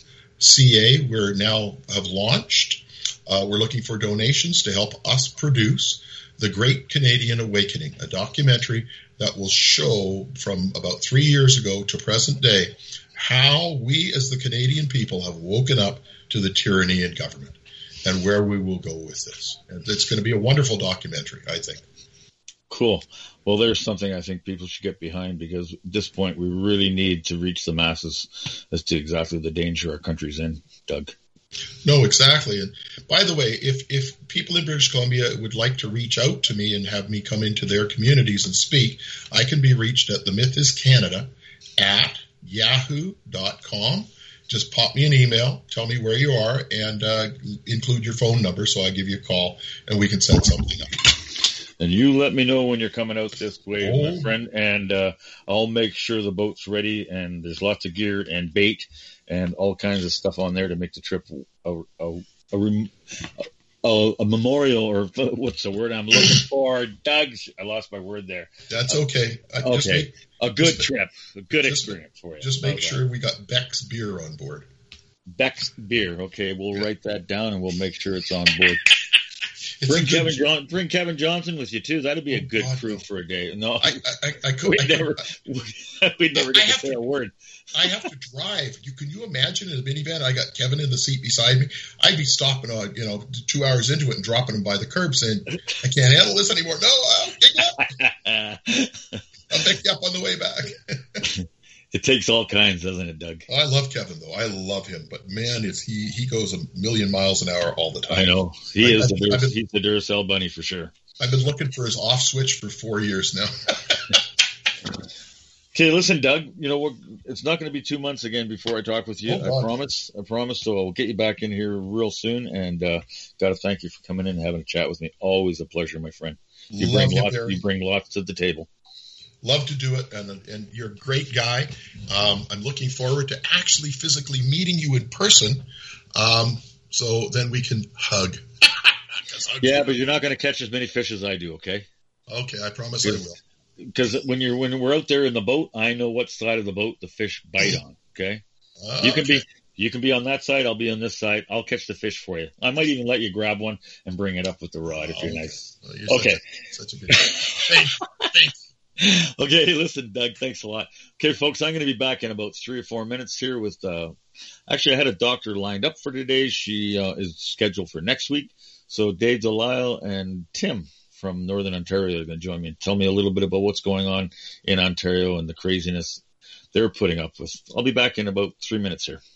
c a, we're now have launched. Uh, we're looking for donations to help us produce The Great Canadian Awakening, a documentary that will show from about three years ago to present day how we as the Canadian people have woken up to the tyranny in government and where we will go with this. And it's going to be a wonderful documentary, I think. Cool. Well, there's something I think people should get behind, because at this point we really need to reach the masses as to exactly the danger our country's in, Doug. No, exactly. And by the way, if, if people in British Columbia would like to reach out to me and have me come into their communities and speak, I can be reached at the myth is canada at yahoo dot com. Just pop me an email, tell me where you are, and uh, include your phone number so I give you a call and we can set something up. And you let me know when you're coming out this way, oh. my friend, and uh, I'll make sure the boat's ready, and there's lots of gear and bait and all kinds of stuff on there to make the trip a, a, a, a, a memorial, or what's the word I'm looking for? Doug, I lost my word there. That's okay. I okay, just make, a good just, trip, a good just, experience for you. Just make How's sure that? we got Beck's beer on board. Beck's beer. Okay, we'll write that down and we'll make sure it's on board. Bring good, Kevin John, bring Kevin Johnson with you too. That'd be a good God, crew no. for a day. No, I, I, I could. we'd I never, could, we'd never get to say to, a word. I have to drive. You can you imagine in a minivan? I got Kevin in the seat beside me. I'd be stopping on, you know, two hours into it and dropping him by the curb, saying, "I can't handle this anymore." No, I'll pick you up. I'll pick you up on the way back. It takes all kinds, doesn't it, Doug? I love Kevin, though. I love him, but man, is he he goes a million miles an hour all the time. I know he I, is. I, the Dur- been, he's the Duracell bunny for sure. I've been looking for his off switch for four years now. Okay, listen, Doug. You know, we're, it's not going to be two months again before I talk with you. Oh, I promise. I promise. So I'll get you back in here real soon. And uh, got to thank you for coming in and having a chat with me. Always a pleasure, my friend. You Love bring you, lots. Barry. You bring lots to the table. Love to do it, and and you're a great guy. Um, I'm looking forward to actually physically meeting you in person, um, so then we can hug. Yeah, but you're not going to catch as many fish as I do, okay? Okay, I promise I will. Because when you're when we're out there in the boat, I know what side of the boat the fish bite on, okay? Uh, you can okay. be you can be on that side, I'll be on this side. I'll catch the fish for you. I might even let you grab one and bring it up with the rod if you're okay. nice. Well, you're okay. Such a, such a good guy. Thanks. Thanks. Okay, listen, Doug, thanks a lot. Okay, folks, I'm going to be back in about three or four minutes here with, uh, actually I had a doctor lined up for today. She uh, is scheduled for next week. So Dave Delisle and Tim from Northern Ontario are going to join me and tell me a little bit about what's going on in Ontario and the craziness they're putting up with. I'll be back in about three minutes here.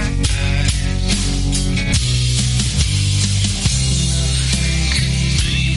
Be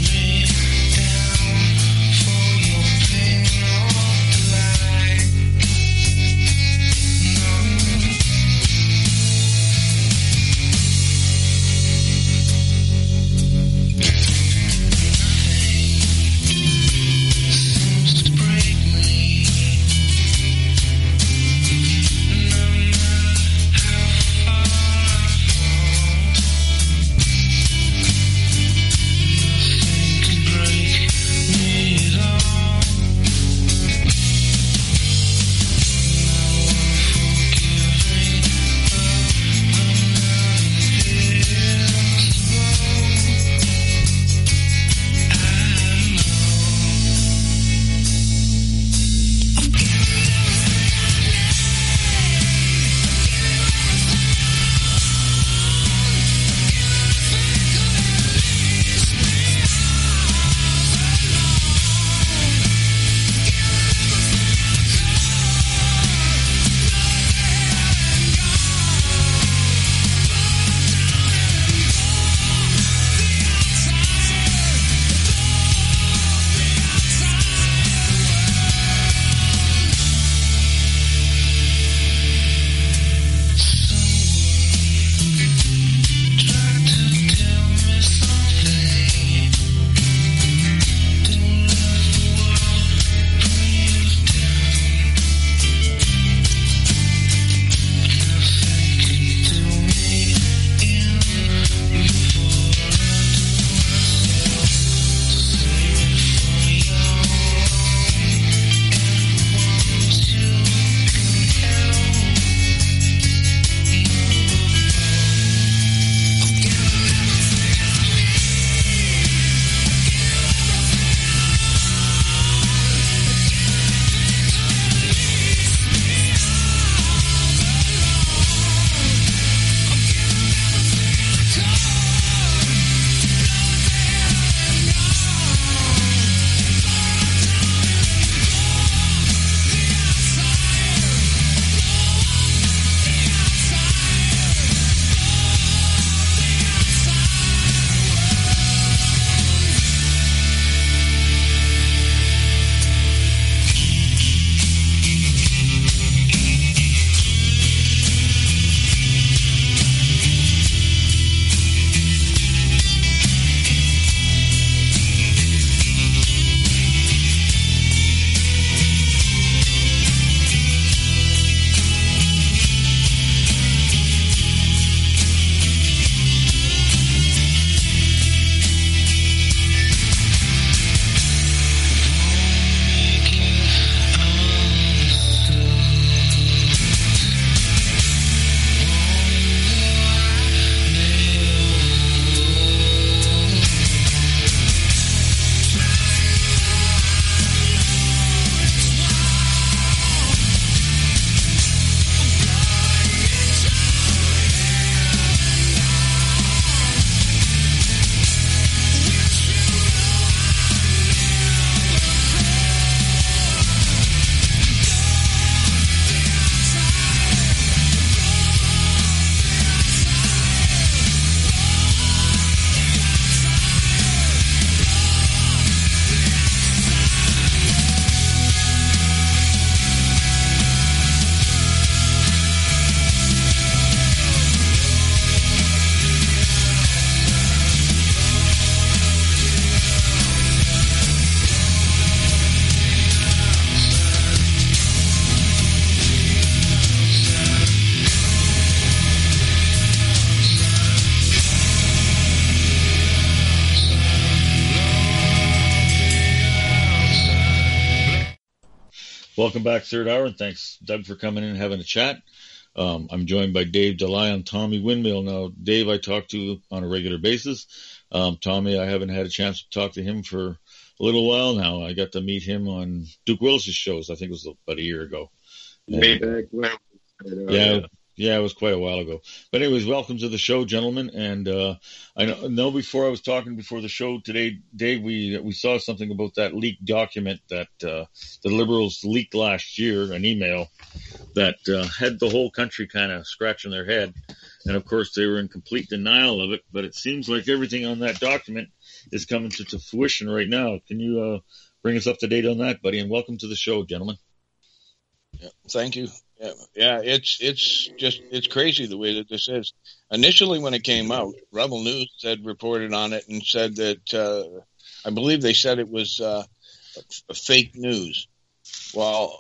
Welcome back, third hour, and thanks, Doug, for coming in and having a chat. Um, I'm joined by Dave DeLay on Tommy Windmill. Now, Dave, I talk to on a regular basis. Um, Tommy, I haven't had a chance to talk to him for a little while now. I got to meet him on Duke Willis's shows. I think it was about a year ago. Way back when. Yeah, yeah, it was quite a while ago. But anyways, welcome to the show, gentlemen. And uh, I know, know before I was talking before the show today, Dave, we we saw something about that leaked document that uh, the Liberals leaked last year, an email that uh, had the whole country kind of scratching their head. And, of course, they were in complete denial of it. But it seems like everything on that document is coming to, to fruition right now. Can you uh, bring us up to date on that, buddy? And welcome to the show, gentlemen. Yeah, thank you. Yeah, yeah, it's it's just it's crazy the way that this is. Initially, when it came out, Rebel News had reported on it and said that uh, I believe they said it was uh, a fake news. Well,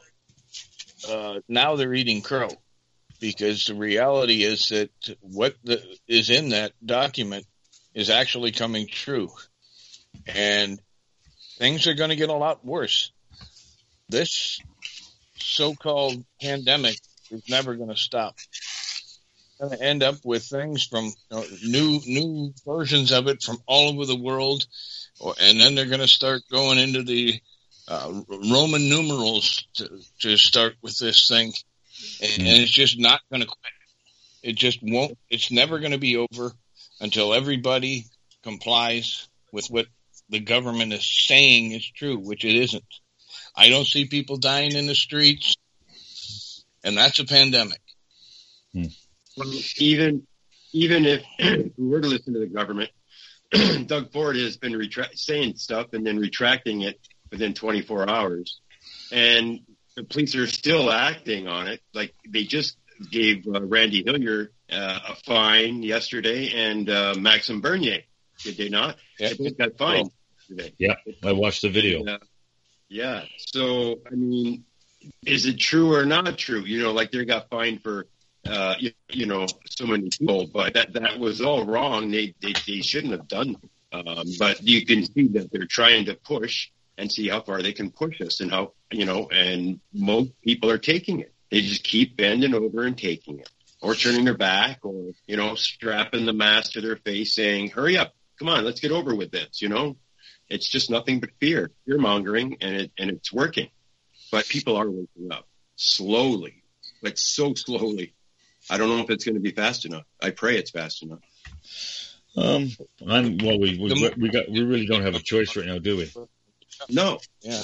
uh, now they're eating crow because the reality is that what the, is in that document is actually coming true, and things are going to get a lot worse. This so-called pandemic is never going to stop. It's going to end up with things from you know, new new versions of it from all over the world, or, and then they're going to start going into the uh, Roman numerals to, to start with this thing, and, and it's just not going to quit. It just won't. It's never going to be over until everybody complies with what the government is saying is true, which it isn't. I don't see people dying in the streets, and that's a pandemic. Hmm. Well, even even if we were to listen to the government, Doug Ford has been retra- saying stuff and then retracting it within twenty-four hours, and the police are still acting on it. Like they just gave uh, Randy Hillier uh, a fine yesterday, and uh, Maxime Bernier, did they not? Yeah. They both got fined yesterday. Yeah, I watched the video. And, uh, Yeah. So, I mean, is it true or not true? You know, like they got fined for, uh, you, you know, so many people, but that, that was all wrong. They, they, they shouldn't have done. Um, but you can see that they're trying to push and see how far they can push us and how, you know, and most people are taking it. They just keep bending over and taking it or turning their back or, you know, strapping the mask to their face saying, hurry up. Come on, let's get over with this, you know. It's just nothing but fear, fear mongering, and it and it's working. But people are waking up slowly, but so slowly. I don't know if it's going to be fast enough. I pray it's fast enough. Um, I'm, well, we we, we got we really don't have a choice right now, do we? No. Yeah.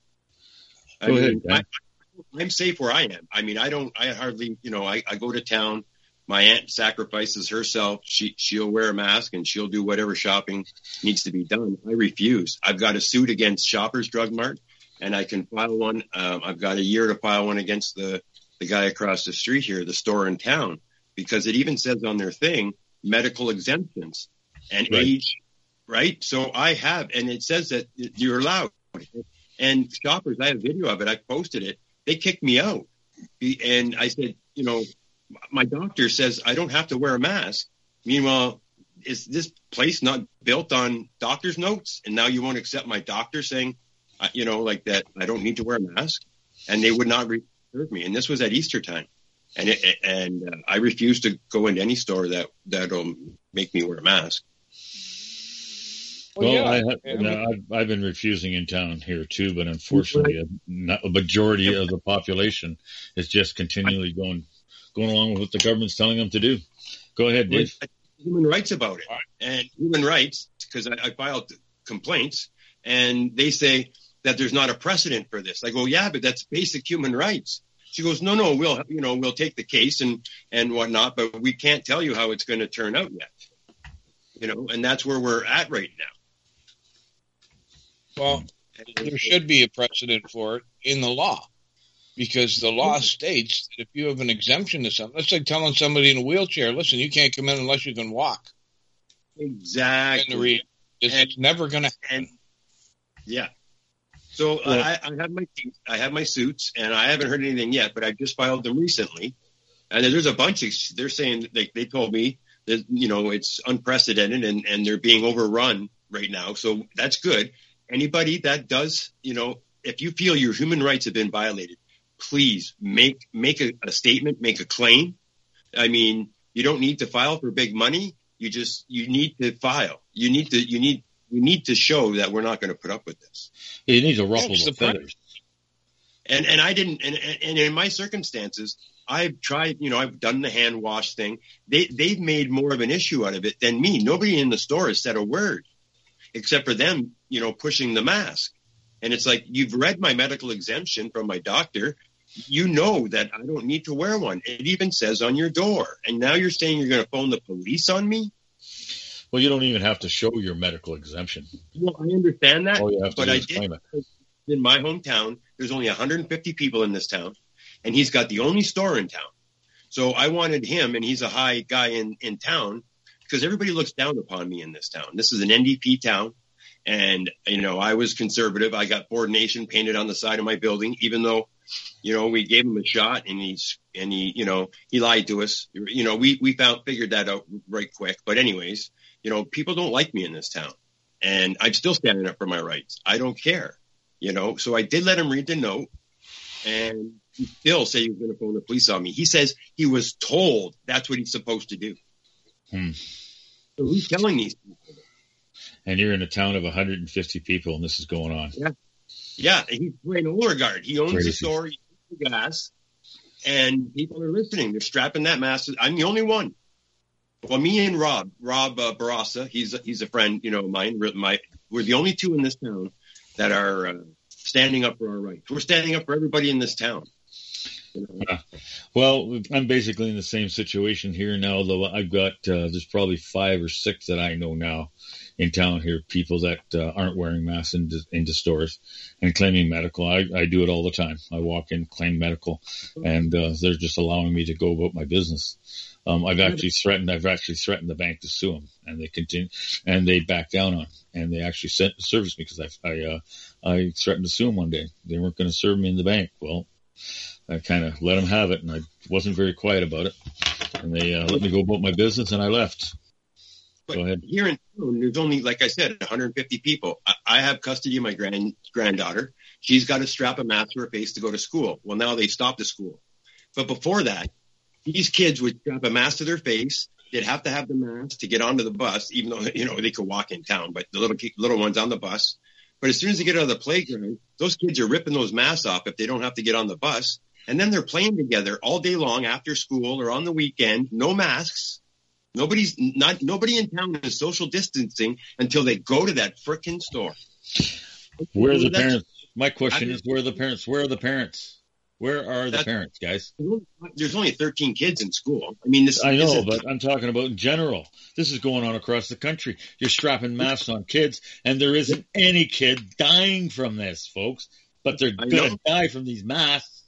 I Go mean, ahead, I, I'm safe where I am. I mean, I don't. I hardly, you know, I, I go to town. My aunt sacrifices herself. She, she'll wear a mask and she'll do whatever shopping needs to be done. I refuse. I've got a suit against Shoppers Drug Mart, and I can file one. Um, I've got a year to file one against the, the guy across the street here, the store in town, because it even says on their thing, medical exemptions and Right. age, right? So I have, and it says that you're allowed. And Shoppers, I have video of it. I posted it. They kicked me out. And I said, you know, my doctor says I don't have to wear a mask. Meanwhile, is this place not built on doctor's notes? And now you won't accept my doctor saying, uh, you know, like that I don't need to wear a mask? And they would not serve me. And this was at Easter time. And it, and uh, I refuse to go into any store that, that'll make me wear a mask. Well, Well, yeah. I have, Yeah. no, I've, I've been refusing in town here too, but unfortunately, a, not, a majority of the population is just continually going going along with what the government's telling them to do. Go ahead, Dave. Human rights about it. And human rights, because I, I filed complaints, and they say that there's not a precedent for this. I go, yeah, but that's basic human rights. She goes, no, no, we'll, you know, we'll take the case and, and whatnot, but we can't tell you how it's going to turn out yet. You know, and that's where we're at right now. Well, there should be a precedent for it in the law, because the law states that if you have an exemption to something, that's like telling somebody in a wheelchair, listen, you can't come in unless you can walk. Exactly. And the re- it's, And- it's never going to And yeah. So Well- I, I have my I have my suits, and I haven't heard anything yet, but I just filed them recently. And there's a bunch of, they're saying, they, they told me that, you know, it's unprecedented and, and they're being overrun right now. So that's good. Anybody that does, you know, if you feel your human rights have been violated, please make make a, a statement, make a claim. I mean, you don't need to file for big money. You just you need to file. You need to you need you need to show that we're not going to put up with this. You need to ruffle the feathers. And and I didn't. And, and in my circumstances, I've tried. You know, I've done the hand wash thing. They they've made more of an issue out of it than me. Nobody in the store has said a word, except for them, you know, pushing the mask. And it's like, you've read my medical exemption from my doctor. You know that I don't need to wear one. It even says on your door. And now you're saying you're going to phone the police on me? Well, you don't even have to show your medical exemption. Well, I understand that. All you have to but do I is claim did, it. In my hometown, there's only one hundred fifty people in this town. And he's got the only store in town. So I wanted him, and he's a high guy in, in town, because everybody looks down upon me in this town. This is an N D P town. And, you know, I was conservative. I got Ford Nation painted on the side of my building, even though, you know, we gave him a shot and he's, and he, you know, he lied to us. You know, we, we found, figured that out right quick. But anyways, you know, people don't like me in this town, and I'm still standing up for my rights. I don't care, you know, so I did let him read the note, and he still said he was going to phone the police on me. He says he was told that's what he's supposed to do. Hmm. So who's telling these people? And you're in a town of one hundred fifty people, and this is going on. Yeah, yeah. He's playing Olergard. He owns Crazy. the store, he owns the gas, and people are listening. They're strapping that mask. I'm the only one. Well, me and Rob, Rob uh, Barassa, he's a, he's a friend, you know, mine. My, we're the only two in this town that are uh, standing up for our rights. We're standing up for everybody in this town. You know? Uh, well, I'm basically in the same situation here now, though I've got, uh, there's probably five or six that I know now in town here, people that uh, aren't wearing masks into, into stores and claiming medical. I, I do it all the time. I walk in, claim medical, and uh, they're just allowing me to go about my business. Um, I've actually threatened, I've actually threatened the bank to sue them, and they continue, and they back down on, and they actually sent service me because I, I, uh, I threatened to sue them one day. They weren't going to serve me in the bank. Well, I kind of let them have it, and I wasn't very quiet about it, and they uh, let me go about my business, and I left. But Go ahead. Here in town, there's only, like I said, one hundred fifty people. I, I have custody of my grand granddaughter. She's got to strap a mask to her face to go to school. Well, now they stopped the school. But before that, these kids would strap a mask to their face. They'd have to have the mask to get onto the bus, even though, you know, they could walk in town, but the little little ones on the bus. But as soon as they get out of the playground, those kids are ripping those masks off if they don't have to get on the bus. And then they're playing together all day long after school or on the weekend, no masks. Nobody's not, nobody in town is social distancing until they go to that frickin' store. Where are the That's- parents? My question I- is, where are the parents? Where are the parents? Where are the That's- parents, guys? There's only thirteen kids in school. I mean, this I this know, is- but I'm talking about in general. This is going on across the country. You're strapping masks on kids, and there isn't any kid dying from this, folks. But they're I going know. to die from these masks.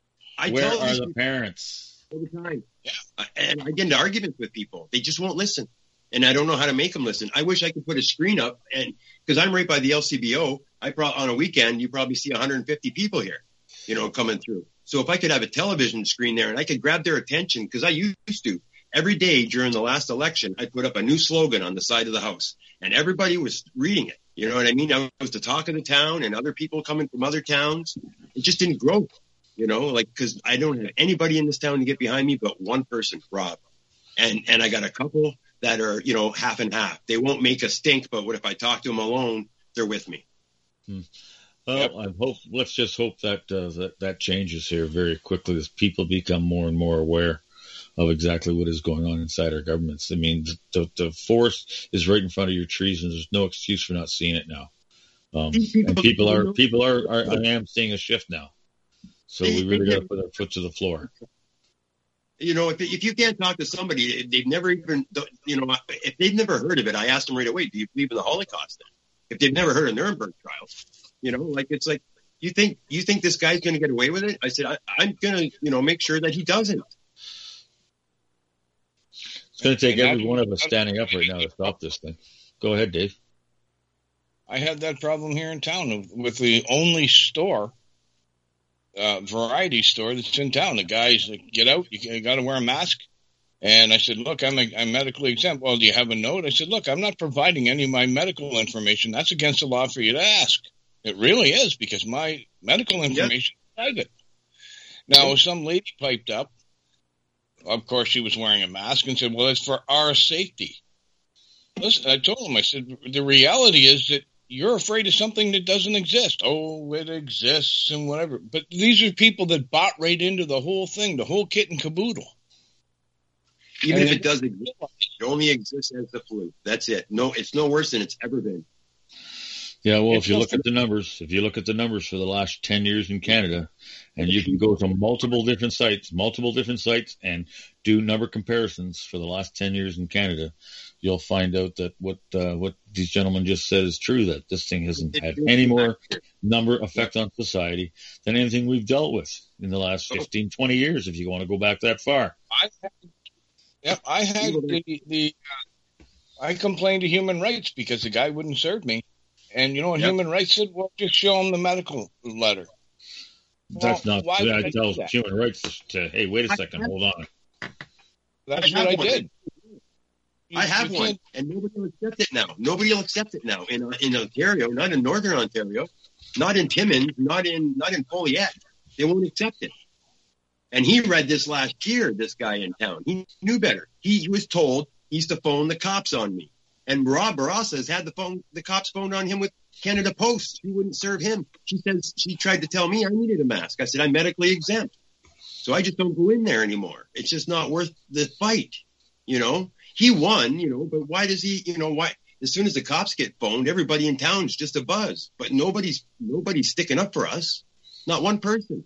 I Where tell are these the people parents? all the time. Yeah. And I get into arguments with people. They just won't listen. And I don't know how to make them listen. I wish I could put a screen up, and because I'm right by the L C B O, I pro- on a weekend, you probably see one hundred fifty people here, you know, coming through. So if I could have a television screen there and I could grab their attention, because I used to, every day during the last election, I put up a new slogan on the side of the house, and everybody was reading it. You know what I mean? I was the talk of the town, and other people coming from other towns. It just didn't grow, you know, like, because I don't have anybody in this town to get behind me but one person, Rob. And and I got a couple that are, you know, half and half. They won't make a stink, but what if I talk to them alone, they're with me. Hmm. Well, yep. I hope. Let's just hope that, uh, that that changes here very quickly as people become more and more aware of exactly what is going on inside our governments. I mean, the, the forest is right in front of your trees, and there's no excuse for not seeing it now. Um, and people are people are, are. I am seeing a shift now, so we really got to put our foot to the floor. You know, if if you can't talk to somebody, they've never even, you know, if they've never heard of it, I asked them right away, do you believe in the Holocaust? Then? If they've never heard of Nuremberg trials, you know, like, it's like, you think you think this guy's going to get away with it? I said, I, I'm going to, you know, make sure that he doesn't. It's going to take every one of us standing up right now to stop this thing. Go ahead, Dave. I had that problem here in town with the only store, uh, variety store that's in town. The guys like, get out, you got to wear a mask. And I said, look, I'm, a, I'm medically exempt. Well, do you have a note? I said, look, I'm not providing any of my medical information. That's against the law for you to ask. It really is, because my medical information is private. Now, some lady piped up. Of course, she was wearing a mask and said, well, it's for our safety. Listen, I told him, I said, the reality is that you're afraid of something that doesn't exist. Oh, it exists and whatever. But these are people that bought right into the whole thing, the whole kit and caboodle. Even and if it does exist, it only exists as the flu. That's it. No, it's no worse than it's ever been. Yeah, well, It's if you look nothing. at the numbers, if you look at the numbers for the last ten years in Canada, and you can go to multiple different sites, multiple different sites, and do number comparisons for the last ten years in Canada, you'll find out that what uh, what these gentlemen just said is true, that this thing hasn't had any more number effect on society than anything we've dealt with in the last fifteen, twenty years, if you want to go back that far. I had, yep, I had the, the uh, I complained to human rights because the guy wouldn't serve me. And, you know, what Yep. human rights said, well, just show him the medical letter. That's Well, not, why would I that do tells that? human rights to, hey, wait a second, hold on. That's I what I have one. did. I You- have you one, can't- and nobody will accept it now. Nobody will accept it now in in Ontario, not in Northern Ontario, not in Timmins, not in not in Foleyet. They won't accept it. And he read this last year. This guy in town, he knew better. He, he was told he's to phone the cops on me. And Rob Barassa has had the phone, the cops phoned on him with Canada Post. He wouldn't serve him. She says she tried to tell me I needed a mask. I said I'm medically exempt, so I just don't go in there anymore. It's just not worth the fight. You know, he won. You know, but why does he? You know, why? As soon as the cops get phoned, everybody in town's just a buzz. But nobody's nobody's sticking up for us. Not one person.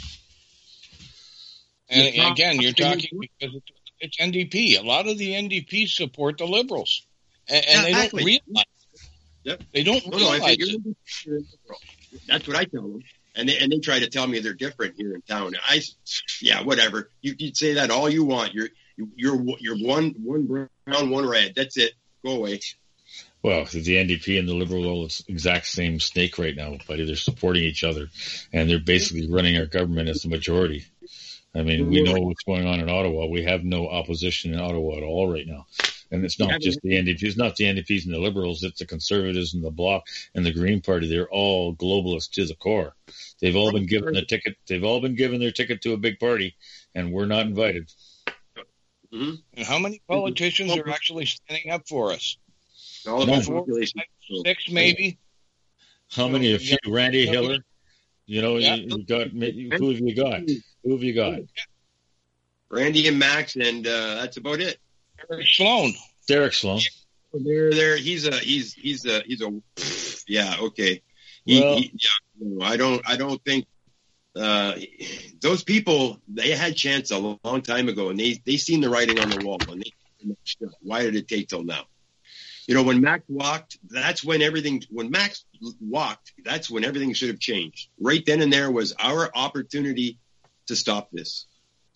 And You're again, you're talking- talking because it's, it's N D P. A lot of the N D P support the Liberals. And, and Yeah, they exactly. don't realize Yep. They don't No, no, I realize think it. you're, you're liberal. That's what I tell them. And they, and they try to tell me they're different here in town. I, yeah, whatever. You can say that all you want. You're, you're, you're one, one brown, one red. That's it. Go away. Well, the N D P and the Liberal are the exact same snake right now, buddy. They're supporting each other, and they're basically running our government as the majority. I mean, we know what's going on in Ottawa. We have no opposition in Ottawa at all right now. And it's not just the N D P. It's not the N D Ps and the Liberals. It's the Conservatives and the Bloc and the Green Party. They're all globalists to the core. They've all been given a ticket. They've all been given their ticket to a big party, and we're not invited. Mm-hmm. And how many politicians are actually standing up for us? All of No. the population. Six, maybe. How many? A few. Randy Hiller. You know, Yeah. you, you got. Who have you got? Who have you got? Randy and Max, and uh, that's about it. Eric Sloan. Derek Sloan. They're there. He's a he's he's a he's a yeah okay. He, Well- he, yeah, no, I don't I don't think uh, those people, they had chance a long time ago, and they they seen the writing on the wall, and they, why did it take till now? You know, when Max walked, that's when everything. When Max walked, that's when everything should have changed. Right then and there was our opportunity to stop this.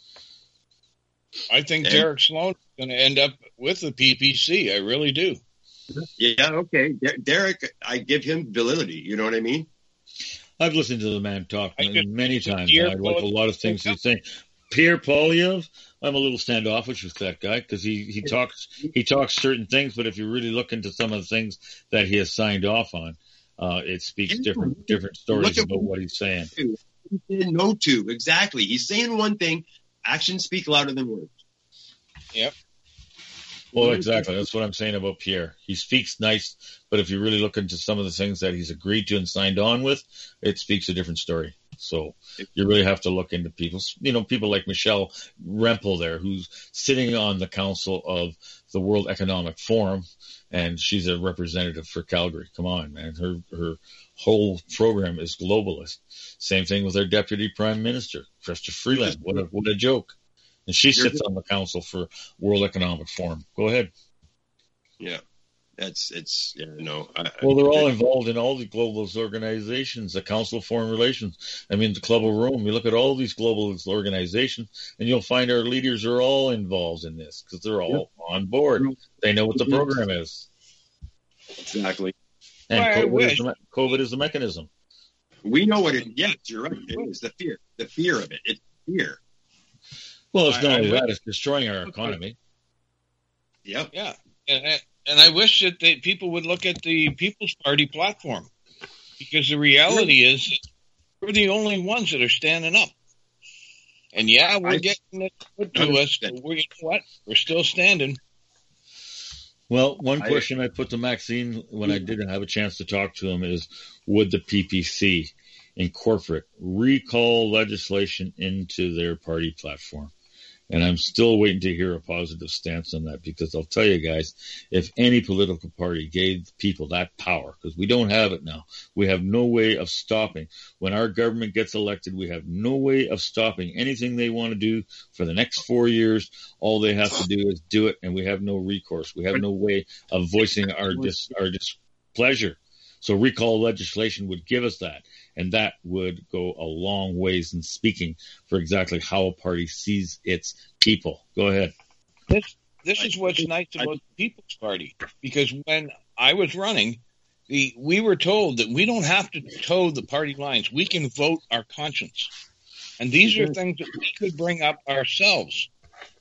I think Yeah. Derek Sloan is going to end up with the P P C. I really do. Yeah, okay, Der- Derek, I give him validity. You know what I mean? I've listened to the man talk I just- many times. Pierre and I like a lot of things he's saying. Pierre Poilievre, I'm a little standoffish with that guy because he, he talks he talks certain things, but if you really look into some of the things that he has signed off on, uh, it speaks Yeah. different different stories Look at about what he's saying. He said no to exactly. He's saying one thing. Actions speak louder than words. Yep. Well, exactly. That's what I'm saying about Pierre. He speaks nice, but if you really look into some of the things that he's agreed to and signed on with, it speaks a different story. So you really have to look into people, you know, people like Michelle Rempel there, who's sitting on the council of the World Economic Forum, and she's a representative for Calgary. Come on, man. Her, her whole program is globalist. Same thing with our Deputy Prime Minister, Chrystia Freeland. What a, what a joke. And she sits on the council for World Economic Forum. Go ahead. Yeah, that's it's yeah no. I, Well, they're all involved in all the globalist organizations, the Council of Foreign Relations. I mean, the Club of Rome. You look at all these globalist organizations, and you'll find our leaders are all involved in this because they're all on board. They know what the program is. exactly. And Well, I COVID, is wish. the, me- COVID is the mechanism. We know what it. Yes, you're right. It is the fear. The fear of it. It's fear. Well, it's I- not I only wish- that; it's destroying our economy. Yep. Yeah. And, and- and I wish that they, people would look at the People's Party platform, because the reality is that we're the only ones that are standing up. And yeah, we're I- getting it put to us, but we're, you know what? We're still standing. Well, one I- question I put to Maxine when I didn't have a chance to talk to him is, would the P P C incorporate recall legislation into their party platform? And I'm still waiting to hear a positive stance on that, because I'll tell you guys, if any political party gave people that power, because we don't have it now, we have no way of stopping. When our government gets elected, we have no way of stopping anything they want to do for the next four years. All they have to do is do it, and we have no recourse. We have no way of voicing our dis- our displeasure. So recall legislation would give us that, and that would go a long ways in speaking for exactly how a party sees its people. Go ahead. This this is what's nice about the People's Party, because when I was running, the we were told that we don't have to toe the party lines. We can vote our conscience. And these are things that we could bring up ourselves.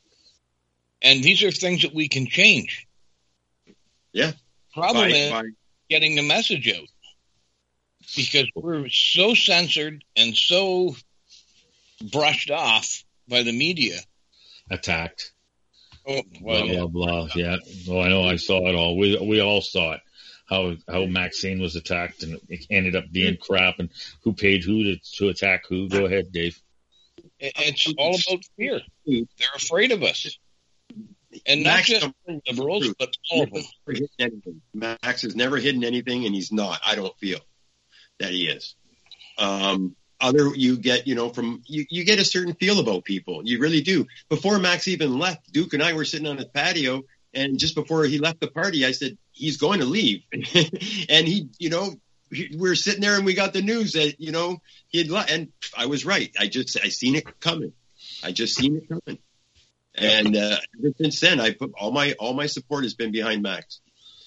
And these are things that we can change. Yeah. Problem By- is by- getting the message out, because we're so censored and so brushed off by the media. Attacked. Oh, Blah, well, yeah. blah, blah. Yeah. Oh, I know. I saw it all. We we all saw it. How how Maxine was attacked, and it ended up being crap, and who paid who to, to attack who. Go ahead, Dave. It- It's all about fear. They're afraid of us. And not Max just don't- liberals, but all of them. Never hidden anything. Max has never hidden anything, and he's not. I don't feel that he is. Um, other you get, you know, from you, you get a certain feel about people. You really do. Before Max even left, Duke and I were sitting on his patio, and just before he left the party, I said he's going to leave, and he, you know, we were sitting there and we got the news that, you know, he had left, and I was right. I just I seen it coming. I just seen it coming. And uh, ever since then, I put all my all my support has been behind Max.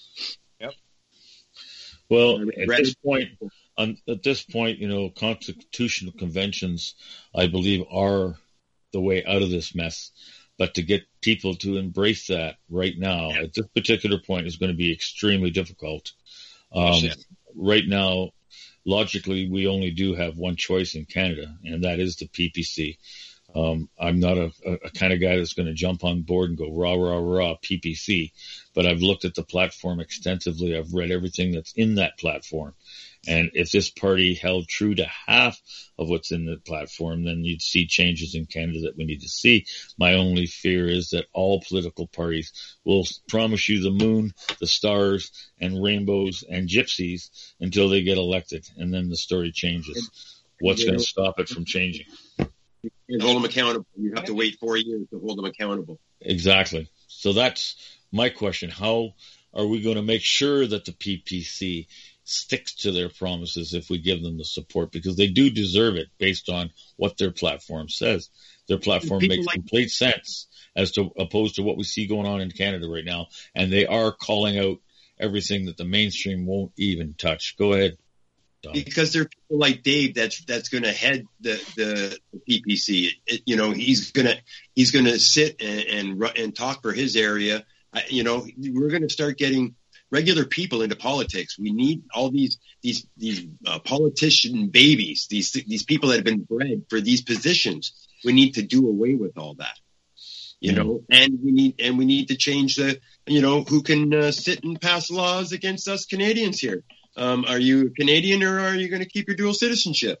Well, I at regret this it. point, on, at this point, you know, constitutional conventions, I believe, are the way out of this mess. But to get people to embrace that right now, at this particular point, is going to be extremely difficult. Um, Yes, right now, logically, we only do have one choice in Canada, and that is the P P C. Um, I'm not a, a, a kind of guy that's going to jump on board and go rah, rah, rah, P P C, but I've looked at the platform extensively. I've read everything that's in that platform. And if this party held true to half of what's in the platform, then you'd see changes in Canada that we need to see. My only fear is that all political parties will promise you the moon, the stars, and rainbows and gypsies until they get elected, and then the story changes. What's going to stop it from changing? And hold them accountable. You have to wait four years to hold them accountable. Exactly. So that's my question. How are we going to make sure that the P P C sticks to their promises if we give them the support? Because they do deserve it based on what their platform says. Their platform People makes like- complete sense as to opposed to what we see going on in Canada right now. And they are calling out everything that the mainstream won't even touch. Go ahead, Don. Because there are people like Dave that's that's going to head the, the, the P P C. It, it, you know, he's gonna he's gonna sit and and, ru- and talk for his area. I, you know, we're going to start getting regular people into politics. We need all these these these uh, politician babies, these these people that have been bred for these positions. We need to do away with all that. You know, and we need and we need to change the, you know, who can uh, sit and pass laws against us Canadians here. Um, are you Canadian or are you going to keep your dual citizenship?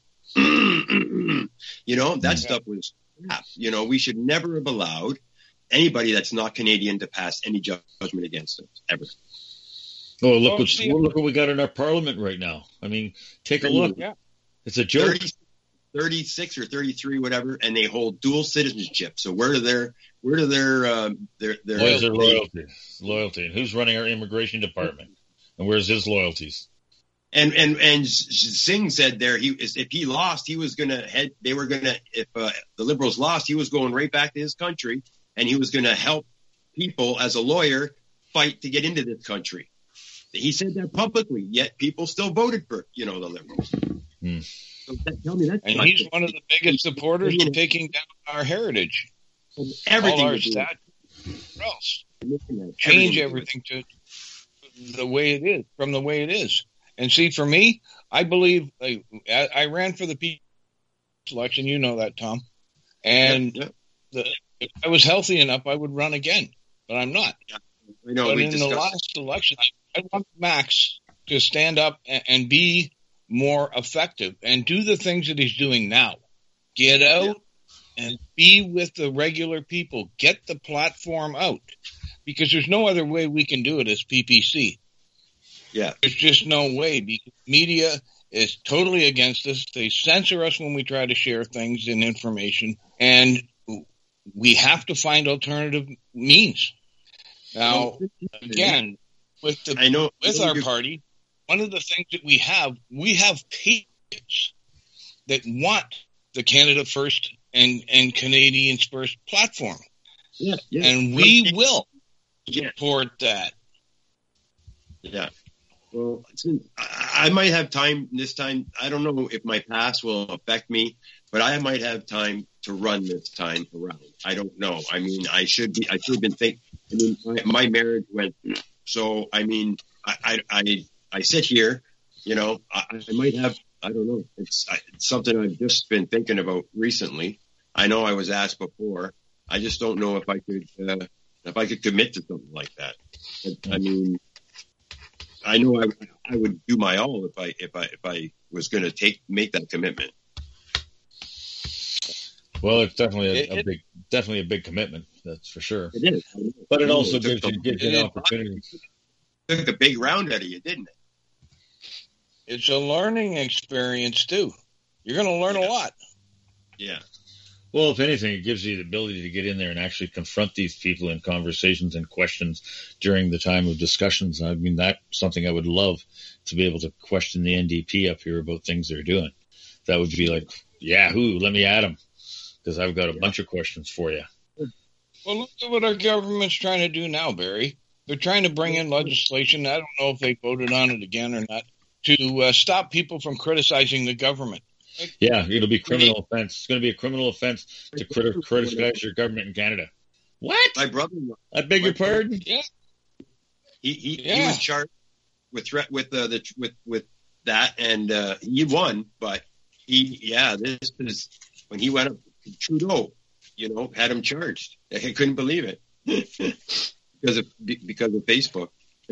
You know, that stuff was crap. You know, we should never have allowed anybody that's not Canadian to pass any judgment against us ever. Oh, look Oh, what see- look what we got in our parliament right now. I mean, take a look. Yeah. It's a joke. thirty, thirty-six or thirty-three, whatever, and they hold dual citizenship. So where do their where do their um, their their Where's their loyalty? Loyalty. And who's running our immigration department? And where's his loyalties? And and and Singh said there he if he lost he was gonna head they were gonna if uh, the Liberals lost he was going right back to his country and he was gonna help people as a lawyer fight to get into this country. He said that publicly, yet people still voted for you know the Liberals. Hmm. So that, tell me that's And not he's the- one of the biggest supporters of taking down our heritage, everything all our we're doing. statutes, or else Everything change we're doing. everything to the way it is, from the way it is. And see, for me, I believe I, I ran for the people's election. You know that, Tom. And Yeah. the, if I was healthy enough, I would run again, but I'm not. I know. But we in the discussed. last election, I want Max to stand up and, and be more effective and do the things that he's doing now. Get out and be with the regular people. Get the platform out, because there's no other way we can do it as P P C. Yeah. There's just no way, because media is totally against us. They censor us when we try to share things and information, and we have to find alternative means. Now, again, with the I know with I know our you- party, one of the things that we have, we have patriots that want the Canada First and, and Canadians First platform. Yeah, yeah. And we will Yeah. support that. Yeah. Well, since I I might have time this time. I don't know if my past will affect me, but I might have time to run this time around. I don't know. I mean, I should be. I should have been thinking. I mean, my, my marriage went. So I mean, I I I, I sit here. You know, I, I might have. I don't know. It's, I, it's something I've just been thinking about recently. I know I was asked before. I just don't know if I could uh, if I could commit to something like that. I mean. I know I, I would do my all if I if I if I was going to take make that commitment. Well, it's definitely a, It- a it- big, definitely a big commitment. That's for sure. It is, But it I know, also took gives the- you, gives you it- an opportunity. took a big round out of you, didn't it? It's a learning experience too. You're going to learn a lot. Yeah, Well, if anything, it gives you the ability to get in there and actually confront these people in conversations and questions during the time of discussions. I mean, that's something I would love to be able to question the N D P up here about things they're doing. That would be like, Yahoo, let me at them, because I've got a bunch of questions for you. Well, look at what our government's trying to do now, Barry. They're trying to bring in legislation. I don't know if they voted on it again or not, to uh, stop people from criticizing the government. Yeah, it'll be criminal offense. It's going to be a criminal offense to criti- criticize your government in Canada. What? my brother, I beg your pardon? Yeah. he he, he Yeah. was charged with threat with uh, the with with that, and uh, he won. But he, yeah, this is when he went up. Trudeau, you know, had him charged. I couldn't believe it because of because of Facebook.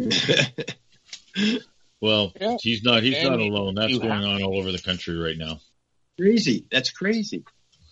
Well, Yeah. he's not. He's And not alone. That's you going have- on all over the country right now. Crazy. That's crazy.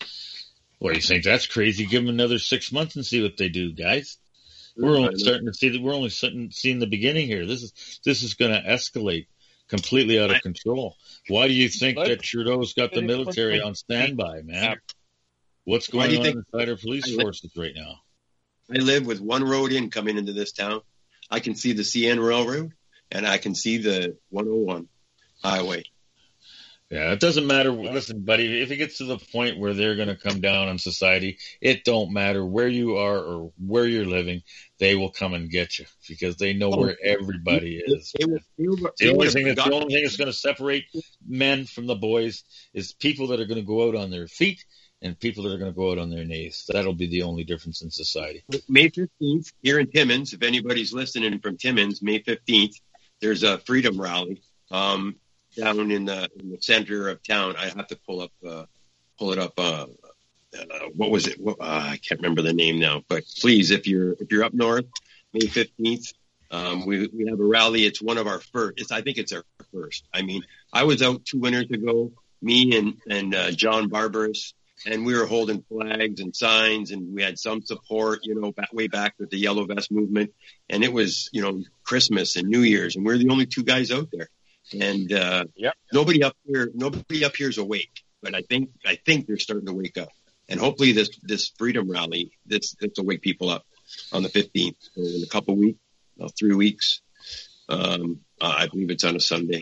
Well, you think that's crazy? Give them another six months and see what they do, guys. We're I only know. starting to see that. We're only starting, seeing the beginning here. This is this is going to escalate completely out of control. Why do you think But- that Trudeau's got the military on standby, man? What's Why going do you on think- inside our police I li- forces right now? I live with one road in coming into this town. I can see the C N Railroad and I can see the one oh one highway. Yeah, it doesn't matter. Listen, buddy, if it gets to the point where they're going to come down on society, it don't matter where you are or where you're living. They will come and get you because they know where everybody is. They will- they will- The they only would thing have that's the forgotten- only thing that's going to separate men from the boys is people that are going to go out on their feet and people that are going to go out on their knees. That'll be the only difference in society. May fifteenth here in Timmins, if anybody's listening from Timmins, May fifteenth, there's a freedom rally um, down in the, in the center of town. I have to pull up, uh, pull it up. Uh, uh, what was it? What, uh, I can't remember the name now, but please, if you're, if you're up north, May fifteenth, um, we, we have a rally. It's one of our first, it's, I think it's our first. I mean, I was out two winters ago, me and, and, uh, John Barbaras, and we were holding flags and signs, and we had some support, you know, back, way back with the Yellow Vest movement. And it was, you know, Christmas and New Year's, and we're the only two guys out there. And uh, Yep. nobody up here, nobody up here is awake. But I think, I think they're starting to wake up. And hopefully, this this freedom rally, this this will wake people up on the fifteenth. So in a couple weeks, well, three weeks. Um, uh, I believe it's on a Sunday.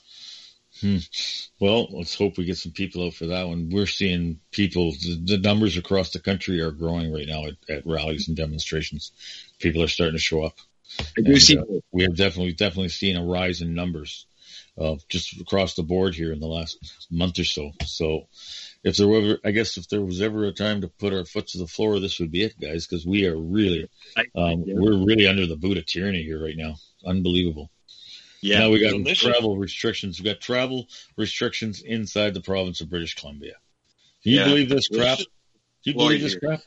Hmm. Well, let's hope we get some people out for that one. We're seeing people, the, the numbers across the country are growing right now at, at rallies and demonstrations. People are starting to show up. I do And, see. uh, we have definitely, definitely seen a rise in numbers, uh, just across the board here in the last month or so. So if there were, I guess if there was ever a time to put our foot to the floor, this would be it, guys, because we are really, um, Yeah. we're really under the boot of tyranny here right now. Unbelievable. Yeah, Now we got So this is- travel restrictions. We got travel restrictions inside the province of British Columbia. Can you Yeah. believe this This crap? is- Can Do you believe this crap?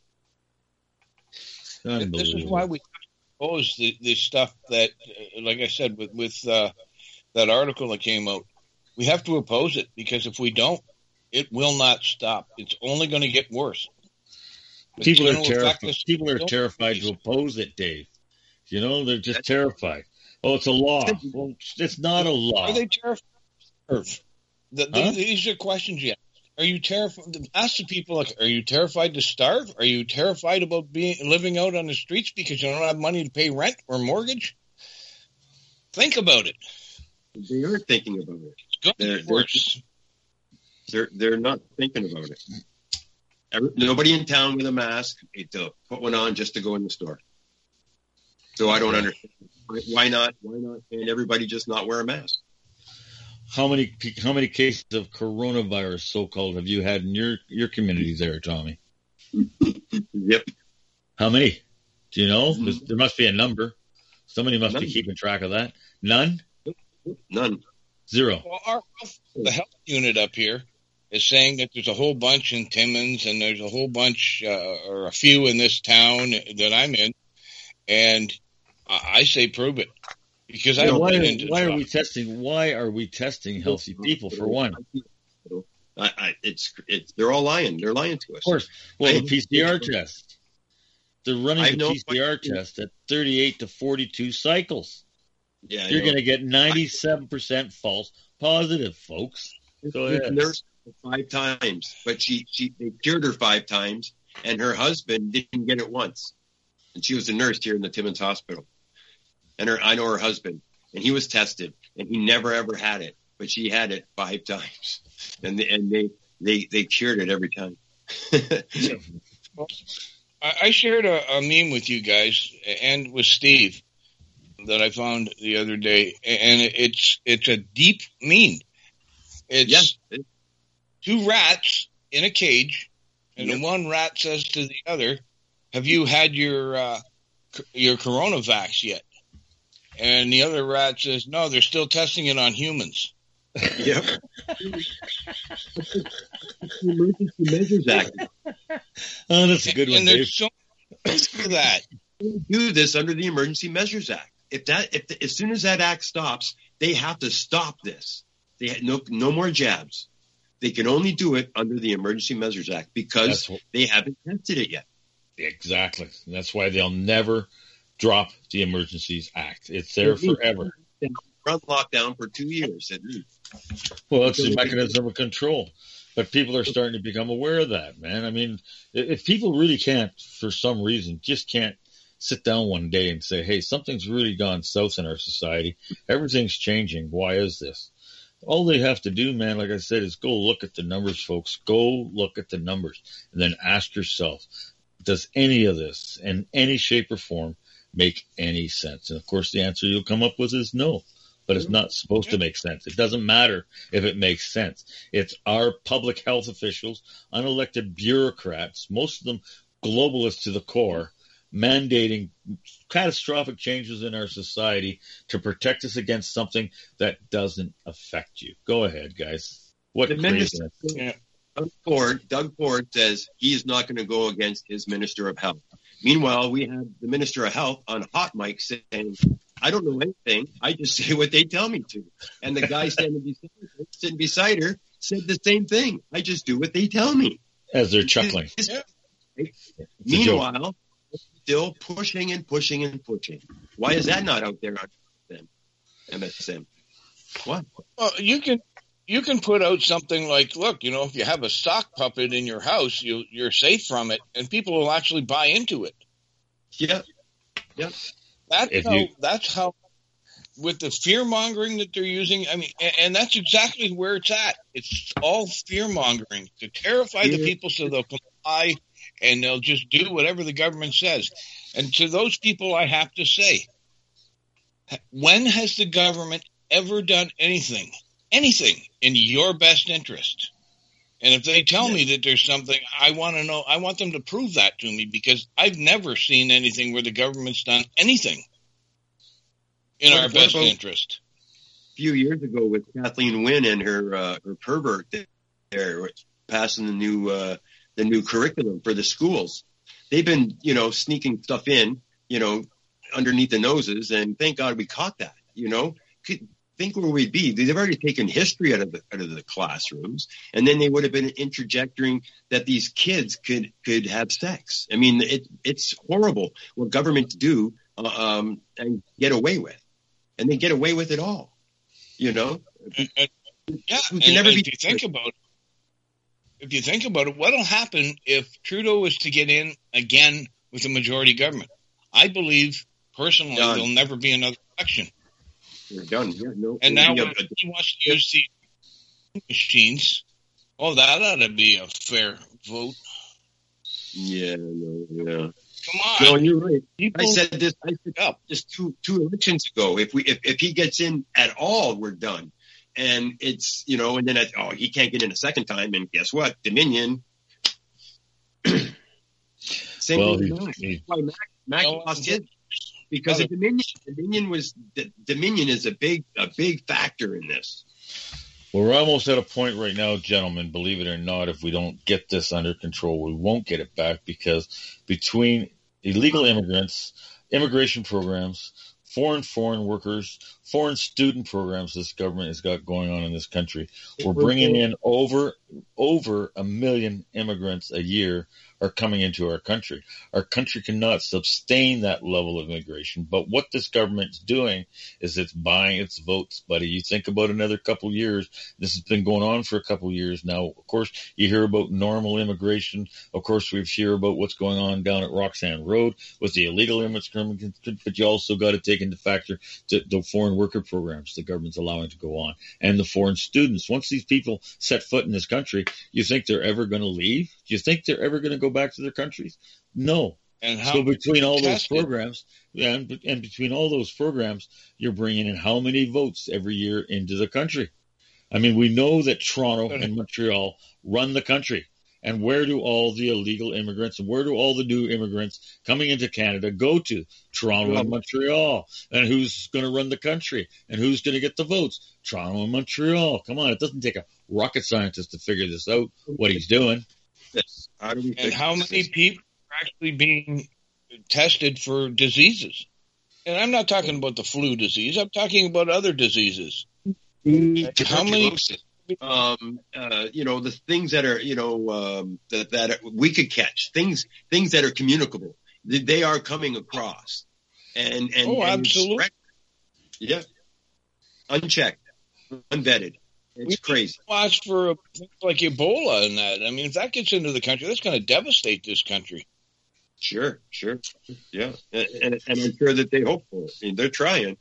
This is why we oppose the, the stuff that, like I said, with, with uh, that article that came out. We have to oppose it, because if we don't, it will not stop. It's only going to get worse. It's people are terrified. People are terrified to oppose it, Dave. You know, they're just terrified. Oh, it's a law. Well, it's not a law. Are they terrified? The, the, huh? These are questions you ask. Are you terrified? Ask the people, like, are you terrified to starve? Are you terrified about being living out on the streets because you don't have money to pay rent or mortgage? Think about it. They are thinking about it. It's going to be worse. They're, they're not thinking about it. Every, nobody in town with a mask, they'll put one on just to go in the store. So I don't understand. Why not? Why not? And everybody just not wear a mask. How many how many cases of coronavirus, so-called, have you had in your, your community there, Tommy? Yep. How many? Do you know? Mm-hmm. There must be a number. Somebody must None. be keeping track of that. None? None. Zero. Well, our, the health unit up here is saying that there's a whole bunch in Timmins, and there's a whole bunch uh, or a few in this town that I'm in, and I say prove it. Because I well, why, why are we testing? Why are we testing healthy people for one? I, I, it's it's they're all lying. They're lying to us. Of course. Well, the P C R test. They're running the P C R test at thirty-eight to forty-two cycles. Yeah, you're going to get ninety-seven percent false positive, folks. Go ahead. Nurse five times, but she she they cured her five times, and her husband didn't get it once, and she was a nurse here in the Timmins Hospital. And her, I know her husband, and he was tested, and he never ever had it, but she had it five times, and they, and they they they cured it every time. I shared a, a meme with you guys and with Steve that I found the other day, and it's it's a deep meme. It's yeah. two rats in a cage, and yep. the one rat says to the other, "Have you had your uh, your coronavax yet?" And the other rat says, "No, they're still testing it on humans." Yep. Emergency Measures Act. Oh, that's a good and, one, and Dave. There's so much for that. Do this under the Emergency Measures Act. If that, if the, as soon as that act stops, they have to stop this. They had no no more jabs. They can only do it under the Emergency Measures Act because what, they haven't tested it yet. Exactly. That's why they'll never drop the Emergencies Act. It's there forever. Run lockdown for two years at least. Well, it's a mechanism of control. But people are starting to become aware of that, man. I mean, if people really can't, for some reason, just can't sit down one day and say, hey, something's really gone south in our society. Everything's changing. Why is this? All they have to do, man, like I said, is go look at the numbers, folks. Go look at the numbers and then ask yourself, does any of this in any shape or form make any sense? And of course, the answer you'll come up with is no, but it's not supposed to make sense. It doesn't matter if it makes sense. It's our public health officials, unelected bureaucrats, most of them globalists to the core, mandating catastrophic changes in our society to protect us against something that doesn't affect you. Go ahead, guys. What the minister, Doug Ford, Doug Ford says he is not going to go against his Minister of Health. Meanwhile, we have the Minister of Health on hot mic saying, I don't know anything. I just say what they tell me to. And the guy standing beside her, sitting beside her said the same thing. I just do what they tell me. As they're chuckling. Yeah. Meanwhile, still pushing and pushing and pushing. Why is that not out there on M S M? What? Well, you can you can put out something like, look, you know, if you have a sock puppet in your house, you you're safe from it, and people will actually buy into it. Yeah, yeah. That's how, you, that's how, with the fear mongering that they're using. I mean, and, and that's exactly where it's at. It's all fear mongering to terrify yeah. the people so they'll comply and they'll just do whatever the government says. And to those people, I have to say, when has the government ever done anything, anything in your best interest? And if they tell me that there's something, I want to know, I want them to prove that to me, because I've never seen anything where the government's done anything in well, our best interest. A few years ago with Kathleen Wynne and her uh, her pervert there passing the new uh, the new curriculum for the schools. They've been, you know, sneaking stuff in, you know, underneath the noses, and thank God we caught that, you know. Could, think where we'd be. They've already taken history out of the out of the classrooms, and then they would have been interjecting that these kids could could have sex. I mean, it it's horrible what governments do uh, um, and get away with, and they get away with it all. You know, and, and, yeah. We And, can never and be if you think about it, if you think about it, what'll happen if Trudeau was to get in again with a majority government? I believe personally Done. there'll never be another election. We're done. Yeah, no, And now yeah, when he wants to use the machines, oh, that ought to be a fair vote. yeah, no, yeah. Come on. No, you're right. People- I said this. I said Up. just two two elections ago. If we if, if he gets in at all, we're done. And it's, you know, and then I, oh, he can't get in a second time. And guess what? Dominion. Same Well, thing. he- with Mac. he- That's why Mac, Mac No, lost his because of Dominion. Dominion was the, Dominion is a big a big factor in this. Well, we're almost at a point right now, gentlemen, believe it or not, if we don't get this under control, we won't get it back, because between illegal immigrants, immigration programs, foreign foreign workers, foreign student programs this government has got going on in this country, we're bringing in over over a million immigrants a year are coming into our country. Our country cannot sustain that level of immigration. But what this government's doing is it's buying its votes, buddy. You think about another couple of years. This has been going on for a couple of years now. Of course, you hear about normal immigration. Of course, we hear about what's going on down at Roxanne Road with the illegal immigrants. But you also got to take into factor the, the foreign worker programs the government's allowing to go on, and the foreign students. Once these people set foot in this country, you think they're ever going to leave? Do you think they're ever going to go back to their countries? No. And how So between all those tested? programs, and, and between all those programs, you're bringing in how many votes every year into the country? I mean, we know that Toronto and Montreal run the country. And where do all the illegal immigrants and where do all the new immigrants coming into Canada go to? Toronto and Montreal. And who's going to run the country? And who's going to get the votes? Toronto and Montreal. Come on, it doesn't take a rocket scientist to figure this out, what he's doing. This. How do we And fix how this? many people are actually being tested for diseases? And I'm not talking about the flu disease. I'm talking about other diseases. How many? Um, uh, you know, the things that are, you know, um, that, that we could catch, things, things that are communicable, they, they are coming across. And, and, Oh, and absolutely. spread- yeah. Unchecked, unvetted. It's We crazy. Watch for things like Ebola and that. I mean, if that gets into the country, that's going to devastate this country. Sure, sure. Yeah. And, and, and I'm sure that they hope for it. I mean, they're trying.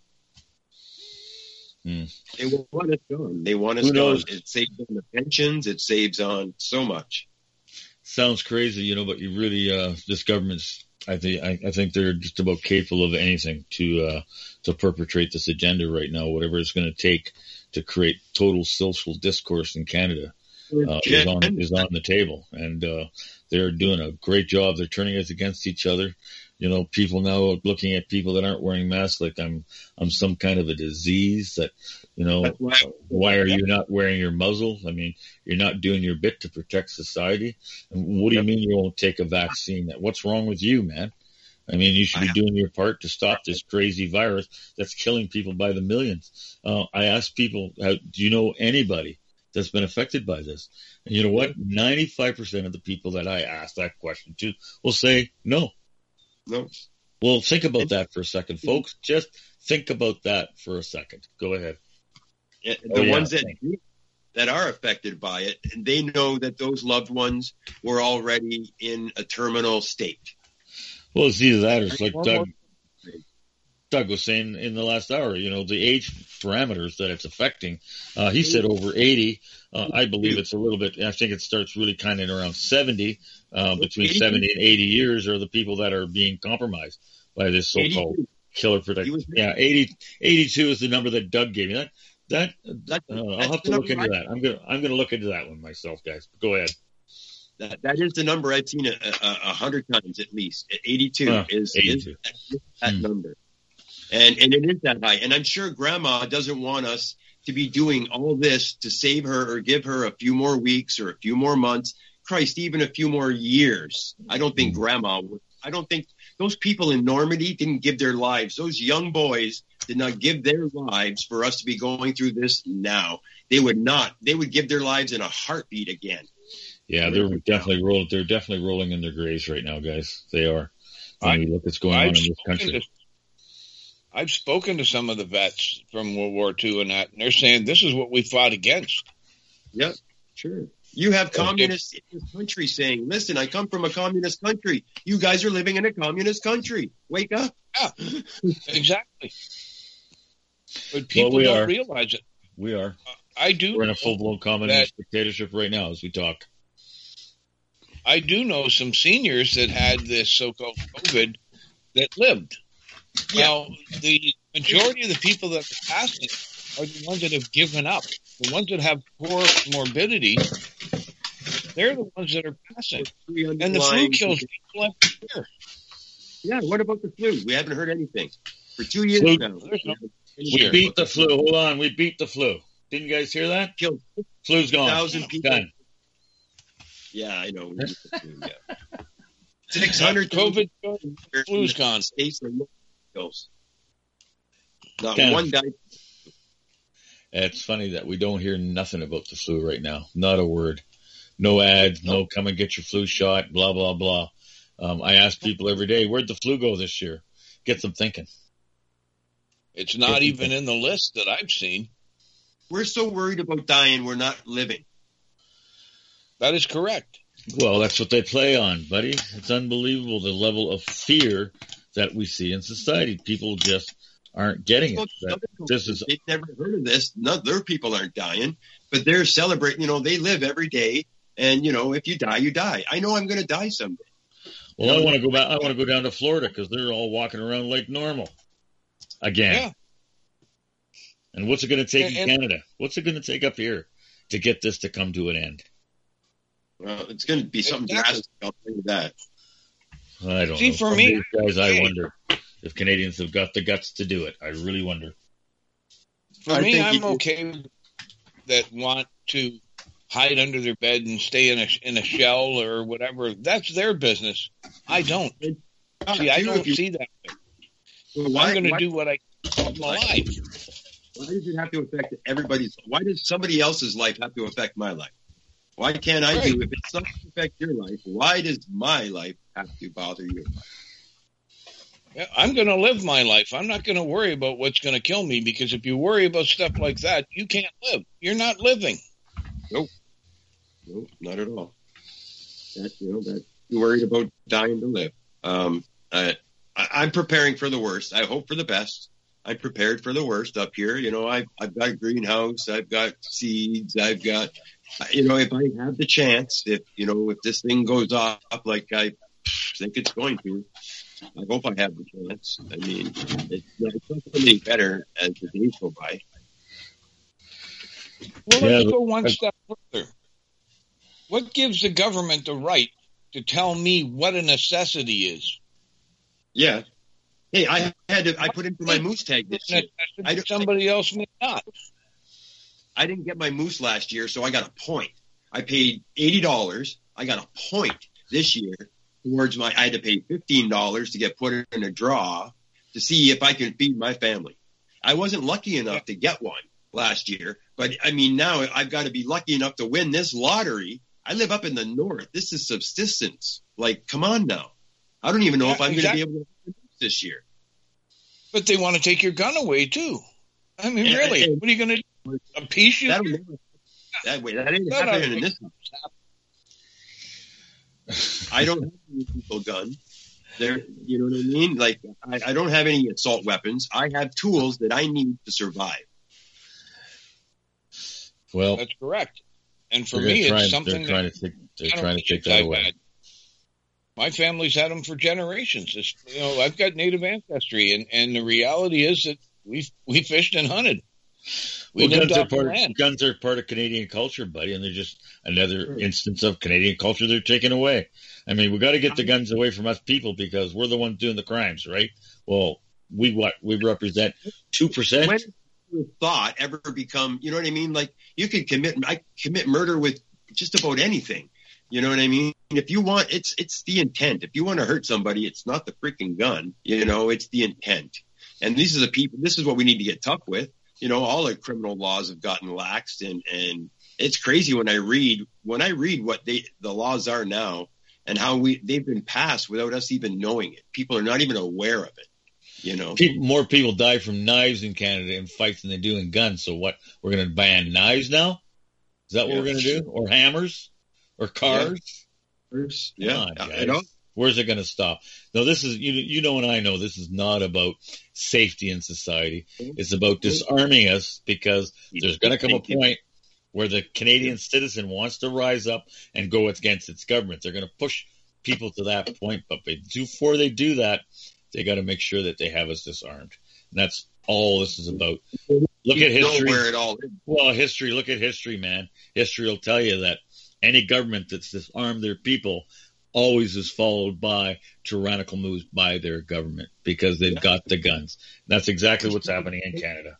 Hmm. They want us gone. They want us Who gone. knows? It saves on the pensions. It saves on so much. Sounds crazy, you know, but you really, uh, this government's, I think, I, I think they're just about capable of anything to, uh, to perpetrate this agenda right now, whatever it's going to take to create total social discourse in Canada, uh, is on, is on the table. And, uh, they're doing a great job. They're turning us against each other. You know, people now are looking at people that aren't wearing masks like I'm, I'm some kind of a disease that, you know, That's why- why are you not wearing your muzzle? I mean, you're not doing your bit to protect society. And what do you mean you won't take a vaccine? What's wrong with you, man? I mean, you should be doing your part to stop this crazy virus that's killing people by the millions. Uh, I asked people, how, do you know anybody that's been affected by this? And you know what? ninety-five percent of the people that I asked that question to will say no. No. Well, think about that for a second, folks. Just think about that for a second. Go ahead. The Oh, yeah. ones that that are affected by it, and they know that those loved ones were already in a terminal state. Well, it's either that or it's like One Doug, more- Doug was saying in the last hour, you know, the age parameters that it's affecting. Uh, he said over eighty. Uh, I believe it's a little bit, I think it starts really kind of around seventy. Uh, between seventy and eighty years are the people that are being compromised by this so-called eighty-two. killer protection. Yeah, eighty, eighty-two is the number that Doug gave me. That, that, That's- uh, I'll that's have to the look into number that. I'm gonna, I'm gonna look into that one myself, guys. Go ahead. That, that is the number I've seen a, a, a hundred times at least. eighty-two Huh, is, eighty-two. is that, that Hmm. number. And, and it is that high. And I'm sure grandma doesn't want us to be doing all this to save her or give her a few more weeks or a few more months Christ, even a few more years, I don't think Grandma would. I don't think those people in Normandy didn't give their lives. Those young boys did not give their lives for us to be going through this now. They would not. They would give their lives in a heartbeat again. Yeah, they're definitely rolling. They're definitely rolling in their graves right now, guys. They are. When you look what's going I've on in this country. To, I've spoken to some of the vets from World War Two and that, and they're saying this is what we fought against. Yep, sure. You have communists in this country saying, listen, I come from a communist country. You guys are living in a communist country. Wake up. Yeah, exactly. But people well, we don't are. realize it. We are. I do. We're in a full-blown communist that, dictatorship right now as we talk. I do know some seniors that had this so-called COVID that lived. Yeah. Now, the majority of the people that are passing are the ones that have given up. The ones that have poor morbidity, they're the ones that are passing. And the flu kills people every year. Yeah, what about the flu? We haven't heard anything. For two years flu, now. No, we beat the flu. Hold on. We beat the flu. Didn't you guys hear that? Killed Flu's gone. thousand people. Done. Yeah, I know. Yeah. six hundred COVID, flu's gone. States are kills. Not Yeah. one guy. It's funny that we don't hear nothing about the flu right now. Not a word. No ads, no come and get your flu shot, blah, blah, blah. Um, I ask people every day, where'd the flu go this year? Get them thinking. It's not even in the list that I've seen. We're so worried about dying, we're not living. That is correct. Well, that's what they play on, buddy. It's unbelievable the level of fear that we see in society. People just aren't getting it. That this is They've never heard of this. No, their people aren't dying, but they're celebrating. You know, they live every day, and you know, if you die, you die. I know I'm going to die someday. well. I want to go back. I want to go down to Florida because they're all walking around like normal again. Yeah. And what's it going to take And- in and- Canada? What's it going to take up here to get this to come to an end? Well, it's going to be something Exactly. drastic. I'll tell you that. I don't See, know. for Some me- of these guys, I wonder if Canadians have got the guts to do it. I really wonder. For I me, think I'm you- okay with that want to hide under their bed and stay in a in a shell or whatever. That's their business. I don't. See, I You, don't if you- see that. well, why, I'm going to why, do what I keep my life. why does it have to affect everybody's? Why does somebody else's life have to affect my life? Why can't I do? If it's not going to affect your life, why does my life have to bother you? Yeah, I'm going to live my life. I'm not going to worry about what's going to kill me because if you worry about stuff like that, you can't live. You're not living. Nope. Nope, not at all. That, you know, that you're worried about dying to live. Um, I, I, I'm preparing for the worst. I hope for the best. I'm prepared for the worst up here. You know, I've, I've got a greenhouse. I've got seeds. I've got, you know, if I have the chance, if, you know, if this thing goes off like I think it's going to, I hope I have the chance. I mean, it's, it's not getting better as the days go by. Well, Yeah, let's but- go one step further. What gives the government the right to tell me what a necessity is? Yeah. Hey, I had to, I put in for my moose tag this year. I don't- Somebody else may not. I didn't get my moose last year, so I got a point. I paid eighty dollars. I got a point this year towards my, I had to pay fifteen dollars to get put in a draw to see if I can feed my family. I wasn't lucky enough to get one last year, but I mean, now I've got to be lucky enough to win this lottery. I live up in the north. This is subsistence. Like, come on now. I don't even know Yeah, if I'm exactly. going to be able to win this year. But they want to take your gun away, too. I mean, Yeah, really, and- what are you going to do? Appease you? That'll never, that way, that ain't No, no, happening in no. this. I don't have any lethal gun. There, you know what I mean? Like, I, I don't have any assault weapons. I have tools that I need to survive. Well, That's correct. And for they're me, trying, it's something they're trying that to take, they're I don't trying to think take that I've away. had. My family's had them for generations. It's, you know, I've got Native ancestry, and, and the reality is that we we fished and hunted. We Well, lived guns are off the part land. of, guns are part of Canadian culture, buddy, and they're just another instance of Canadian culture they're taking away. I mean, we got to get the guns away from us people because we're the ones doing the crimes, right? Well, we what we represent two percent. When does thought ever become, you know what I mean? Like, you can commit, I commit murder with just about anything. You know what I mean? If you want, it's it's the intent. If you want to hurt somebody, it's not the freaking gun. You know, it's the intent. And these are the people. This is what we need to get tough with. You know, all the criminal laws have gotten laxed, and and it's crazy when I read when I read what they the laws are now and how we they've been passed without us even knowing it. People are not even aware of it. You know, people, more people die from knives in Canada in fights than they do in guns. So what? We're going to ban knives now? Is that what yeah, we're going to do? Or hammers? Or cars? Yeah, yeah. On, I know. Where's it going to stop? No, this is, you, you know, and I know this is not about safety in society. It's about disarming us, because there's going to come a point where the Canadian citizen wants to rise up and go against its government. They're going to push people to that point. But before they do that, they got to make sure that they have us disarmed. And that's all this is about. Look at history. Where it all is. Well, history, look at history, man. History will tell you that any government that's disarmed their people always is followed by tyrannical moves by their government, because they've got the guns. That's exactly what's happening in Canada.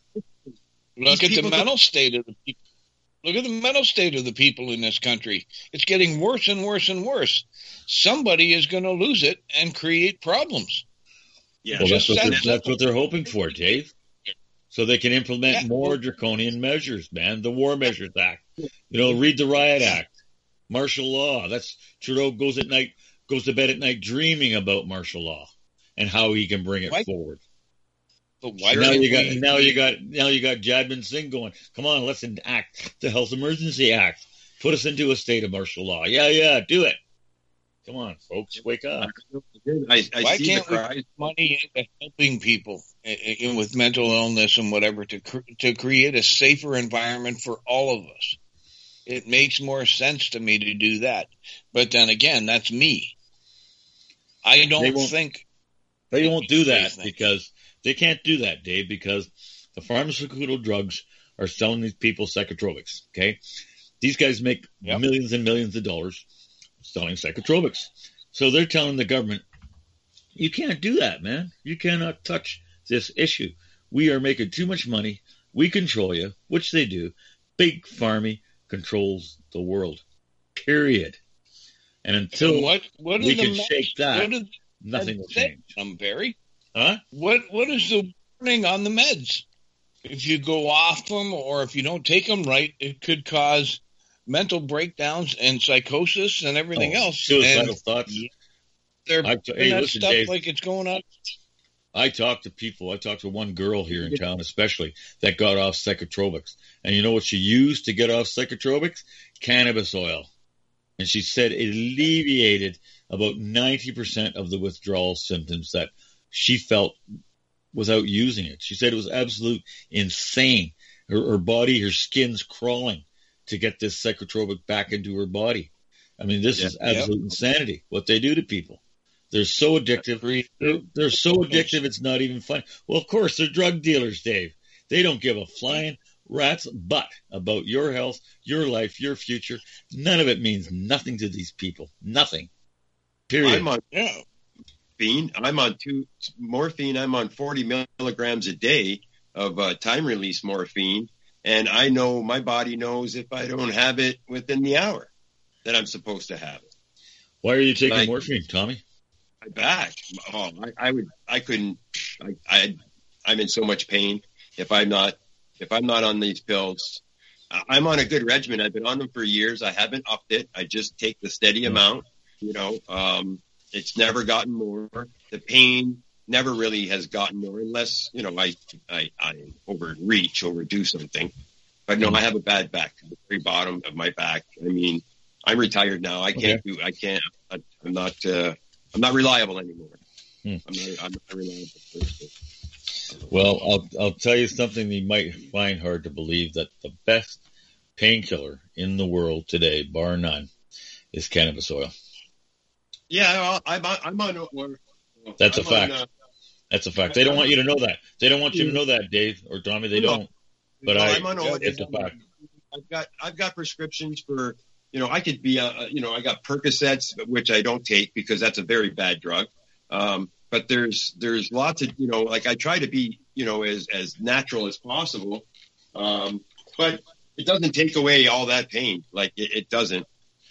Look at the mental state of the people. Look at the mental state of the people in this country. It's getting worse and worse and worse. Somebody is going to lose it and create problems. Yeah, well, that's what, they're, that's what they're hoping for, Dave. So they can implement yeah. more draconian measures, man. The War Measures Act. You know, read the Riot Act. Martial law. That's Trudeau goes at night, goes to bed at night dreaming about martial law and how he can bring it why? forward. But why now you got now you got now you got Jadmin Singh going, come on, let's enact the Health Emergency Act. Put us into a state of martial law. Yeah, yeah, do it. Come on, folks, wake up. I, I why can't we put money into helping people in, with mental illness and whatever to to create a safer environment for all of us? It makes more sense to me to do that. But then again, that's me. I don't they think... They won't do that because they can't do that, Dave, because the pharmaceutical drugs are selling these people psychotropics, okay? These guys make yep. millions and millions of dollars selling psychotropics. So they're telling the government, you can't do that, man. You cannot touch this issue. We are making too much money. We control you, which they do. Big Pharma controls the world, period. And until and what, what we can me- shake that, is, nothing will change. Um, Barry? Huh? What What is the warning on the meds? If you go off them or if you don't take them right, it could cause mental breakdowns and psychosis and everything oh, else. Suicidal and thoughts. They're t- hey, that listen, stuff Dave, like it's going on. I talk to people. I talked to one girl here in town, especially, that got off psychotropics. And you know what she used to get off psychotropics? Cannabis oil. And she said it alleviated about ninety percent of the withdrawal symptoms that she felt without using it. She said it was absolute insane. Her, her body, her skin's crawling to get this psychotropic back into her body. I mean, this yeah, is absolute yeah. insanity, what they do to people. They're so addictive. They're, they're so addictive, it's not even funny. Well, of course, they're drug dealers, Dave. They don't give a flying rat's butt about your health, your life, your future. None of it means nothing to these people. Nothing. Period. I'm on yeah. morphine. I'm on two morphine. I'm on forty milligrams a day of uh, time-release morphine, and I know my body knows if I don't have it within the hour that I'm supposed to have it. Why are you taking like, morphine, Tommy? My back. Oh, I, I would. I couldn't. I, I. I'm in so much pain if I'm not. If I'm not on these pills. I'm on a good regimen. I've been on them for years. I haven't upped it. I just take the steady mm-hmm. amount. You know, um, it's never gotten more. The pain never really has gotten more, unless you know I I, I overreach, overdo something. But no, I have a bad back. The very bottom of my back. I mean, I'm retired now. I can't okay. do. I can't. I, I'm not. Uh, I'm not reliable anymore. Hmm. I'm not. I'm not reliable person. Well, I'll I'll tell you something you might find hard to believe, that the best painkiller in the world today, bar none, is cannabis oil. Yeah, I'm on. I'm on or, That's I'm a fact. On, uh, That's a fact. They don't want you to know that. They don't want you to know that, Dave or Tommy. They don't. But no, I, I'm on yeah, it's a fact. I've got I've got prescriptions for. You know, I could be, uh, you know, I got Percocets, which I don't take because that's a very bad drug. Um, but there's there's lots of, you know, like I try to be, you know, as, as natural as possible. Um, but it doesn't take away all that pain. Like it, it doesn't.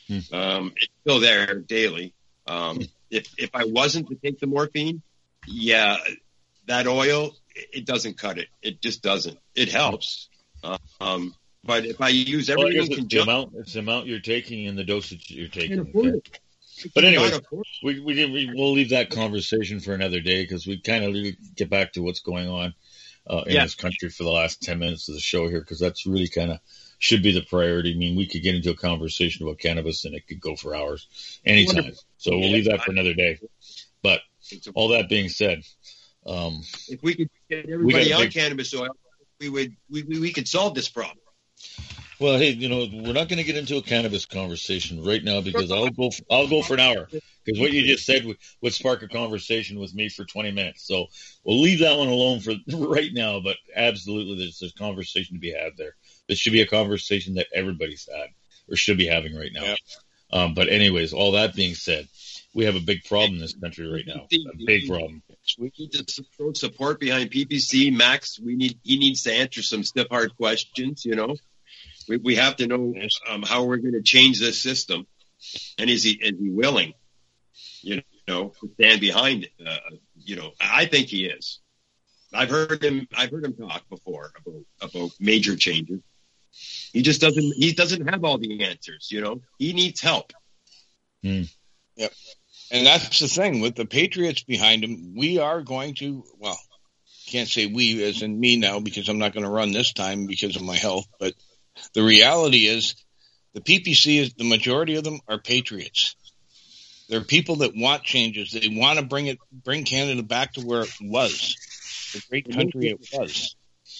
Hmm. Um, it's still there daily. Um, if if I wasn't to take the morphine, yeah, that oil, it doesn't cut it. It just doesn't. It helps. Uh, um, but if I use Well, I everything guess in it's the conjunction, amount, it's the amount you're taking and the dosage you're I taking. can't afford Okay? it. I But anyway, cannot afford it. we we, did, we we'll leave that conversation for another day because we kind of get back to what's going on uh, in Yeah. this country for the last ten minutes of the show here, because that's really kind of should be the priority. I mean, we could get into a conversation about cannabis and it could go for hours anytime. Wonderful. So we'll leave that for another day. But It's a- all that being said, um, if we could get everybody got a on big- cannabis oil, we would we, we, we could solve this problem. well, hey, you know, we're not going to get into a cannabis conversation right now because I'll go. I'll go for an hour because what you just said would, would spark a conversation with me for twenty minutes. So we'll leave that one alone for right now. But absolutely, there's this conversation to be had there. This should be a conversation that everybody's had or should be having right now. Yep. Um, but anyways, all that being said, we have a big problem in this country right now. A big problem. We need to throw support behind P P C. Max, we need he needs to answer some stiff hard questions. You know, we we have to know um, how we're going to change this system, and is he is he willing? You know, to stand behind it. Uh, you know, I think he is. I've heard him. I've heard him talk before about about major changes. He just doesn't. He doesn't have all the answers. You know, he needs help. Hmm. Yep. And that's the thing with the Patriots behind him. We are going to, well, can't say we as in me now because I'm not going to run this time because of my health. But the reality is the P P C is the majority of them are Patriots. They're people that want changes. They want to bring it, bring Canada back to where it was, the great country it was.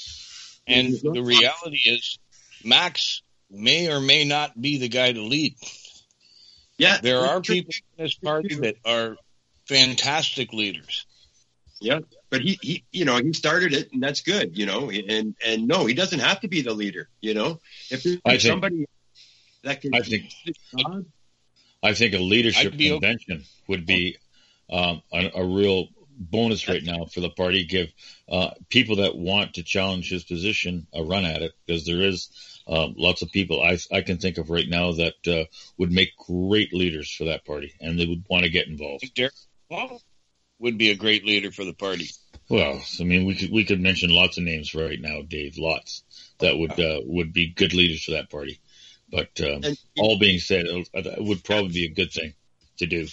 And the reality is Max may or may not be the guy to lead. Yeah, There are people in this party that are fantastic leaders. Yeah, but he, he, you know, he started it, and that's good, you know. And and no, he doesn't have to be the leader, you know. If there's I think- somebody that can, I think- God, I think a leadership I'd be okay. convention would be um, a, a real bonus right now for the party. Give uh, people that want to challenge his position a run at it, because there is um, lots of people I, I can think of right now that uh, would make great leaders for that party, and they would want to get I involved. think Derek Wall would be a great leader for the party. Well, I mean, we could we could mention lots of names right now, Dave. Lots that would uh, would be good leaders for that party. But um, And- all being said, it would probably be a good thing to do.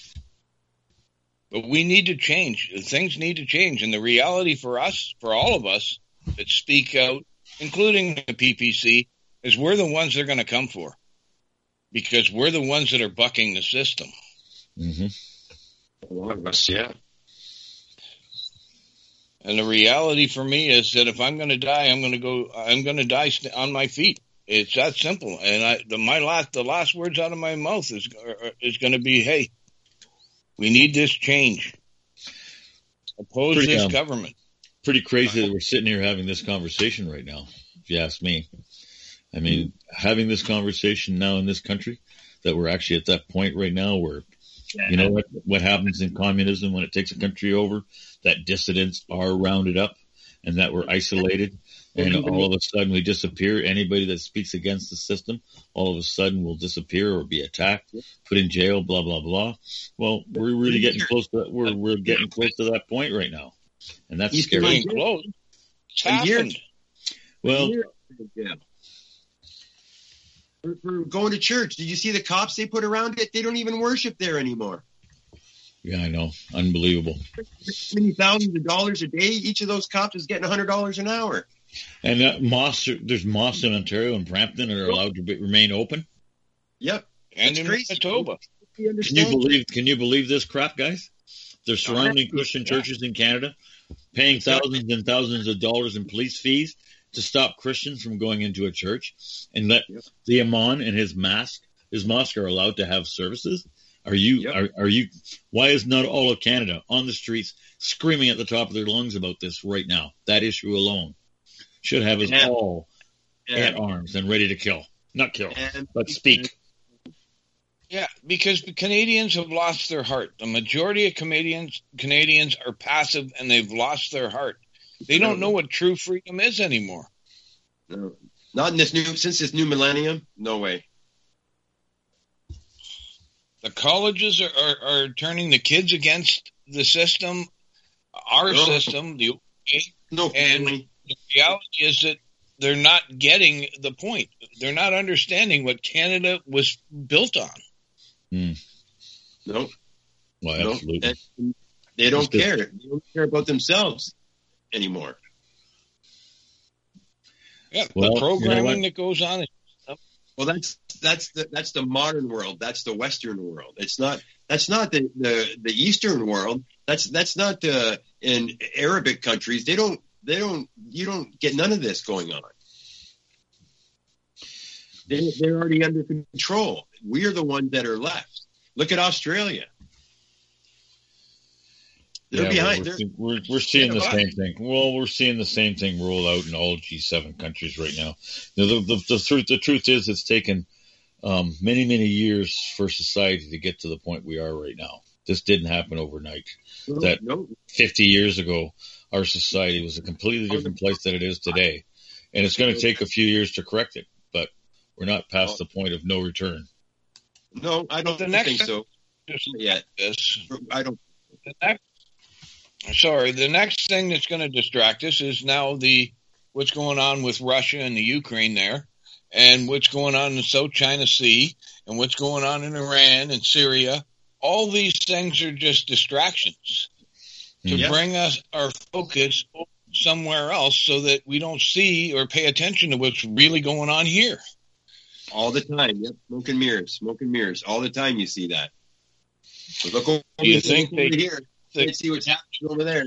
But we need to change. Things need to change. And the reality for us, for all of us that speak out, including the P P C, is we're the ones they're going to come for. Because we're the ones that are bucking the system. hmm a lot of us, yeah. And the reality for me is that if I'm going to die, I'm going to go, I'm going to die st- on my feet. It's that simple. And I, the, my last, the last words out of my mouth is, is going to be, hey, we need this change. Oppose Pretty, this um, government. Pretty crazy that we're sitting here having this conversation right now, if you ask me. I mean, having this conversation now in this country, that we're actually at that point right now where, you know what, what happens in communism when it takes a country over, that dissidents are rounded up and that we're isolated. And all of a sudden we disappear. Anybody that speaks against the system, all of a sudden will disappear or be attacked, put in jail, blah, blah, blah. Well, we're really getting close to that. We're, we're getting close to that point right now. And that's He's scary. Getting close. It's A year- happened. Well, Yeah. For, for going to church, did you see the cops they put around it? They don't even worship there anymore. yeah, I know. Unbelievable. How many thousands of dollars a day? Each of those cops is getting one hundred dollars an hour. And uh, mosques, there's mosques in Ontario and Brampton that are allowed to be, remain open. Yep. And It's in crazy. Manitoba. You Can understand? you believe? Can you believe this crap, guys? They're surrounding Christian churches in Canada, paying thousands and thousands of dollars in police fees to stop Christians from going into a church, and let Yep. the Imam and his mosque, his mosque, are allowed to have services. Are you? Yep. Are, are you? Why is not all of Canada on the streets screaming at the top of their lungs about this right now? That issue alone should have us Yeah. all Yeah. at arms and ready to kill, not kill, And- but speak. Yeah, because the Canadians have lost their heart. The majority of Canadians Canadians are passive and they've lost their heart. They don't know what true freedom is anymore. No. Not in this new since this new millennium. No way. The colleges are, are, are turning the kids against the system, our no. system, the no, and family. The reality is that they're not getting the point. They're not understanding what Canada was built on. Hmm. No. Well, no. absolutely. And they don't care. They don't care about themselves anymore. Yeah, well, the programming you know that goes on. Well, that's that's the that's the modern world. That's the Western world. It's not. That's not the the, the Eastern world. That's that's not uh, in Arabic countries. They don't. They don't. You don't get none of this going on. They they're already under control. We are the ones that are left. Look at Australia. They're yeah, behind. We're, They're, we're, we're seeing the they're same thing. Well, we're seeing the same thing roll out in all G seven countries right now. You know, the, the, the, truth, the truth is it's taken um, many, many years for society to get to the point we are right now. This didn't happen overnight. no, that no. fifty years ago, our society was a completely different place than it is today. And it's going to take a few years to correct it, but we're not past the point of no return. No, I don't The next think so. Yet. This, I don't. the next, sorry, the next thing that's going to distract us is now the what's going on with Russia and the Ukraine there, and what's going on in the South China Sea, and what's going on in Iran and Syria. All these things are just distractions to Yeah. bring us our focus somewhere else so that we don't see or pay attention to what's really going on here. All the time. Yep. Smoke and mirrors. Smoke and mirrors. All the time you see that. So look over, Do you look think over they- here. they- Let's see what's happening over there.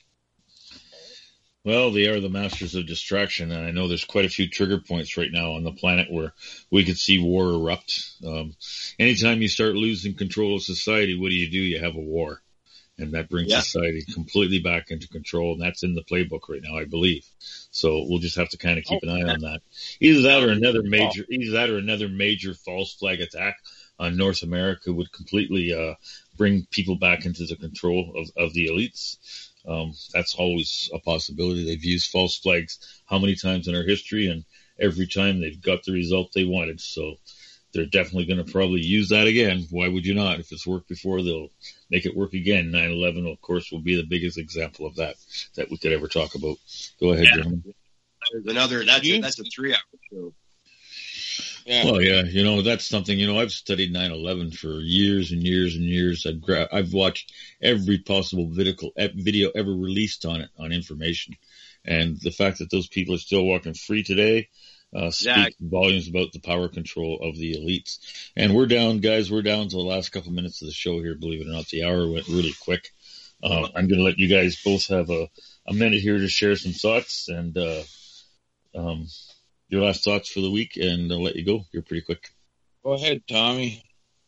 Well, they are the masters of distraction, and I know there's quite a few trigger points right now on the planet where we could see war erupt. Um, anytime you start losing control of society, what do you do? You have a war, and that brings Yeah. society completely back into control, and that's in the playbook right now, I believe. So we'll just have to kind of keep an eye on that. Either that or another major, either that or another major false flag attack on North America would completely uh, bring people back into the control of, of the elites. Um, that's always a possibility. They've used false flags how many times in our history, and every time they've got the result they wanted. So they're definitely going to probably use that again. Why would you not? If it's worked before, they'll make it work again. nine eleven, of course, will be the biggest example of that that we could ever talk about. Go ahead, Yeah. gentlemen. There's another. That's You- a, that's a three-hour show. Yeah. Well, yeah, you know, that's something, you know, I've studied nine eleven for years and years and years. I've, gra- I've watched every possible video, video ever released on it, on information. And the fact that those people are still walking free today, uh, speak Yeah. volumes about the power control of the elites. And we're down, guys, we're down to the last couple minutes of the show here, believe it or not. The hour went really quick. Uh, I'm going to let you guys both have a, a minute here to share some thoughts and, uh, um, your last thoughts for the week, and I'll let you go. You're pretty quick. Go ahead, Tommy.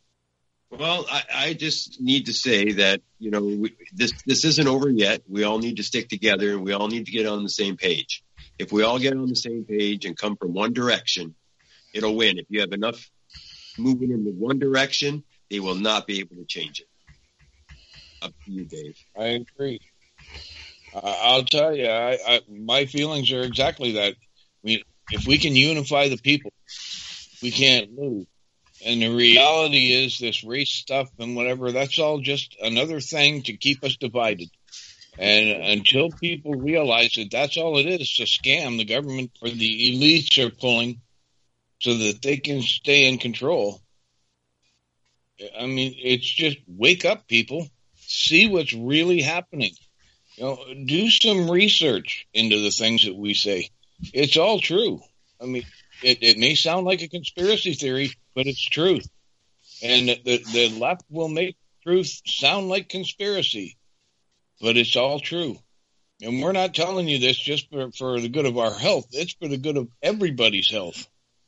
Well, I, I just need to say that, you know, we, this this isn't over yet. We all need to stick together, and we all need to get on the same page. If we all get on the same page and come from one direction, it'll win. If you have enough moving in the one direction, they will not be able to change it. Up to you, Dave. I agree. Uh, I'll tell you, I, I, my feelings are exactly that. We, if we can unify the people, we can't lose. And the reality is this race stuff and whatever, that's all just another thing to keep us divided. And until people realize that that's all it is, it's a scam the government or the elites are pulling so that they can stay in control. I mean, it's just wake up, people. See what's really happening. You know, do some research into the things that we say. It's all true. I mean, it, it may sound like a conspiracy theory, but it's truth. And the, the left will make truth sound like conspiracy, but it's all true. And we're not telling you this just for, for the good of our health. It's for the good of everybody's health.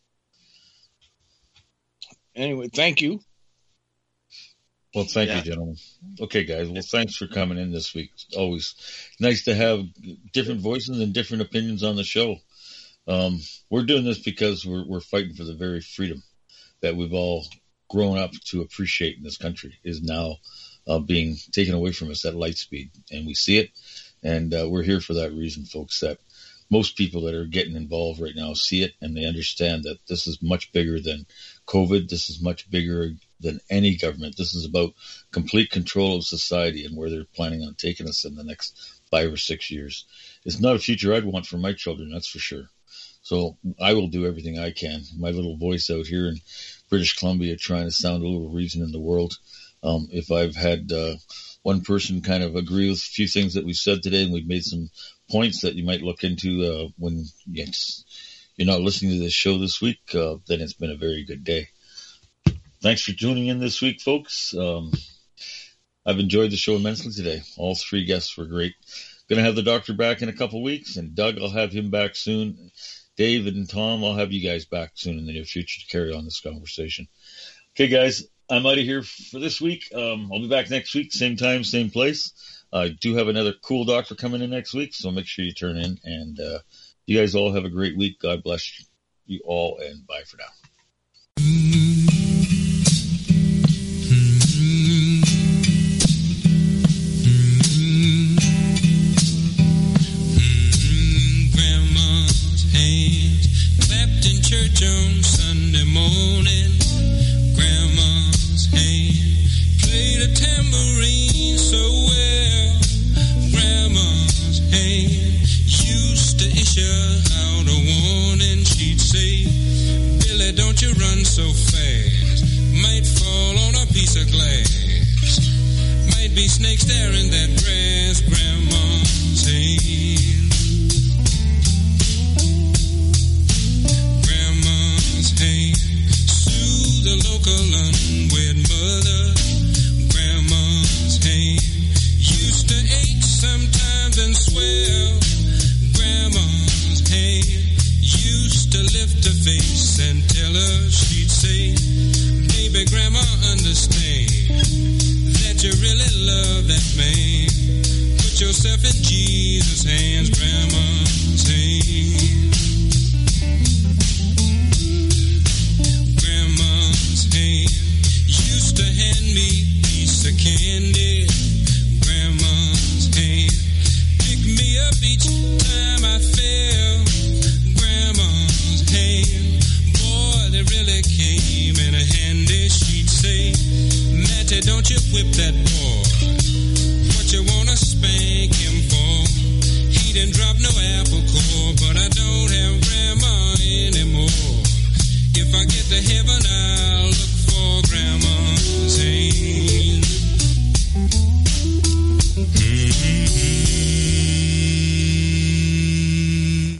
Anyway, thank you. Well, thank Yeah. you, gentlemen. Okay, guys. Well, thanks for coming in this week. It's always nice to have different voices and different opinions on the show. Um, we're doing this because we're, we're fighting for the very freedom that we've all grown up to appreciate in this country is now uh, being taken away from us at light speed. And we see it. And uh, we're here for that reason, folks, that most people that are getting involved right now see it and they understand that this is much bigger than COVID. This is much bigger than any government. This is about complete control of society and where they're planning on taking us in the next five or six years. It's not a future I'd want for my children, that's for sure. So I will do everything I can. My little voice out here in British Columbia trying to sound a little reason in the world. Um, if I've had uh, one person kind of agree with a few things that we said today, and we've made some points that you might look into uh, when yes, you're not listening to this show this week, uh, then it's been a very good day. Thanks for tuning in this week, folks. Um, I've enjoyed the show immensely today. All three guests were great. Going to have the doctor back in a couple weeks, and Doug, I'll have him back soon. David and Tom, I'll have you guys back soon in the near future to carry on this conversation. Okay, guys, I'm out of here for this week. Um, I'll be back next week, same time, same place. I do have another cool doctor coming in next week, so make sure you turn in. And uh, you guys all have a great week. God bless you all, and bye for now. Church on Sunday morning, Grandma's hand played a tambourine so well. Grandma's hand used to issue out a warning. She'd say, Billy, don't you run so fast, might fall on a piece of glass, might be snakes there in that grass. Grandma's hand, soothe the local unwed mother. Grandma's hand used to ache sometimes and swell. Grandma's hand used to lift her face and tell her, she'd say, baby, Grandma, understand that you really love that man. Put yourself in Jesus' hands. Grandma's hand, used to hand me a piece of candy. Grandma's hand picked me up each time I fell. Grandma's hand, boy, they really came in handy. She'd say, Matty, don't you whip that boy. What you wanna spank him for? He didn't drop no apple